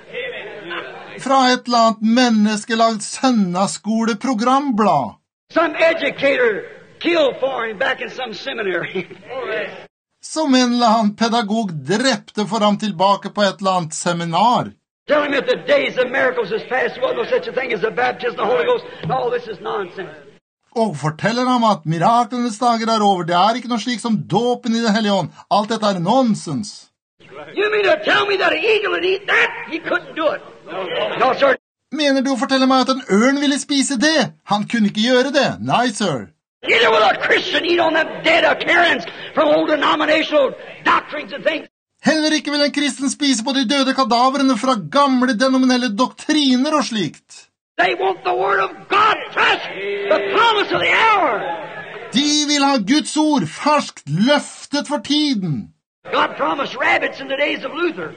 Fra et eller annet menneskelagd søndagsskoleprogramblad. Some educator killed for him back in some seminary. Som en eller annen pedagog drepte for ham tilbake på et eller annet seminar. Tell him that the days of miracles is past. There was no such a thing as the baptism of the Holy Ghost. All this is nonsense. Og forteller ham at miraklenes dager er over. Det er ikke noe slik som dåpen i den hellige ånd. Alt dette er nonsens. You mean to tell me that an eagle would eat that? He couldn't do it. No, sir. Mener du å fortelle meg at en ørn ville spise det? Han kunne ikke gjøre det. Nei, sir. Neither will a Christian eat on them dead carrions from old denominational doctrines and things. Heller ikke vil en kristen spise på de døde kadaverene fra gamle denominelle doktriner og slikt. They want the word of God fresh, the promise of the hour. De vil ha Guds ord ferskt løftet for tiden. God promised rabbits in the days of Luther.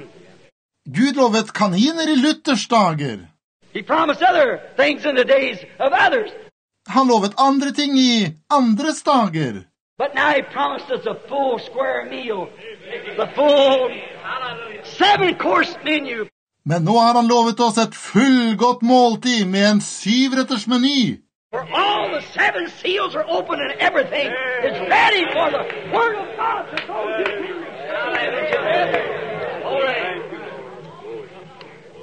Gud lovet kaniner i Luthers dager. He promised other things in the days of others. Han lovet andre ting i andres dager. But now he promised us a full square meal. The full seven-course menu. Men nå har han lovet oss et fullgodt måltid med en syvretters meny. For all the seven seals are open and everything is ready for the word of God to go to you.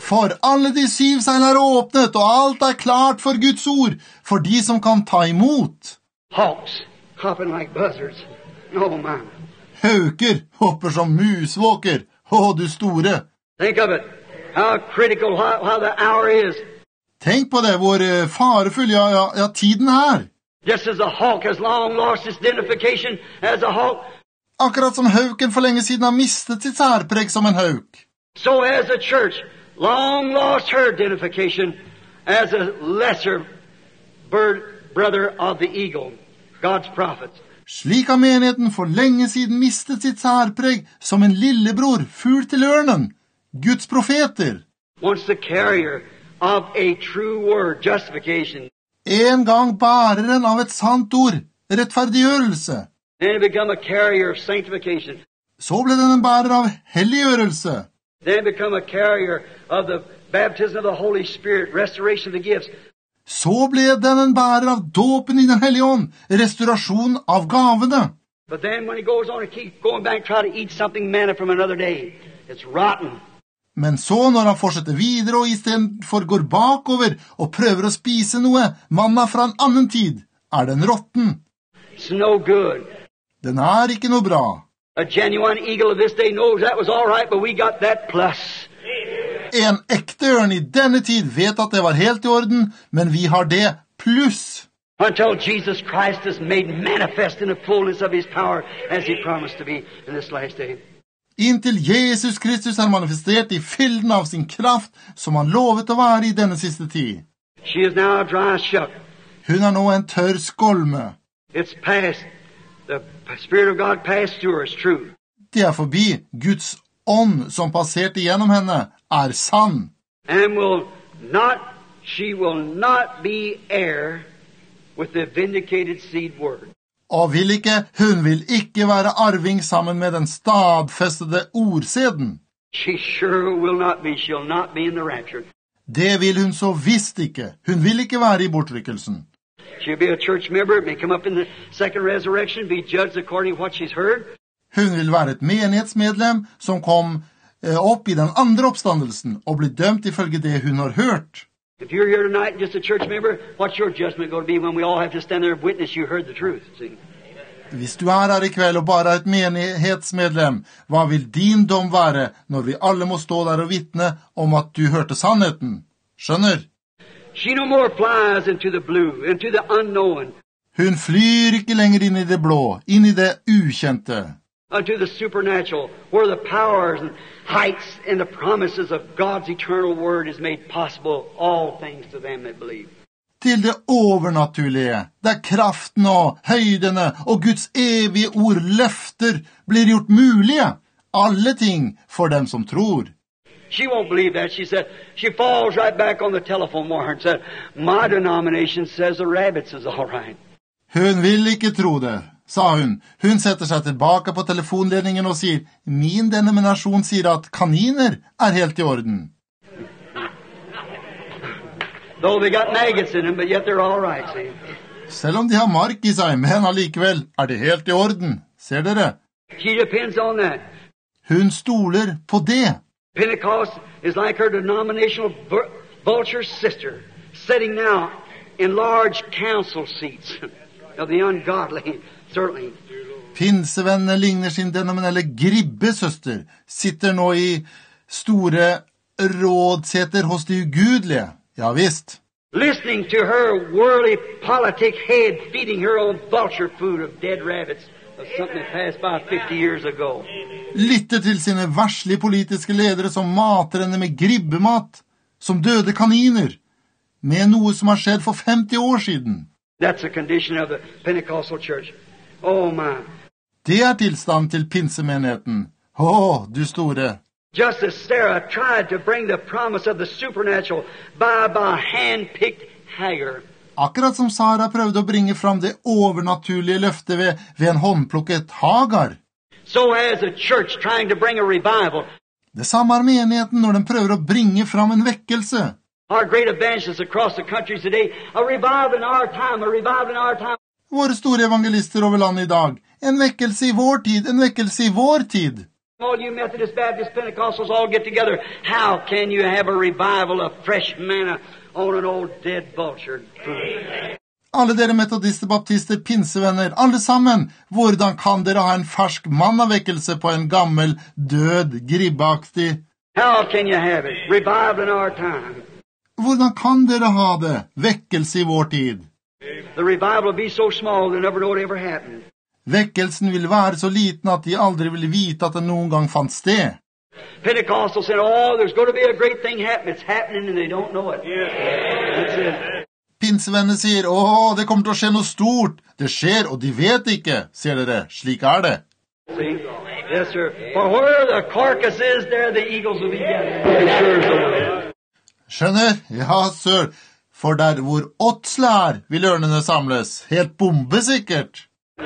For alle de syv seil er åpnet, og alt er klart for Guds ord, for de som kan ta imot. Hawks hopping like buzzards. Oh, my. Hauker hopper som musvåker. Å, du store. Think of it. How critical, how, how the hour is. Tenk på det, hvor eh, farefull, ja, ja, ja, tiden er. Just as a hawk has long lost its identification as a hawk, Akkurat som hauken for lenge siden har mistet sitt særpreg som en hauk. so has the church long lost her identification as a lesser bird, brother of the eagle, God's prophets. Slik har menigheten for lenge siden mistet sitt særpreg som en lillebror, fugl til ørnen, Guds profeter. Once the carrier of a true word, justification, En gang bæreren av et sant ord, rettferdiggjørelse. then it become a carrier of sanctification, Så ble den en bærer av helliggjørelse. then it become a carrier of the baptism of the Holy Spirit, restoration of the gifts. Så ble den en bærer av dåpen i den hellige ånd, restaurasjon av gavene. But then when he goes on and keeps going back, try to eat something manna from another day, it's rotten. Men så når han fortsetter videre og i stedet for går bakover og prøver å spise noe, manna fra en annen tid, er den råtten. It's no good. Den er ikke noe bra. A genuine eagle of this day knows that was all right, but we got that plus. En ekte ørn i denne tid vet at det var helt i orden, men vi har det pluss. Until Jesus Christ is made manifest in the fullness of His power as He promised to be in this last day. Inntil Jesus Kristus er manifestert i fylden av sin kraft, som han lovet å være i denne siste tid. She is now a dry shuck. Hun er nå en tørr skolme. It's past. The Spirit of God passed through her. It's true. Det er forbi. Guds ånd som passerte gjennom henne er sann. And will not, she will not be heir with the vindicated seed word. Og vil ikke, hun vil ikke være arving sammen med den stadfestede ordseden. She sure will not be. She'll not be in the rapture. Det vil hun så visst ikke. Hun vil ikke være i bortrykkelsen. She'll be a church member, may come up in the second resurrection, be judged according to what she's heard. Hun vil være et menighetsmedlem som kom eh, opp i den andre oppstandelsen og bli dømt ifølge det hun har hørt. If you're here tonight just a church member, what's your judgment going to be when we all have to stand there and witness you heard the truth? See? Hvis du er her i kveld og bare er et menighetsmedlem, hva vil din dom være når vi alle må stå der og vitne om at du hørte sannheten? Skjønner? She no more flies into the blue, into the unknown, Hun flyr ikke lenger inn i det blå, inn i det ukjente, unto the supernatural, where the powers and heights and the promises of God's eternal word is made possible, all things to them that believe. til det overnaturlige, der kraften og høydene og Guds evige ord løfter blir gjort mulige, alle ting for dem som tror. She won't believe that. She said, she falls right back on the telephone wire and said, my denomination says the rabbits is all right. Hun vil ikke tro det, sa hun. Hun setter seg tilbake på telefonledningen og sier, min denominasjon sier at kaniner er helt i orden. Though they got maggots in them, but yet they're all right, see. Selv om de har mark i seg, men allikevel er det helt i orden. Ser dere? She depends on that. Hun stoler på det. Pentecost is like her denominational vulture sister, sitting now in large council seats of the ungodly, certainly. Pinsevennene ligner sin denominelle gribbesøster, sitter nå i store rådseter hos de ugudelige. Ja visst. Listening to her worldly politic head feeding her on vulture food of dead rabbits of something that passed by fifty years ago. Lytte til sine verslige politiske ledere som mater henne med gribbemat, som døde kaniner, med noe som har skjedd for femti år siden. That's the condition of the Pentecostal church. Oh my. Det er tilstand til pinsemenigheten. Å, du store. Just as Sarah tried to bring the promise of the supernatural by, by hand-picked Hagar. Akkurat som Sara prøvde å bringe fram det overnaturlige løftet ved, ved en håndplukket Hagar. So has the church trying to bring a revival. Det samme er menigheten når den prøver å bringe fram en vekkelse. Our great evangelists across the country today, a revival in our time, a revival in our time. Våre store evangelister over landet i dag. En vekkelse i vår tid, en vekkelse i vår tid. All you Methodist, Baptist, Pentecostals all get together. How can you have a revival of fresh manna on an old dead vulture food? Alle dere metodister, baptister, pinsevenner, alle sammen, hvordan kan dere ha en fersk mannavekkelse på en gammel, død, gribbeaktig? How can you have it? Revival in our time. Hvordan kan dere ha det? Vekkelse i vår tid. The revival will be so small they never know it ever happened. Vekkelsen vil være så liten at de aldri vil vite at det noen gang fant sted. Pentecostals said, oh, there's going to be a great thing happening. It's happening and they don't know it. That's it. Pinsevenner sier, åh, det kommer til å skje noe stort. Det skjer, og de vet ikke, sier dere. Slik er det. See? Yes, sir. For where the carcass is, there the eagles will be gathered. Skjønner? Ja, sir. For der hvor åtslet er, vil ørnene samles. Helt bombesikkert.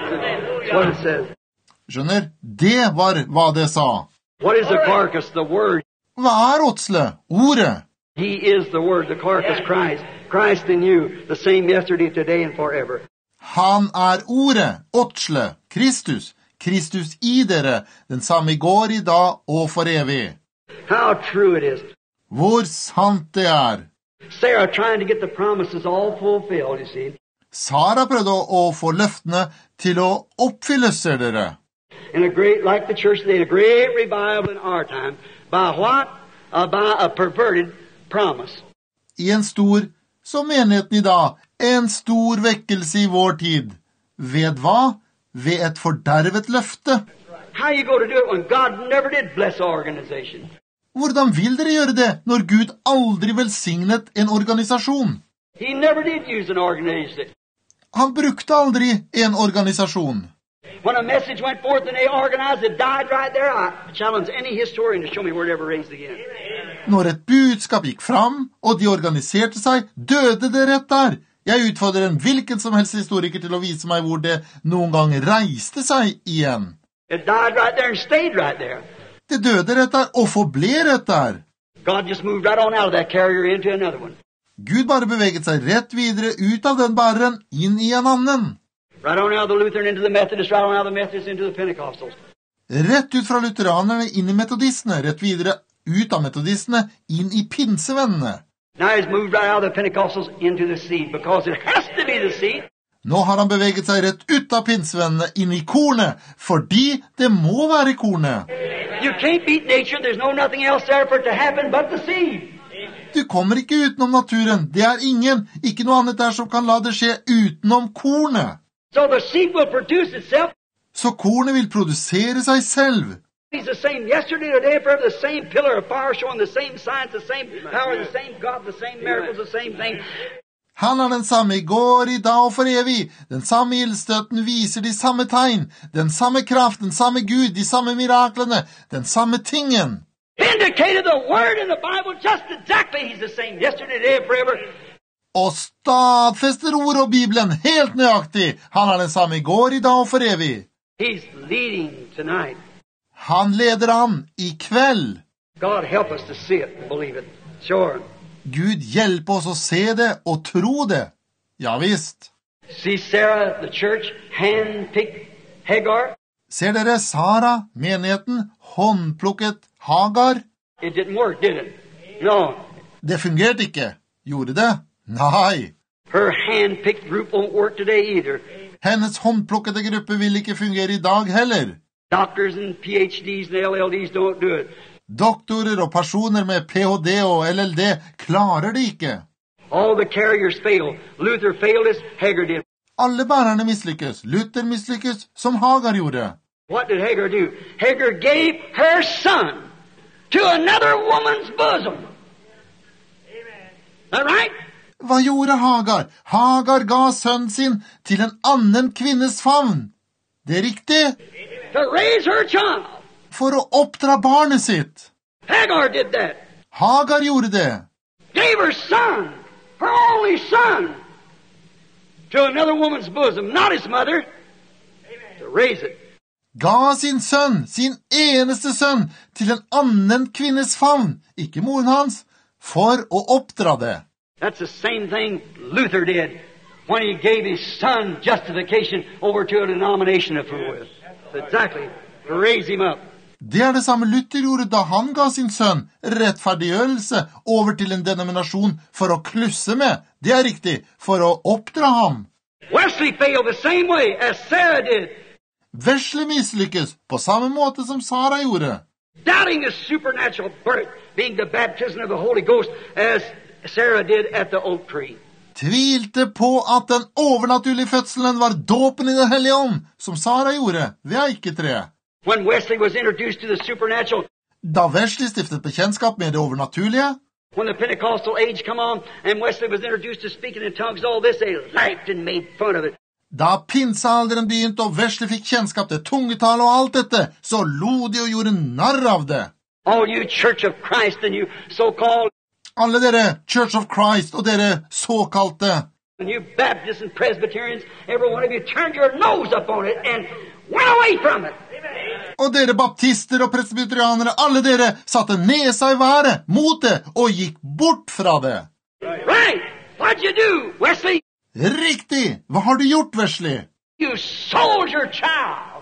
What it says. Skjønner? Det var hva det sa. What is the carcass? The word. Hva er åtslet? Ordet. He is the word, the carcass, Christ. Christ in you, the same yesterday, today, and forever. Han er ordet, åtslet, Kristus. Kristus i dere, den samme i går, i dag og for evig. How true it is. Hvor sant det er. Sarah trying to get the promises all fulfilled, you see. Sara prøvde å, å få løftene til å oppfylles, ser dere. In a great, like the church today, a great revival in our time. By what? Uh, by a perverted promise. I en stor, som menigheten i dag, en stor vekkelse i vår tid. Ved hva? Ved et fordervet løfte. How you go to do it when God never did bless our organization? Hvordan vil dere gjøre det når Gud aldri velsignet en organisasjon? He never did use an organization. Han brukte aldri en organisasjon. When a message went forth and they organized it, died right there. I challenge any historian to show me where it ever raised again. Når et budskap gikk fram, og de organiserte seg, døde det rett der. Jeg utfordrer en hvilken som helst historiker til å vise meg hvor det noen gang reiste seg igjen. It died right there and stayed right there. Det døde rett der, og forble rett der. God just moved right on out of that carrier into another one. Gud bare beveget seg rett videre ut av den bæreren, inn i en annen. Right on out of the Lutheran into the Methodist, right on out of the Methodist into the Pentecostals. Rett ut fra lutheranerne inn i metodistene, rett videre ut av metodistene, inn i pinsevennene. Now he's moved right out of the Pentecostals into the seed, because it has to be the seed. Nå har han beveget seg rett ut av pinsevennene inn i kornet, fordi det må være kornet. You can't beat nature, there's no nothing else there for it to happen but the seed. Du kommer ikke utenom naturen, det er ingen, ikke noe annet der som kan la det skje utenom kornet. So the seed will produce itself. Så kornet vil produsere seg selv. He's the same yesterday, today, forever, the same pillar of fire showing the same signs, the same power, the same God, the same miracles, the same thing. Han er den samme i går, i dag og for evig. Den samme ildstøten viser de samme tegn. Den samme kraft, den samme Gud, de samme miraklene, den samme tingen. Vindicated the word in the Bible just exactly. He's the same yesterday, today, forever. Og stadfester ord og Bibelen helt nøyaktig. Han er den samme i går, i dag og for evig. He's leading tonight. Han leder an i kveld. God help us to see it and believe it. Sure. Gud hjelpe oss å se det og tro det. Ja visst. See Sarah, the church, hand-picked Hagar? Ser dere Sara, menigheten, håndplukket Hagar? It didn't work, did it? No. Det fungerte ikke. Gjorde det? Nei. Her hand-picked group won't work today either. Hennes håndplukkede gruppe vil ikke fungere i dag heller. Doctors and P H Ds and L L Ds don't do it. Doktorer og personer med P H D og L L D klarer det ikke. All the carriers fail. Luther failed us, Hagar did. Alle bærerne mislykkes. Luther mislykkes som Hagar gjorde. What did Hagar do? Hagar gave her son to another woman's bosom. Amen. Is that right? Hva gjorde Hagar? Hagar ga sønnen sin til en annen kvinnes favn. Det er riktig. To raise her child. For å oppdra barnet sitt. Hagar did that. Hagar gjorde det. Gave her son, her only son, to another woman's bosom, not his mother, to raise it. Ga sin sønn, sin eneste sønn, til en annen kvinnes favn, ikke moren hans, for å oppdra det. That's the same thing Luther did when he gave his son justification over to a denomination of fool with. Exactly. To raise him up. Det er det samme Luther gjorde da han ga sin sønn rettferdiggjørelse over til en denominasjon for å klusse med. Det er riktig, for å oppdra ham. Wesley failed the same way as Sarah did. Wesley mislykkes på samme måte som Sara gjorde. Doubting the supernatural birth being the baptism of the Holy Ghost as Sarah did at the oak tree. Tvilte på at den overnaturlige fødselen var dåpen i den hellige ånd, som Sara gjorde ved eiketreet. When Wesley was introduced to the supernatural, Da Wesley stiftet bekjentskap med det overnaturlige, when the Pentecostal age come on, and Wesley was introduced to speaking in tongues, all this, they laughed and made fun of it. da pinsealderen begynte og Wesley fikk kjennskap til tungetale og alt dette, så lo de og gjorde narr av det. All you Church of Christ and you so-called, Alle dere Church of Christ og dere såkalte, and you Baptists and Presbyterians, every one of you turned your nose up on it and went away from it. og dere baptister og presbyterianere, alle dere satte nesa i været mot det og gikk bort fra det. Right. What'd you do, Wesley? Riktig! Hva har du gjort, Wesley? You sold your child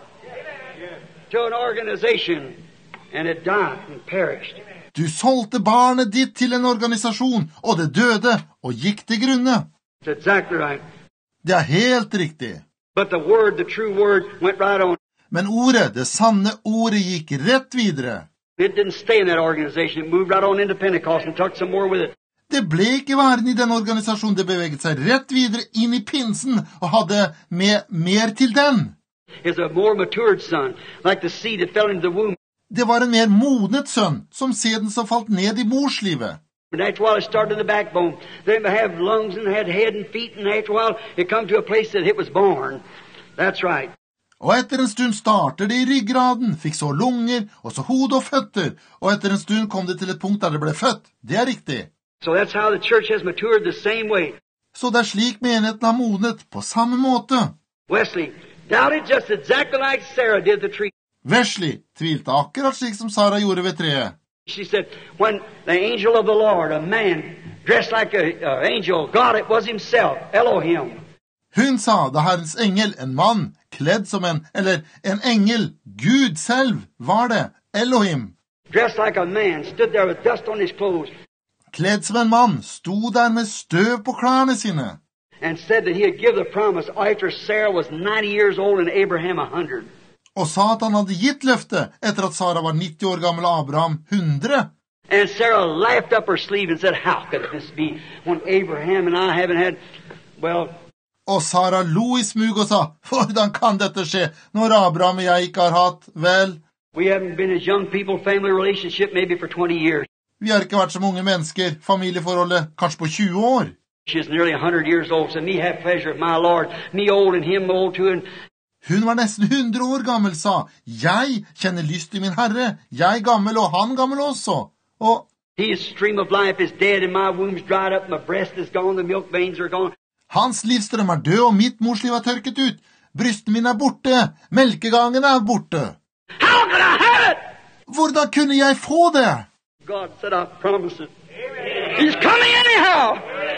to an organization and it died and perished. Du solgte barnet ditt til en organisasjon, og det døde og gikk til grunne. That's exactly right. Det er helt riktig. But the word, the true word, went right on. Men ordet, det sanne ordet, gikk rett videre. It didn't stay in that organization. It moved right on into Pentecost and took some more with it. Det ble ikke værende i den organisasjonen, det beveget seg rett videre inn i pinsen og hadde med mer til den. It's a more matured son, like the seed that fell into the womb. Det var en mer modnet sønn, som seden som falt ned i morslivet. And after a while it started in the backbone. Then it had lungs and had head and feet, and after a while it come to a place that it was born. That's right. Og etter en stund starter det i ryggraden, fikk så lunger, og så hode og føtter, og etter en stund kom det til et punkt der det ble født. Det er riktig. So that's how the church has matured the same way. Så det er slik menigheten har modnet på samme måte. Wesley doubted just exactly like Sarah did the tree. Wesley tvilte akkurat slik som Sara gjorde ved treet. She said, when the angel of the Lord, a man dressed like an angel, God, it was himself, Elohim. Hun sa, da Herrens engel, en mann, kledd som en, eller en engel, Gud selv, var det, Elohim. Dressed like a man, stood there with dust on his clothes. Kledd som en mann, sto der med støv på klærne sine. And said that he had given the promise after Sarah was ninety years old and Abraham a hundred. Og sa at han hadde gitt løfte etter at Sara var nitti år gammel og Abraham hundre. And Sarah laughed up her sleeve and said, how could this be when Abraham and I haven't had, well... Og Sara lo i smug og sa, hvordan kan dette skje når Abraham og jeg ikke har hatt, vel? We haven't been as young people, family relationship maybe for twenty years. Vi har ikke vært som unge mennesker, familieforholdet kanskje på tjue år. She's nearly a hundred years old, so me have pleasure of my Lord, me old and him old too, and... Hun var nesten hundre år gammel, sa, jeg kjenner lyst i min Herre, jeg gammel og han gammel også. Og his stream of life is dead and my womb's dried up, my breast is gone, the milk veins are gone. Hans livsstrøm er død, og mitt morsliv er tørket ut. Brystene mine er borte, melkegangen er borte. How could I have it? Hvordan kunne jeg få det? God said, I promise it. He's coming anyhow.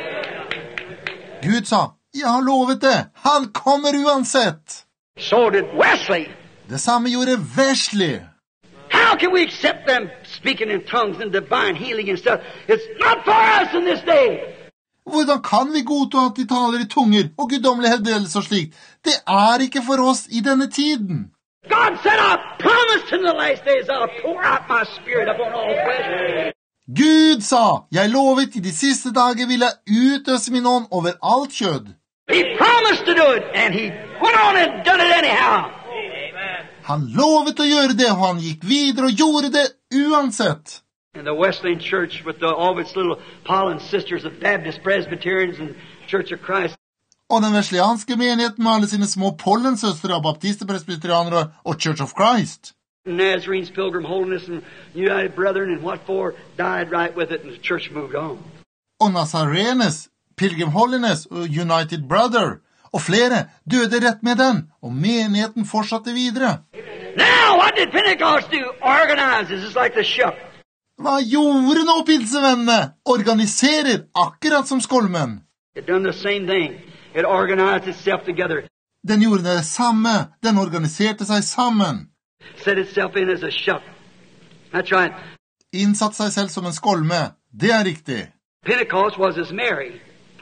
Gud sa, jeg har lovet det, han kommer uansett. So did Wesley. Det samme gjorde Wesley. How can we accept them speaking in tongues and divine healing and stuff? It's not for us in this day. Hvordan kan vi godta at de taler i tunger og guddommelig helbredelse og slikt? Det er ikke for oss i denne tiden. God said, I promised in the last days I'll pour out my spirit upon all flesh. Gud sa, jeg lovet i de siste dager vil jeg utøse min ånd over alt kjød. He promised to do it, and he went on and done it anyhow. Han lovet å gjøre det, og han gikk videre og gjorde det uansett. And the Wesleyan Church with the, all of its little pollen sisters of Baptist, Presbyterians, and Church of Christ. Og den veslianske menigheten med alle sine små pollensøstre av baptister, presbyterianere og Church of Christ. Nazarenes, Pilgrim Holiness, and United Brethren, and what for, died right with it, and the church moved on. Og Nazarenes, Pilgrim Holiness og United Brother, og flere døde rett med den, og menigheten fortsatte videre. Now, what did Pentecost do? Organize. This is like the shuck. Hva gjorde nå pilsevennene? Organiserer, akkurat som skolmen. It done the same thing. It organized itself together. Den gjorde det samme. Den organiserte seg sammen. Set itself in as a shuck. That's right. Innsatt seg selv som en skolme. Det er riktig. Pentecost was as Mary.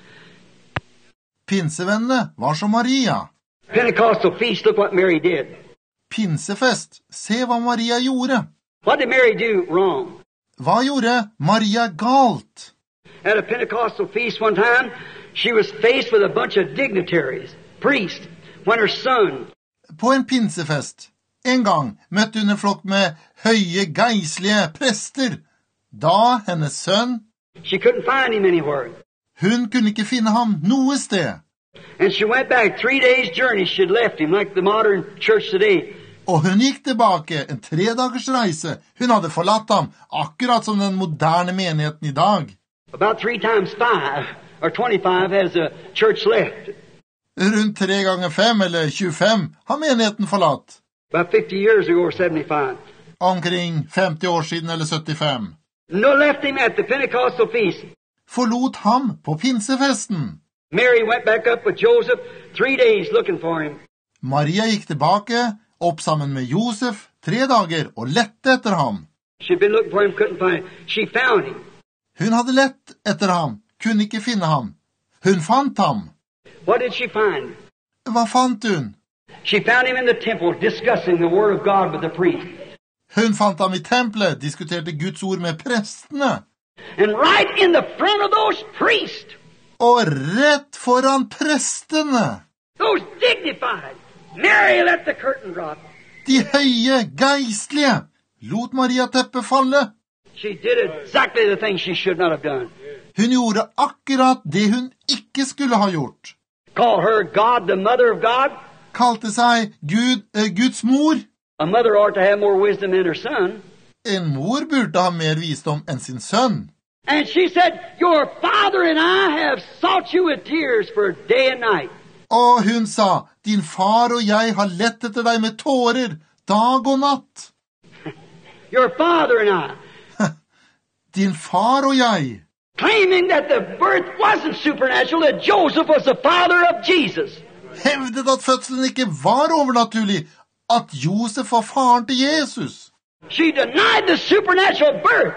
Pinsevennene var som Maria. Pentecostal feast, look what Mary did. Pinsefest, se hva Maria gjorde. What did Mary do wrong? Hva gjorde Maria galt? At a Pentecostal feast one time, she was faced with a bunch of dignitaries, priests, when her son... På en pinsefest, en gang, møtte hun en flokk med høye, geistlige prester. Da hennes sønn... She couldn't find him anywhere. Hun kunne ikke finne ham noe sted. And she went back three days' journey. She'd left him like the modern church today. Og hun gikk tilbake en tre dagers reise. Hun hadde forlatt ham, akkurat som den moderne menigheten i dag. About three times five, or twenty-five, has the church left. Rundt tre ganger fem, eller tjuefem, har menigheten forlatt. About fifty years ago, or seventy-five. Omkring femti år siden, eller syttifem. No, left him at the Pentecostal feast. Forlot ham på pinsefesten. Mary went back up with Joseph, three days looking for him. Maria gikk tilbake, opp sammen med Josef, tre dager, og lette etter ham. She'd been looking for him, couldn't find him. She found him. Hun hadde lett etter ham, kunne ikke finne ham. Hun fant ham. What did she find? Hva fant hun? She found him in the temple discussing the word of God with the priest. Hun fant ham i tempelet, diskuterte Guds ord med prestene. And right in the front of those priests. Og rett foran prestene. Those dignified. Mary let the curtain drop. De høye, geistlige, lot Maria teppet falle. She did exactly the thing she should not have done. Hun gjorde akkurat det hun ikke skulle ha gjort. Call her God, the mother of God. Kalte seg Gud, eh, Guds mor. A mother ought to have more wisdom than her son. En mor burde ha mer visdom enn sin sønn. And she said, your father and I have sought you with tears for day and night. Og hun sa, din far og jeg har lett etter deg med tårer, dag og natt. Your father and I. Din far og jeg. Claiming that the birth wasn't supernatural, that Joseph was the father of Jesus. Hevdet at fødselen ikke var overnaturlig, at Josef var faren til Jesus. She denied the supernatural birth.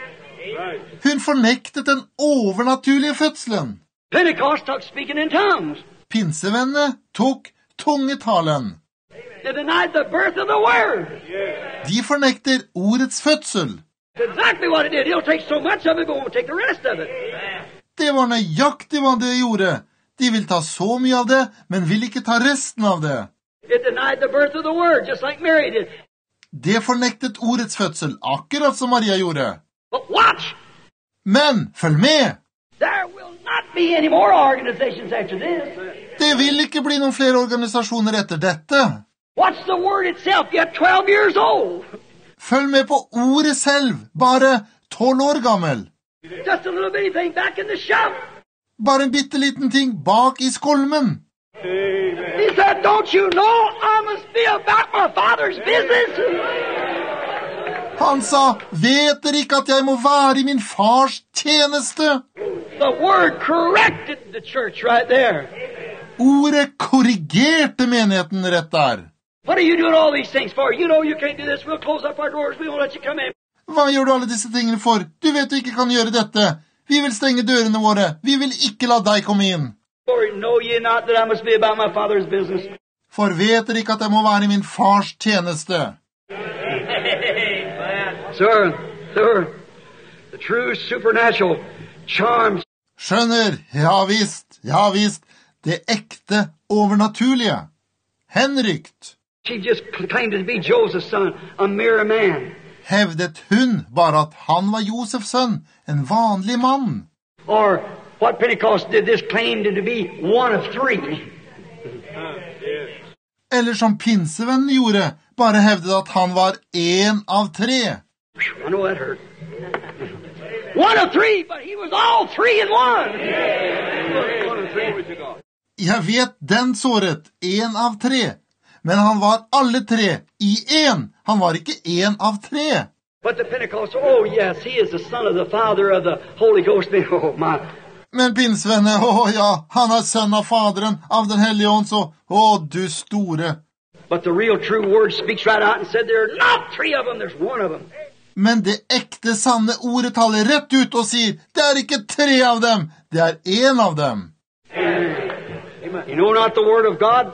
Hun fornektet den overnaturlige fødselen. Pentecost took speaking in tongues. Pinsevennene tok tungetalen. They denied the birth of the word. De fornekter ordets fødsel. That's exactly what it did. He'll take so much of it, but won't take the rest of it. Det var nøyaktig hva det gjorde. De vil ta så mye av det, men vil ikke ta resten av det. It denied the birth of the word, just like Mary did. Det fornektet ordets fødsel, akkurat som Maria gjorde. But watch! Men, følg med! There will not be any more organizations after this. Det vil ikke bli noen flere organisasjoner etter dette. Watch the word itself, yet twelve years old. Følg med på ordet selv, bare tolv år gammel. Just a little bitty thing back in the shop. Bare en bitteliten ting bak i skolmen. He said, don't you know I must be about my father's business? Han sa, vet dere ikke at jeg må være i min fars tjeneste? The word corrected the church right there. Ordet korrigerte menigheten rett der. What are you doing all these things for? You know you can't do this. We'll close up our doors. We won't let you come in. Hva gjør du alle disse tingene for? Du vet du ikke kan gjøre dette. Vi vil stenge dørene våre. Vi vil ikke la deg komme inn. For know ye not that I must be about my father's business? For vet dere ikke at jeg må være i min fars tjeneste? Sir, sir, the true supernatural charms. Skjønner, ja visst, ja visst, det ekte overnaturlige. Henrykt. She just claimed to be Joseph's son, a mere man. Hevdet hun bare at han var Josefs sønn, en vanlig mann. Or what Pentecost did this claimed to be one of three. Eller som pinsevennen gjorde, bare hevdet at han var en av tre. I know that hurt. One of three, but he was all three in one. Jeg vet den såret, en av tre. Men han var alle tre i en. Han var ikke en av tre. But the Pentecost, oh yes, he is the son of the Father of the Holy Ghost. Oh my. Men pinsvenne, å ja, han er sønn av Faderen, av den hellige ånd, så, å du store. But the real true word speaks right out and said there are not three of them, there's one of them. Men det ekte sanne ordet taler rett ut og sier, det er ikke tre av dem, det er en av dem. Amen. You know not the word of God?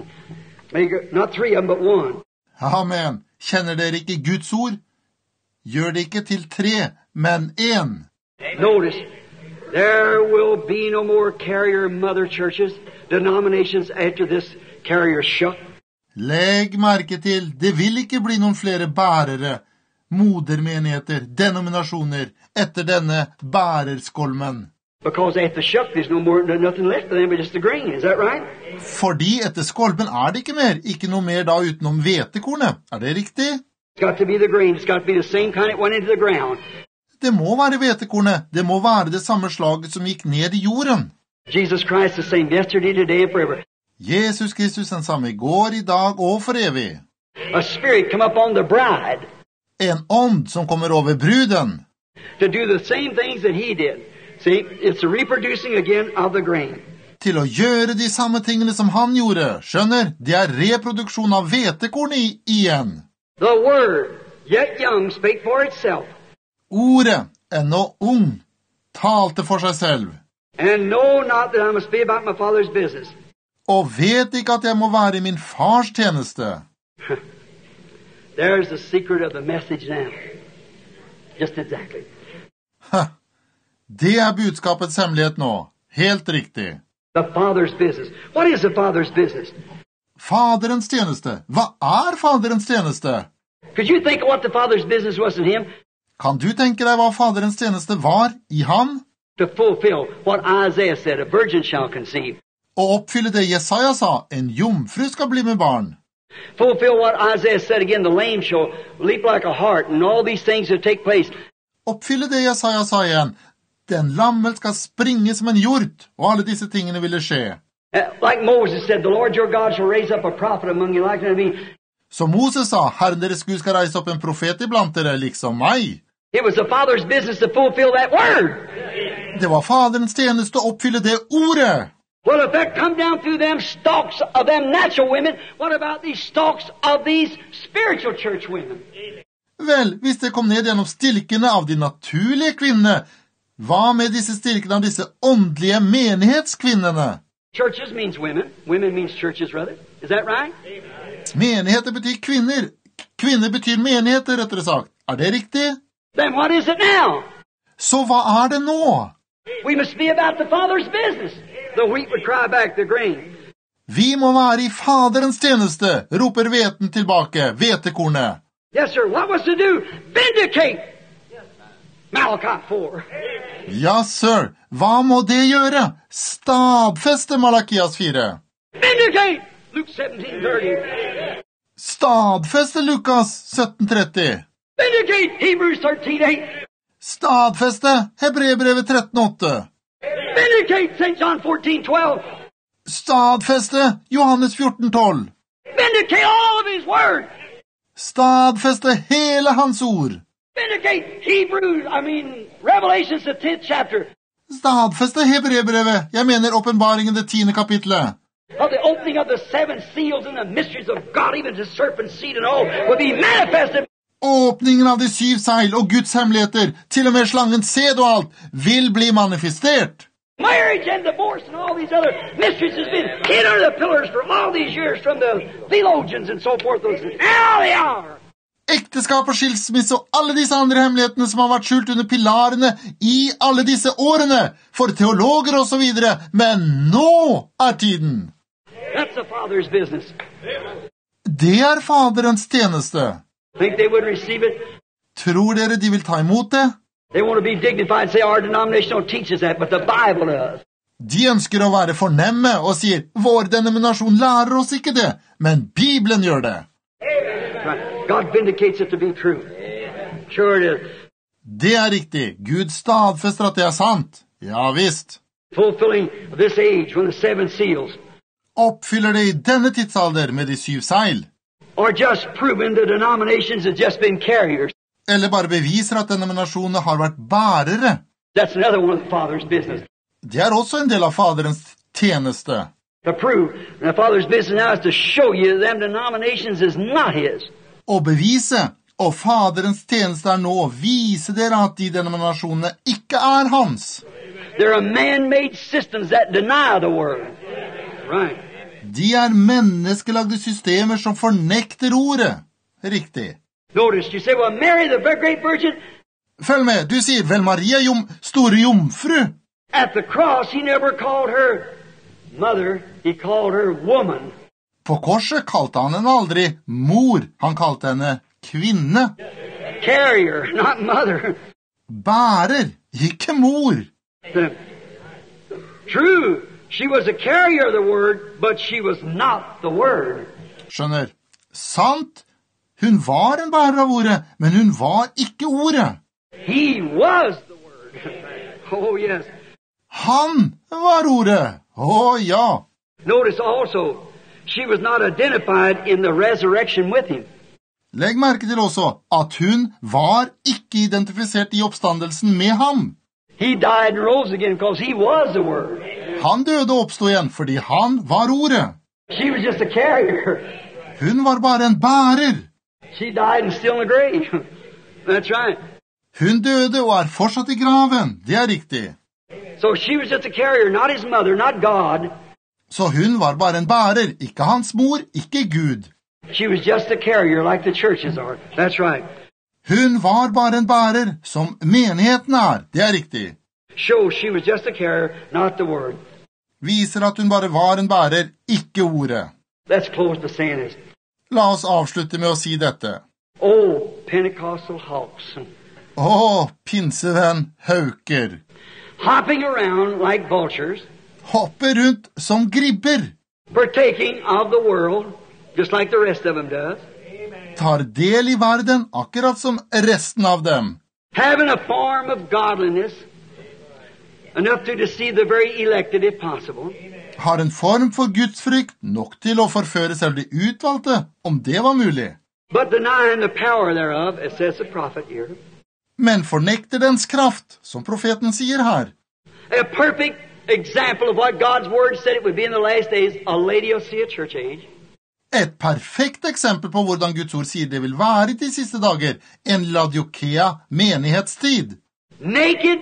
Make not three of them, but one. Amen. Kjenner dere ikke Guds ord? Gjør det ikke til tre, men en. Notice, there will be no more carrier mother churches, denominations after this carrier shuck. Legg merke til, det vil ikke bli noen flere bærere, modermenigheter, denominasjoner, etter denne bærerskolmen. Because after the shuck, there's no more, there's nothing left of them but just the grain. Is that right? Fordi etter skolmen er det ikke mer, ikke noe mer da utenom hvetekornet. Er det riktig? It's got to be the grain. It's got to be the same kind that went into the ground. Det må være hvetekornet. Det må være det samme slaget som gikk ned i jorden. Jesus Christ the same yesterday, today, and forever. Jesus Kristus den samme i går, i dag og for evig. A spirit come up on the bride. En ånd som kommer over bruden. To do the same things that he did. See, it's a reproducing again of the grain. Til å gjøre de samme tingene som han gjorde. Skjønner? Det er reproduksjon av hvetekornet igjen. The word, yet young, spake for itself. Ordet, ennå ung, talte for seg selv. And know not that I must be about my father's business. Og vet ikke at jeg må være i min fars tjeneste. There's the secret of the message now. Just exactly. Ha, det er budskapets hemmelighet nå. Helt riktig. The father's business. What is the father's business? Faderens tjeneste. Hva er faderens tjeneste? Could you think of what the father's business was in him? Kan du tenke deg hva faderens tjeneste var i han? To fulfill what Isaiah said, a virgin shall conceive. Å oppfylle det Jesaja sa, en jomfru skal bli med barn. Fulfill what Isaiah said again, the lame shall leap like a hart, and all these things that take place. Oppfylle det Jesaja sa igjen, den lammel skal springe som en hjort, og alle disse tingene ville skje. Uh, like Moses said, the Lord your God shall raise up a prophet among you like unto me. Som Moses sa, Herren deres Gud skal reise opp en profet iblant dere, liksom meg. It was the father's business to fulfill that word. Det var faderens tjeneste å oppfylle det ordet. Well, if that come down through them stalks of them natural women, what about these stalks of these spiritual church women? Vel, hvis det kom ned gjennom stilkene av de naturlige kvinnene, hva med disse stilkene av disse åndelige menighetskvinnene? Churches means women. Women means churches, rather. Is that right? Menigheter betyr kvinner. Kvinner betyr menigheter, rettere sagt. Er det riktig? Then what is it now? Så hva er det nå? We must be about the Father's business. The wheat would cry back the grain. Vi må være i faderens tjeneste, roper hveten tilbake, hvetekornet. Yes, sir. What was to do? Vindicate. Malachi four. Ja, sir. Hva må det gjøre? Stadfeste Malakias fire. Vindicate. Luke seventeen thirty. Stadfeste Lukas sytten tretti. Vindicate. Hebrews thirteen eight. Stadfeste Hebreerbrevet tretten åtte. Vindicate Saint John fourteen twelve. Stadfeste Johannes fjorten tolv. Vindicate all of his word. Stadfeste hele hans ord. Vindicate Hebrews, I mean, Revelations the tenth chapter. Stadfeste Hebreerbrevet, jeg mener åpenbaringen det tiende kapitlet. Of the opening of the seven seals and the mysteries of God, even to serpent's seed and all, will be manifested. Åpningen av de syv seil og Guds hemmeligheter, til og med slangens sæd og alt, vil bli manifestert. Marriage and divorce and all these other mysteries has been hid under the pillars for all these years from the theologians and so forth. Now they are. Ekteskap og skilsmisse og alle disse andre hemmelighetene som har vært skjult under pilarene i alle disse årene, for teologer og så videre, men nå er tiden. That's the Father's business. Det er faderens tjeneste. Think they would receive it? Tror dere de vil ta imot det? They want to be dignified and say our denomination don't teach us that, but the Bible does. De ønsker å være fornemme og sier, vår denominasjon lærer oss ikke det, men Bibelen gjør det. God vindicates it to be true. Sure it is. Det er riktig. Gud stadfester at det er sant. Ja, visst. Fulfilling this age when the seven seals. Oppfyller det i denne tidsalder med de syv seil. Or just proving the denominations have just been carriers. Eller bare beviser at denominasjonene har vært bærere. That's another one of the Father's business. Det er også en del av faderens tjeneste. To prove. And the Father's business now is to show you them denominations is not His. Å bevise, og Faderens tjeneste er nå å vise dere at de denominasjonene ikke er hans. There are man-made systems that deny the Word. Right. De er menneskelagde systemer som fornekter ordet. Riktig. Notice, you say, well, Mary, the great virgin. Følg med, du sier vel Maria jom, store jomfru. At the cross, he never called her mother, he called her woman. På korset kalte han henne aldri mor, han kalte henne kvinne. Carrier, not mother. Bærer, ikke mor. The, true, she was a carrier of the word, but she was not the word. Skjønner, sant, hun var en bærer av ordet, men hun var ikke ordet. He was the word. Oh, yes. Han var ordet. Å, ja. Notice also, she was not identified in the resurrection with him. Legg merke til også at hun var ikke identifisert i oppstandelsen med ham. He died and rose again because he was the word. Han døde og oppstod igjen fordi han var ordet. She was just a carrier. Hun var bare en bærer. She died and still in the grave. That's right. Hun døde og er fortsatt i graven. Det er riktig. So she was just a carrier, not his mother, not God. Så hun var bare en bærer, ikke hans mor, ikke Gud. She was just a carrier like the churches are. That's right. Hun var bare en bærer, som menigheten er. Det er riktig. Shows she was just a carrier, not the word. Viser at hun bare var en bærer, ikke ordet. Let's close by saying this. La oss avslutte med å si dette. Oh, Pentecostal hawks. Å, pinsevenn hauker. Hopping around like vultures. Hopper rundt som gribber. Partaking of the world, just like the rest of them does. Tar del i verden akkurat som resten av dem. Having a form of godliness, enough to deceive the very elected if possible. Har en form for gudsfrykt nok til å forføre selv de utvalgte, om det var mulig. But denying the power thereof, as says the prophet here. Men fornekter dens kraft, som profeten sier her. A perfect example of what God's word said it would be in the last days, a Laodicea church age. Et perfekt eksempel på hvordan Guds ord sier det vil være i de siste dager, en Laodikea menighetstid. Naked,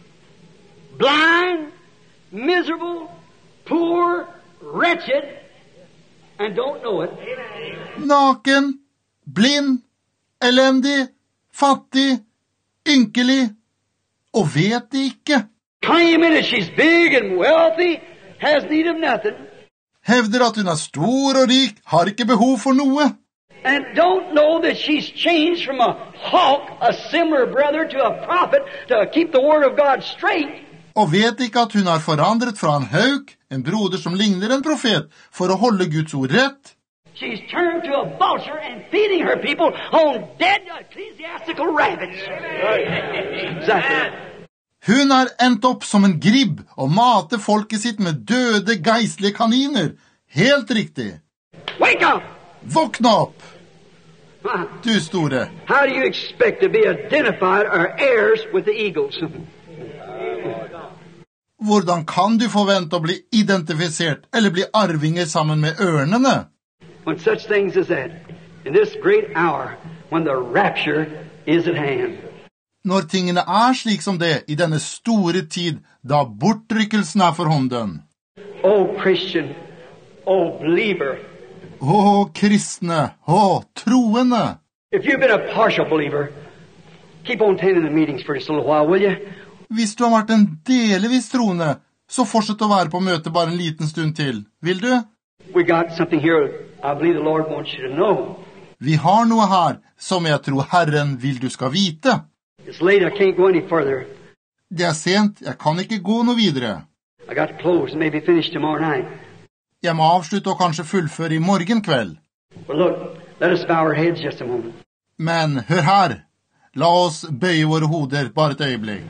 blind, miserable, poor, wretched, and don't know it. Naken, blind, elendig, fattig, ynkelig, og vet det ikke. Claiming that she's big and wealthy, has need of nothing. Hevder at hun er stor og rik, har ikke behov for noe. And don't know that she's changed from a hawk, a similar brother, to a prophet, to keep the word of God straight. Og vet ikke at hun har forandret fra en hauk, en broder som ligner en profet, for å holde Guds ord rett. She's turned to a vulture and feeding her people on dead ecclesiastical rabbits. Exactly. Hun er endt opp som en gribb og mater folket sitt med døde geistlige kaniner. Helt riktig. Wake up! Våkne opp, du store. How do you expect to be identified or heirs with the eagles? Hvordan kan du forvente å bli identifisert eller bli arvinger sammen med ørnene? When such things as that, in this great hour, when the rapture is at hand. Når tingene er slik som det i denne store tid, da bortrykkelsen er for hånden. Oh Christian, oh believer. Å kristne, å troende. If you've been a partial believer, keep on attending the meetings for just a little while, will you? Hvis du har vært en delvis troende, så fortsett å være på møte bare en liten stund til. Vil du? We got something here I believe the Lord wants you to know. Vi har noe her som jeg tror Herren vil du skal vite. It's late, I can't go any further. Det er sent, jeg kan ikke gå noe videre. I got to close and maybe finish tomorrow night. Jeg må avslutte og kanskje fullføre i morgen kveld. But look, let us bow our heads just a moment. Men hør her, la oss bøye våre hoder bare et øyeblikk.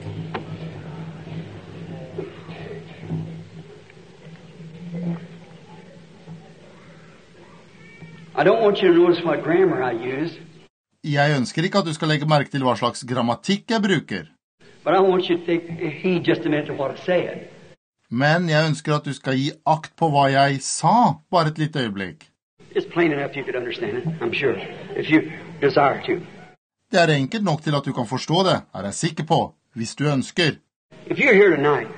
I don't want you to notice what grammar I use. Jeg ønsker ikke at du skal legge merke til hva slags grammatikk jeg bruker. But I want you to take heed just a minute to what I said. Men jeg ønsker at du skal gi akt på hva jeg sa, bare et lite øyeblikk. It's plain enough you could understand it, I'm sure, if you desire to. Det er enkelt nok til at du kan forstå det, er jeg sikker på, hvis du ønsker. If you're here tonight,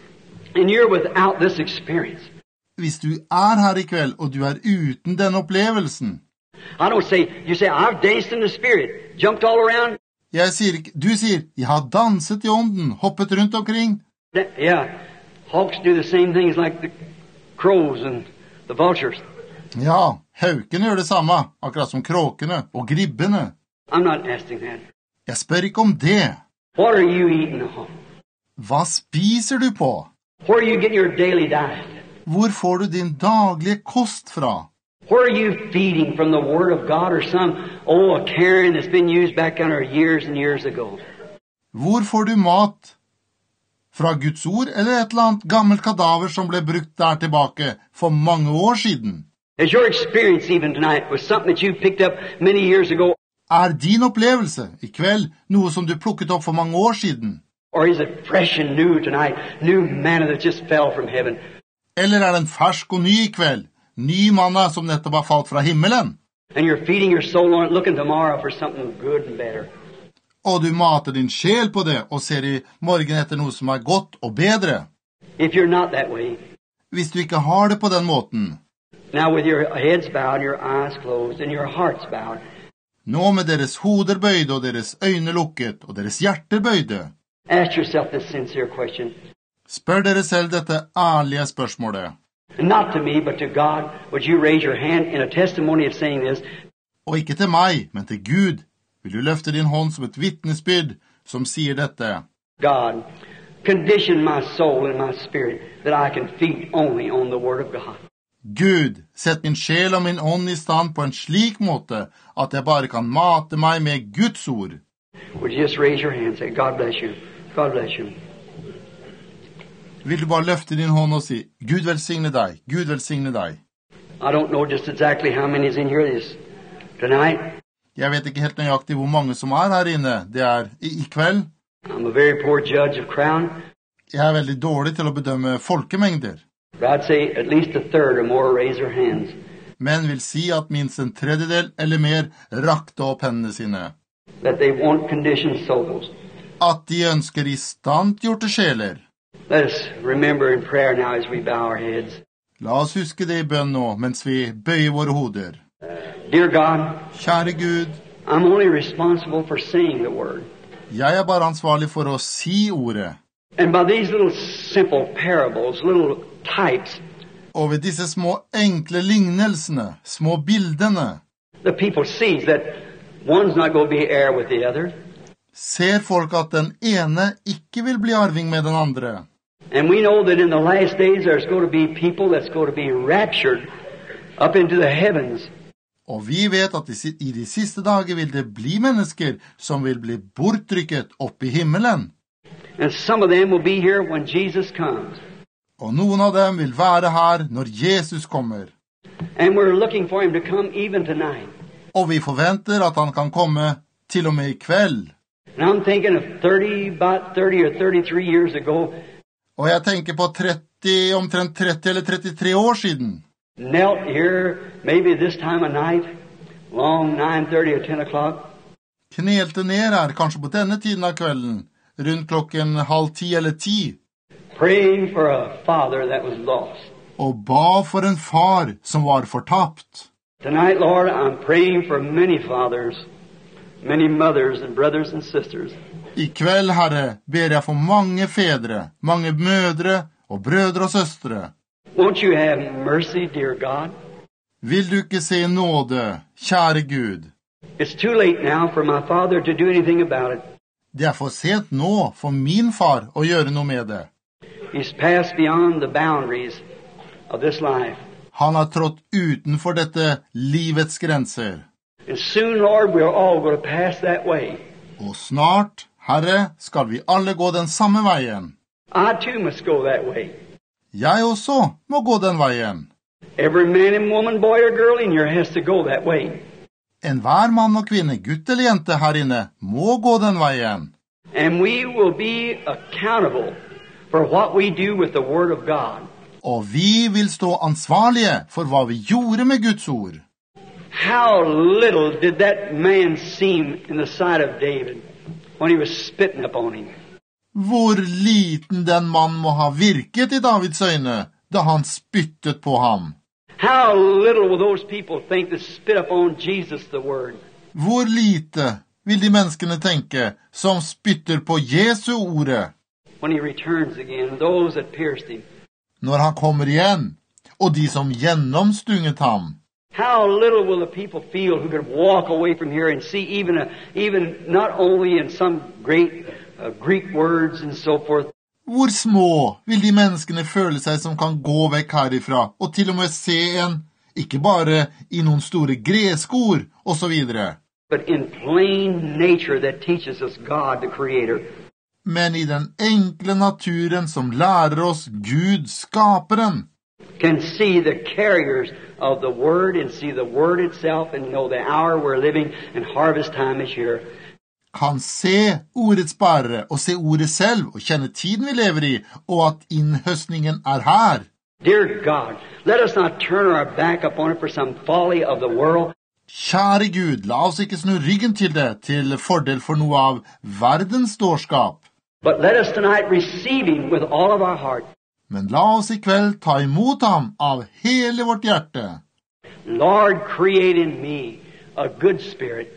and you're without this experience, Hvis du er her i kveld, og du er uten den opplevelsen, I don't say, you say, I've danced in the Spirit, jumped all around. jeg sier, ikke- du sier, jeg har danset i ånden, hoppet rundt omkring. That, yeah, hawks do the same things like the crows and the vultures. Ja, haukene gjør det samme, akkurat som kråkene og gribbene. I'm not asking that. Jeg spør ikke om det. What are you eating on? Hva spiser du på? Where are you getting your daily diet? Hvor får du din daglige kost fra? Where are you feeding from the Word of God or some, oh, a cairn that's been used back under years and years ago? Hvor får du mat? Fra Guds ord eller et eller annet gammelt kadaver som ble brukt der tilbake for mange år siden? Is your experience even tonight with something that you picked up many years ago? Er din opplevelse i kveld noe som du plukket opp for mange år siden? Or is it fresh and new tonight, new manna that just fell from heaven? Eller er den fersk og ny i kveld? Ny manna som nettopp har falt fra himmelen? And you're feeding your soul on it, looking tomorrow for something good and better. Og du mater din sjel på det og ser i morgen etter noe som er godt og bedre. If you're not that way, Hvis du ikke har det på den måten, now with your heads bowed, your eyes closed, and your hearts bowed, nå med deres hoder bøyde og deres øyne lukket og deres hjerter bøyde, ask yourself this sincere question. spør dere selv dette ærlige spørsmålet. Not to me, but to God, would you raise your hand in a testimony of saying this? Og ikke til meg, men til Gud. Vil du løfte din hånd som et vittnesbyrd som sier dette? God, condition my soul and my spirit that I can feed only on the Word of God. Gud, sett min sjel og min ånd i stand på en slik måte at jeg bare kan mate meg med Guds ord. Would you just raise your hand and say, God bless you, God bless you. Vil du bare løfte din hånd og si, Gud velsigne deg, Gud velsigne deg. I don't know just exactly how many is in here this tonight. Jeg vet ikke helt nøyaktig hvor mange som er her inne. Det er i, i kveld. I'm a very poor judge of crown. Jeg er veldig dårlig til å bedømme folkemengder. But I'd say at least a third or more raise their hands. Men vil si at minst en tredjedel eller mer rakte opp hendene sine. That they want conditioned souls. At de ønsker i standgjorte sjeler. Let us remember in prayer now as we bow our heads. La oss huske det i bønn nå, mens vi bøyer våre hoder. Dear God, Kjære Gud, I'm only responsible for saying the word. jeg er bare ansvarlig for å si ordet. And by these little simple parables, little types, Og ved disse små enkle lignelsene, små bildene, the people sees that one's not going to be heir with the other. ser folk at den ene ikke vil bli arving med den andre. And we know that in the last days there's going to be people that's going to be raptured up into the heavens. Og vi vet at i de siste dager vil det bli mennesker som vil bli bortrykket opp i himmelen. And some of them will be here when Jesus comes. Og noen av dem vil være her når Jesus kommer. And we're looking for him to come even tonight. Og vi forventer at han kan komme til og med i kveld. And I'm thinking of thirty, about thirty or thirty-three years ago, Og jeg tenker på tretti, omtrent tretti eller trettitre år siden. knelt here, maybe this time of night, long nine thirty or ten o'clock, Knelte ned her, kanskje på denne tiden av kvelden, rundt klokken halv ti eller ti, praying for a father that was lost. og ba for en far som var fortapt. Tonight, Lord, I'm praying for many fathers, many mothers and brothers and sisters. I kveld, Herre, ber jeg for mange fedre, mange mødre og brødre og søstre. Won't you have mercy, dear God? Vil du ikke se nåde, kjære Gud? It's too late now for my father to do anything about it. Det er for sent nå for min far å gjøre noe med det. He's passed beyond the boundaries of this life. Han har trådt utenfor dette livets grenser. And soon, Lord, we're all going to pass that way. Og snart, Herre, skal vi alle gå den samme veien. I too must go that way. Jeg også må gå den veien. Every man and woman, boy or girl in here has to go that way. En hver mann og kvinne, gutt eller jente her inne, må gå den veien. And we will be accountable for what we do with the Word of God. Og vi vil stå ansvarlige for hva vi gjorde med Guds ord. How little did that man seem in the sight of David when he was spitting upon him. Hvor liten den mann må ha virket i Davids øyne da han spyttet på ham. How little will those people think that spit upon Jesus the Word. Hvor lite vil de menneskene tenke som spytter på Jesu ordet When he returns again, those that pierced him. når han kommer igjen, og de som gjennomstunget ham. How little will the people feel who could walk away from here and see even, a, even not only in some great uh, Greek words and so forth. Hvor små vil de menneskene føle seg som kan gå vekk herifra, og til og med se en, ikke bare i noen store greske ord, og så videre. But in plain nature that teaches us God, the Creator. Men i den enkle naturen som lærer oss Gud, skaperen, can see the carriers of the Word and see the Word itself and know the hour we're living and harvest time is here. kan se ordets bærere og se ordet selv og kjenne tiden vi lever i, og at innhøstningen er her. Dear God, let us not turn our back upon it for some folly of the world. Kjære Gud, la oss ikke snu ryggen til det til fordel for noe av verdens dårskap. But let us tonight receive Him with all of our heart. Men la oss i kveld ta imot ham av hele vårt hjerte. Lord, create in me a good spirit.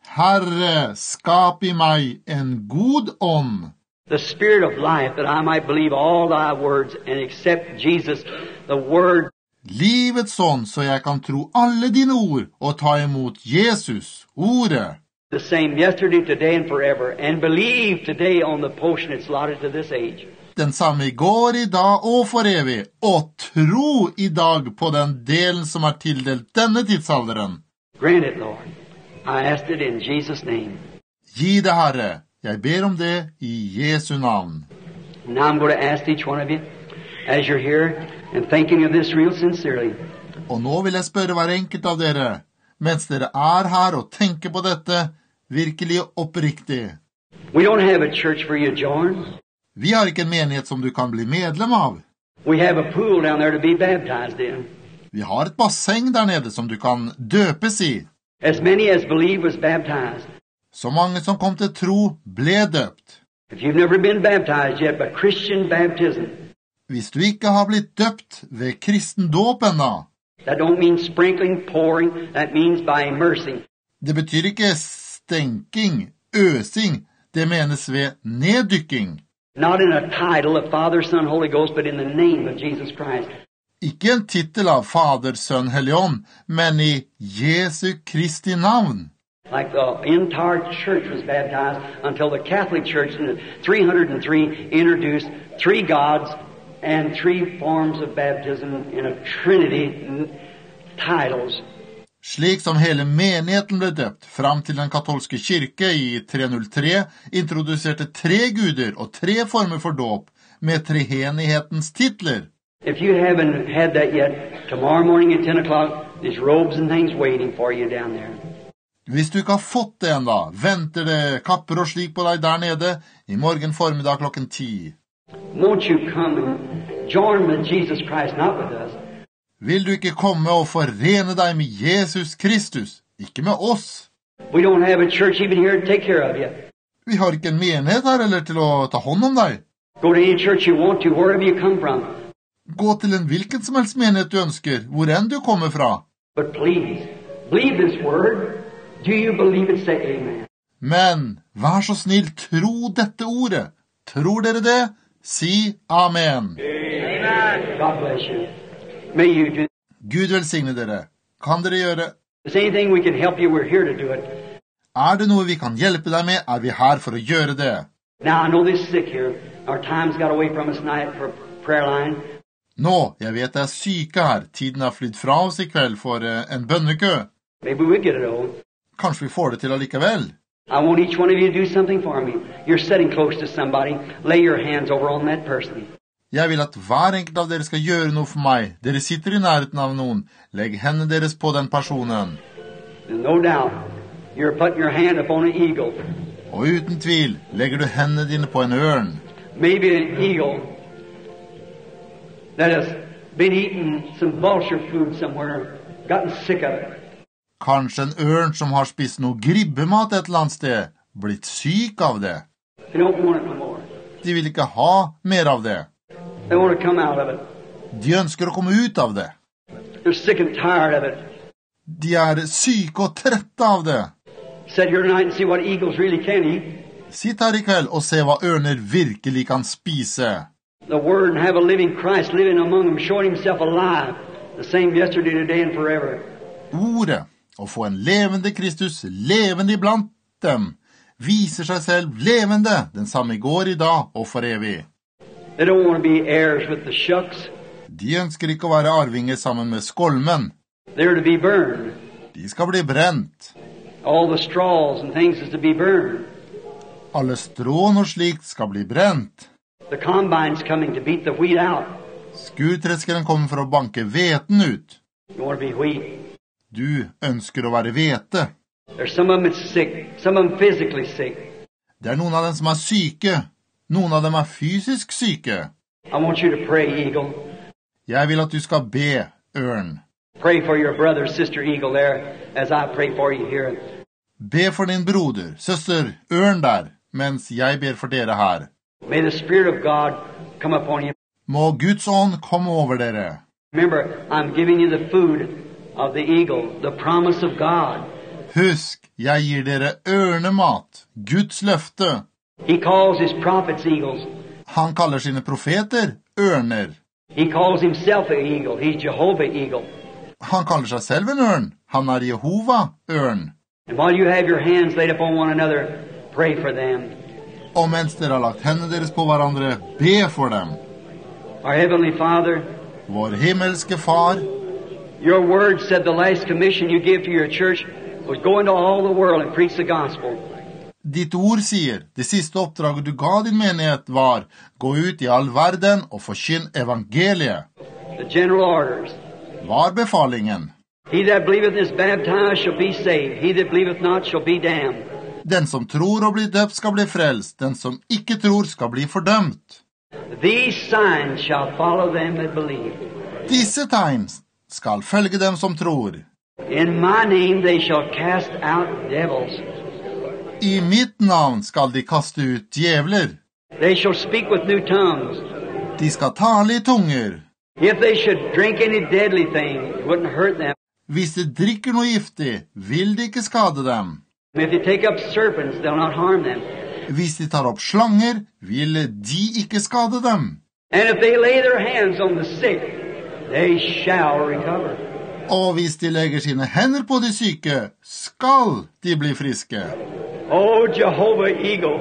Herre, skap i meg en god ånd. The spirit of life, that I might believe all thy words and accept Jesus, the word. Livets ånd, så jeg kan tro alle dine ord og ta imot Jesus, ordet. The same yesterday, today, and forever, and believe today on the portion it's allotted to this age. Den samme i går, i dag og for evig, og tro i dag på den delen som er tildelt denne tidsalderen. Grant it, Lord. I asked it in Jesus' name. Gi det, Herre. Jeg ber om det i Jesu navn. Now I'm going to ask each one of you, as you're here and thinking of this real sincerely. Og nå vil jeg spørre hver enkelt av dere, mens dere er her og tenker på dette, virkelig oppriktig. We don't have a church for you to join. Vi har ikke en menighet som du kan bli medlem av. We have a pool down there to be baptized in. Vi har et basseng der nede som du kan døpes i. As many as believe was baptized. Så mange som kom til tro ble døpt. If you've never been baptized yet, but Christian baptism. Hvis du ikke har blitt døpt ved kristen dåp ennå, That don't mean sprinkling, pouring. That means by immersing. det betyr ikke stenking, øsing, det menes ved neddykking. Not in a title of Father, Son, Holy Ghost, but in the name of Jesus Christ. Ikke en titel av Fader, Sønn, Helligånd, men i Jesu Kristi navn. Like the entire church was baptized until the Catholic Church in three hundred three introduced three gods and three forms of baptism in a trinity titles. Slik som hele menigheten ble døpt, fram til den katolske kirke i tre null tre, introduserte tre guder og tre former for dåp, med trehenighetens titler. If you haven't had that yet, tomorrow morning at ten o'clock, there's robes and things waiting for you down there. Hvis du ikke har fått det enda, venter det kapper og slik på deg der nede, i morgen formiddag klokken ti. Won't you come and join with Jesus Christ, not with us? Vil du ikke komme og forene deg med Jesus Kristus, ikke med oss? We don't have a church even here to take care of you. Vi har ikke en menighet her eller til å ta hånd om deg. Go to any church you want to, wherever you come from. Gå til en hvilken som helst menighet du ønsker, hvor enn du kommer fra. But please, believe this word. Do you believe it? Say amen. Men, vær så snill, tro dette ordet. Tror dere det? Si amen. Amen. God bless you. May you do. Gud velsigne dere. Kan dere gjøre? If there's anything we can help you, we're here to do it. Er det noe vi kan hjelpe deg med, er vi her for å gjøre det. Now, I know this is sick here. Our time's got away from us tonight for prayer line. Nå, jeg vet det er syke her. Tiden har flytt fra oss i kveld for uh, en bønnekø. Maybe we'll get it all. Kanskje vi får det til allikevel. I want each one of you to do something for me. You're sitting close to somebody. Lay your hands over on that person. Jeg vil at hver enkelt av dere skal gjøre noe for meg. Dere sitter i nærheten av noen. Legg hendene deres på den personen. No doubt, you're putting your hand upon an eagle. Og uten tvil legger du hendene dine på en ørn. Maybe an eagle that has been eating some vulture food somewhere, gotten sick of it. Kanskje en ørn som har spist noe gribbemat et eller annet sted, blitt syk av det. They don't want it no more. De vil ikke ha mer av det. They want to come out of it. De ønsker å komme ut av det. They're sick and tired of it. De er syke og trette av det. Sit here tonight and see what eagles really can eat. Sitt her i kveld og se hva ørner virkelig kan spise. The Word and have a living Christ living among them, showing himself alive, the same yesterday, today, and forever. Ordet, å få en levende Kristus levende iblant dem, viser seg selv levende, den samme i går, i dag og for evig. They don't want to be heirs with the shucks. De ønsker ikke å være arvinger sammen med skolmen. They're to be burned. De skal bli brent. All the straws and things is to be burned. Alle strån og slikt skal bli brent. The combine's coming to beat the wheat out. Skurtreskeren kommer for å banke hveten ut. You want to be wheat. Du ønsker å være hvete. There's some of them that's sick, some of them physically sick. Det er noen av dem som er syke. Noen av dem er fysisk syke. I want you to pray, Eagle. Jeg vil at du skal be, ørn. Pray for your brother, sister Eagle there, as I pray for you here. Be for din broder, søster, ørn der, mens jeg ber for dere her. May the Spirit of God come upon you. Må Guds ånd komme over dere. Remember, I'm giving you the food of the eagle, the promise of God. Husk, jeg gir dere ørnemat, Guds løfte. He calls his prophets eagles. Han kaller sine profeter ørner. He calls himself an eagle. He's Jehovah eagle. Han kaller seg selv en ørn. Han er Jehova ørn. And while you have your hands laid upon one another, pray for them. Og mens dere har lagt hendene deres på hverandre, be for dem. Our Heavenly Father, Vår himmelske Far, your word said the last commission you give to your church was go into all the world and preach the gospel. ditt ord sier, det siste oppdraget du ga din menighet var, gå ut i all verden og forkynn evangeliet. The general orders. Var befalingen. He that believeth is baptized shall be saved. He that believeth not shall be damned. Den som tror og blir døpt skal bli frelst. Den som ikke tror skal bli fordømt. These signs shall follow them that believe. Disse tegn skal følge dem som tror. In my name they shall cast out devils. I mitt navn skal de kaste ut djevler. They shall speak with new tongues. De skal tale i tunger. If they should drink any deadly thing, it wouldn't hurt them. Hvis de drikker noe giftig, vil det ikke skade dem. If they take up serpents, they'll not harm them. Hvis de tar opp slanger, vil de ikke skade dem. And if they lay their hands on the sick, they shall recover. Og hvis de legger sine hender på de syke, skal de bli friske. Oh, Jehovah Eagle.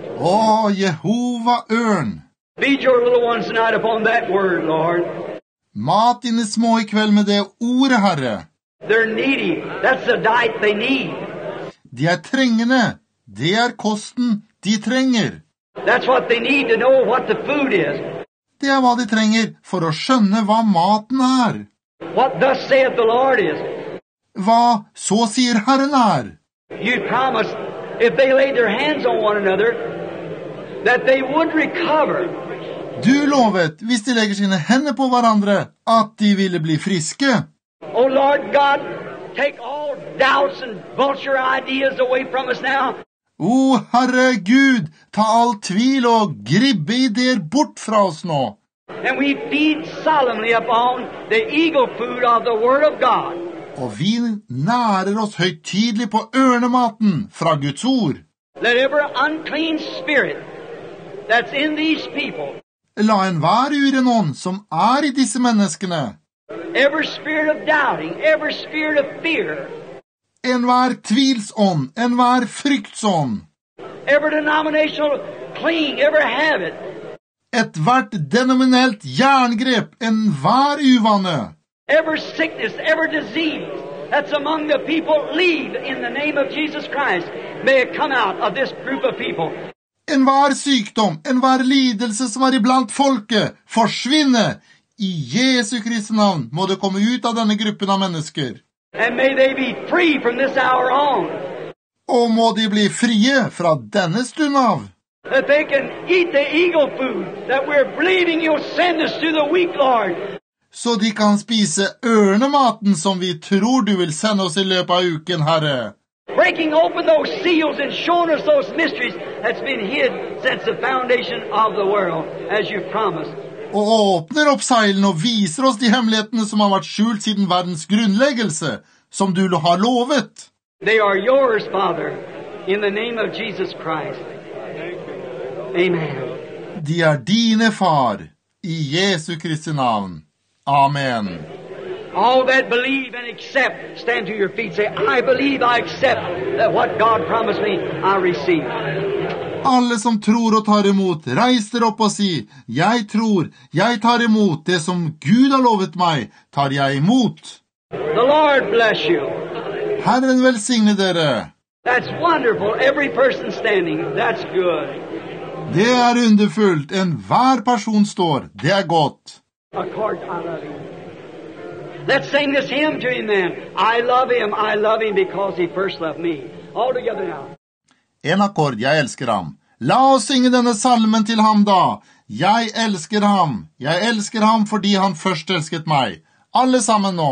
Å, Jehova ørn. Feed your little ones tonight upon that word, Lord. Mat dine små i kveld med det ordet, Herre. They're needy. That's the diet they need. De er trengende. Det er kosten de trenger. That's what they need to know what the food is. Det er hva de trenger for å skjønne hva maten er. What thus saith the Lord is. Hva så sier Herren er. You promised if they laid their hands on one another that they would recover. Du lovet, hvis de legger sine hender på hverandre, at de ville bli friske. Oh Lord God, take all doubts and vulture ideas away from us now. O Herre Gud, ta all tvil og gribbeideer bort fra oss nå. And we feed solemnly upon the eagle food of the Word of God. Og vi nærer oss høytidelig på ørnematen fra Guds ord. Let every unclean spirit that's in these people, La enhver uren ånd som er i disse menneskene, every spirit of doubting, every spirit of fear, enhver tvilsånd, enhver fryktsånd, every denominational cling, every habit, et hvert denominelt jerngrep, enhver uvane, every sickness, every disease that's among the people, leave in the name of Jesus Christ. May it come out of this group of people. enhver sykdom, enhver lidelse som er iblant folket, forsvinne. I Jesu Kristi navn må det komme ut av denne gruppen av mennesker. And may they be free from this hour on. Og må de bli frie fra denne stund av. That they can eat the eagle food that we're believing you'll send us through the week, Lord. Så de kan spise ørnematen som vi tror du vil sende oss i løpet av uken, Herre. Breaking open those seals and showing us those mysteries that's been hid since the foundation of the world, as you promised. Og åpner opp seilene og viser oss de hemmelighetene som har vært skjult siden verdens grunnleggelse, som du har lovet. They are yours, Father, in the name of Jesus Christ. Amen. De er dine, Far, i Jesu Kristi navn. Amen. All that believe and accept, stand to your feet, say, I believe, I accept that what God promised me, I receive. Alle som tror og tar imot, reis dere opp og si, jeg tror, jeg tar imot, det som Gud har lovet meg, tar jeg imot. The Lord bless you. Herren velsigne dere. That's wonderful. Every person standing, that's good. Det er underfullt. En hver person står. Det er godt. Of course, I love him. Let's sing this hymn to him then. I love him, I love him because he first loved me. All together now. En akkord, jeg elsker ham. La oss synge denne salmen til ham da. Jeg elsker ham. Jeg elsker ham fordi han først elsket meg. Alle sammen nå.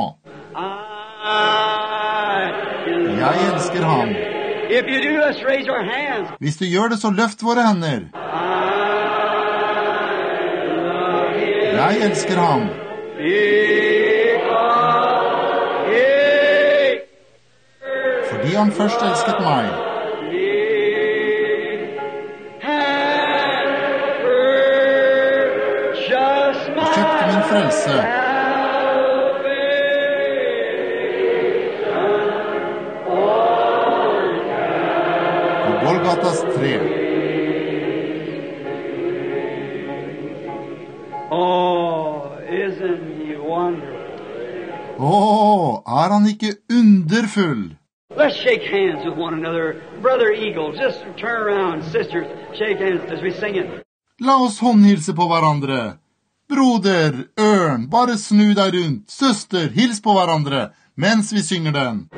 Jeg elsker ham. If you do, let's raise our hands. Hvis du gjør det, så løft våre hender. Jeg elsker ham. Fordi han først elsket meg. Og kjøpte min frelse. På Golgatas tre. Åh, er han ikke underfull? Let's shake hands with one another. Brother Eagle, just turn around, sisters, shake hands as we sing it. La oss håndhilse på hverandre. Broder, ørn, bare snu deg rundt. Søster, hils på hverandre, mens vi synger den.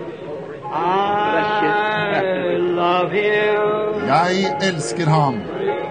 I love him. Jeg elsker ham.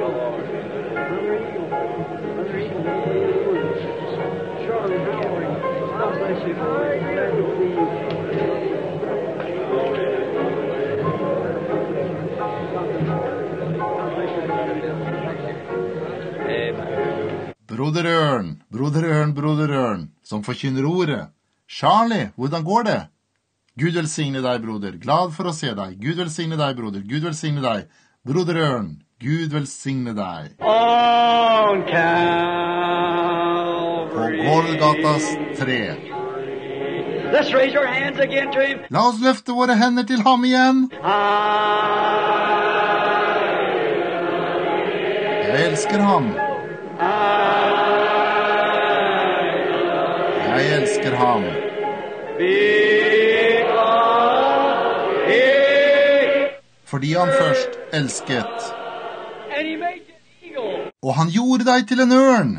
Broder Ørn, broder Ørn, broder Ørn, som forkynner ordet. Charlie, hvordan går det? Gud velsigne deg, broder. Glad for å se deg. Gud velsigne deg, broder. Gud velsigne deg. Broder Ørn, Gud velsigne deg. On På Calvary. Golgatas tre. Let's raise our hands again to him. La oss løfte våre hender til ham igjen. Jeg elsker ham. Jeg elsker ham. Fordi han først elsket. Og han gjorde deg til en ørn.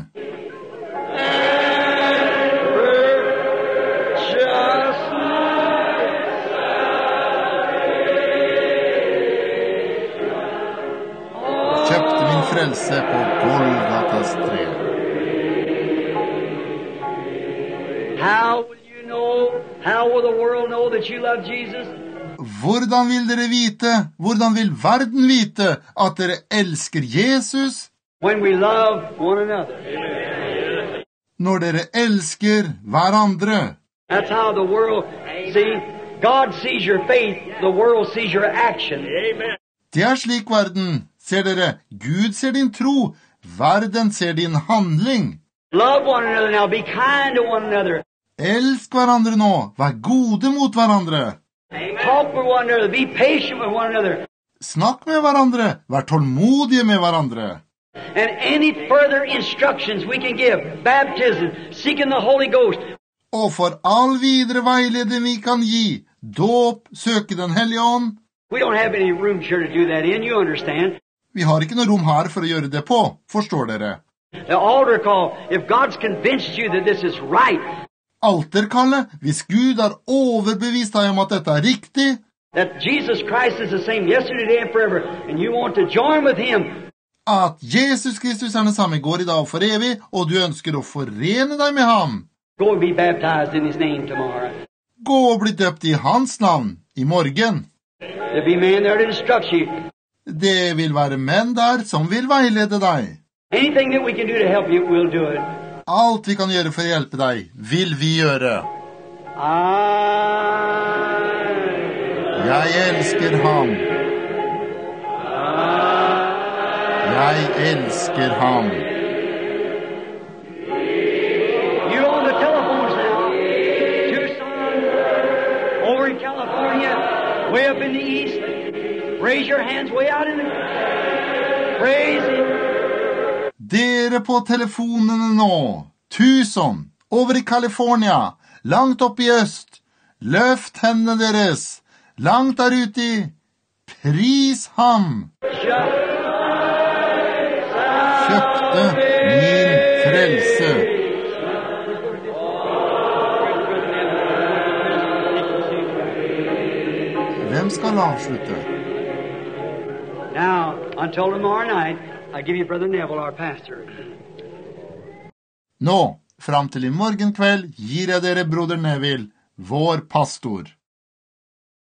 Kjøpte min frelse på Golgatas tre. How will you know, how will the world know that you love Jesus? Hvordan vil dere vite, hvordan vil verden vite at dere elsker Jesus? When we love one another. Når dere elsker hverandre. That's how the world, see, God sees your faith, the world sees your action. Amen. Det er slik verden ser dere. Gud ser din tro, verden ser din handling. Love one another now, be kind to one another. Elsk hverandre nå, vær gode mot hverandre. Talk with one another, be patient with one another. Snakk med hverandre, vær tålmodige med hverandre. And any further instructions we can give, baptism, seeking the Holy Ghost. Og for all videre veiledning vi kan gi, dåp, søke den hellige ånd. We don't have any room here to do that in, you understand. Vi har ikke noe rom her for å gjøre det på, forstår dere? The altar call, if God's convinced you that this is right, Alterkallet, hvis Gud har overbevist deg om at dette er riktig, that Jesus Christ is the same yesterday, today, and forever, and you want to join with Him, at Jesus Kristus er den samme i går, i dag og for evig, og du ønsker å forene deg med ham. Go and be baptized in his name tomorrow. Gå og bli døpt i hans navn i morgen. There'll be men there to instruct you. Det vil være menn der som vil veilede deg. Anything that we can do to help you, we'll do it. Alt vi kan gjøre for å hjelpe deg, vil vi gjøre. Jeg elsker ham. Jeg elsker ham. You're on the telephones now. Tucson, over in California, way up in the east. Raise your hands way out in the... Praise him. Dere på telefonene nå. Tucson, over i California, langt opp i øst. Løft hendene deres. Langt der ute i. Pris ham. Kjøpte min frelse. Hvem skal avslutte? Now, until tomorrow night, I give you Brother Neville, our pastor. Nå, fram til i morgen kveld, gir jeg dere broder Neville, vår pastor.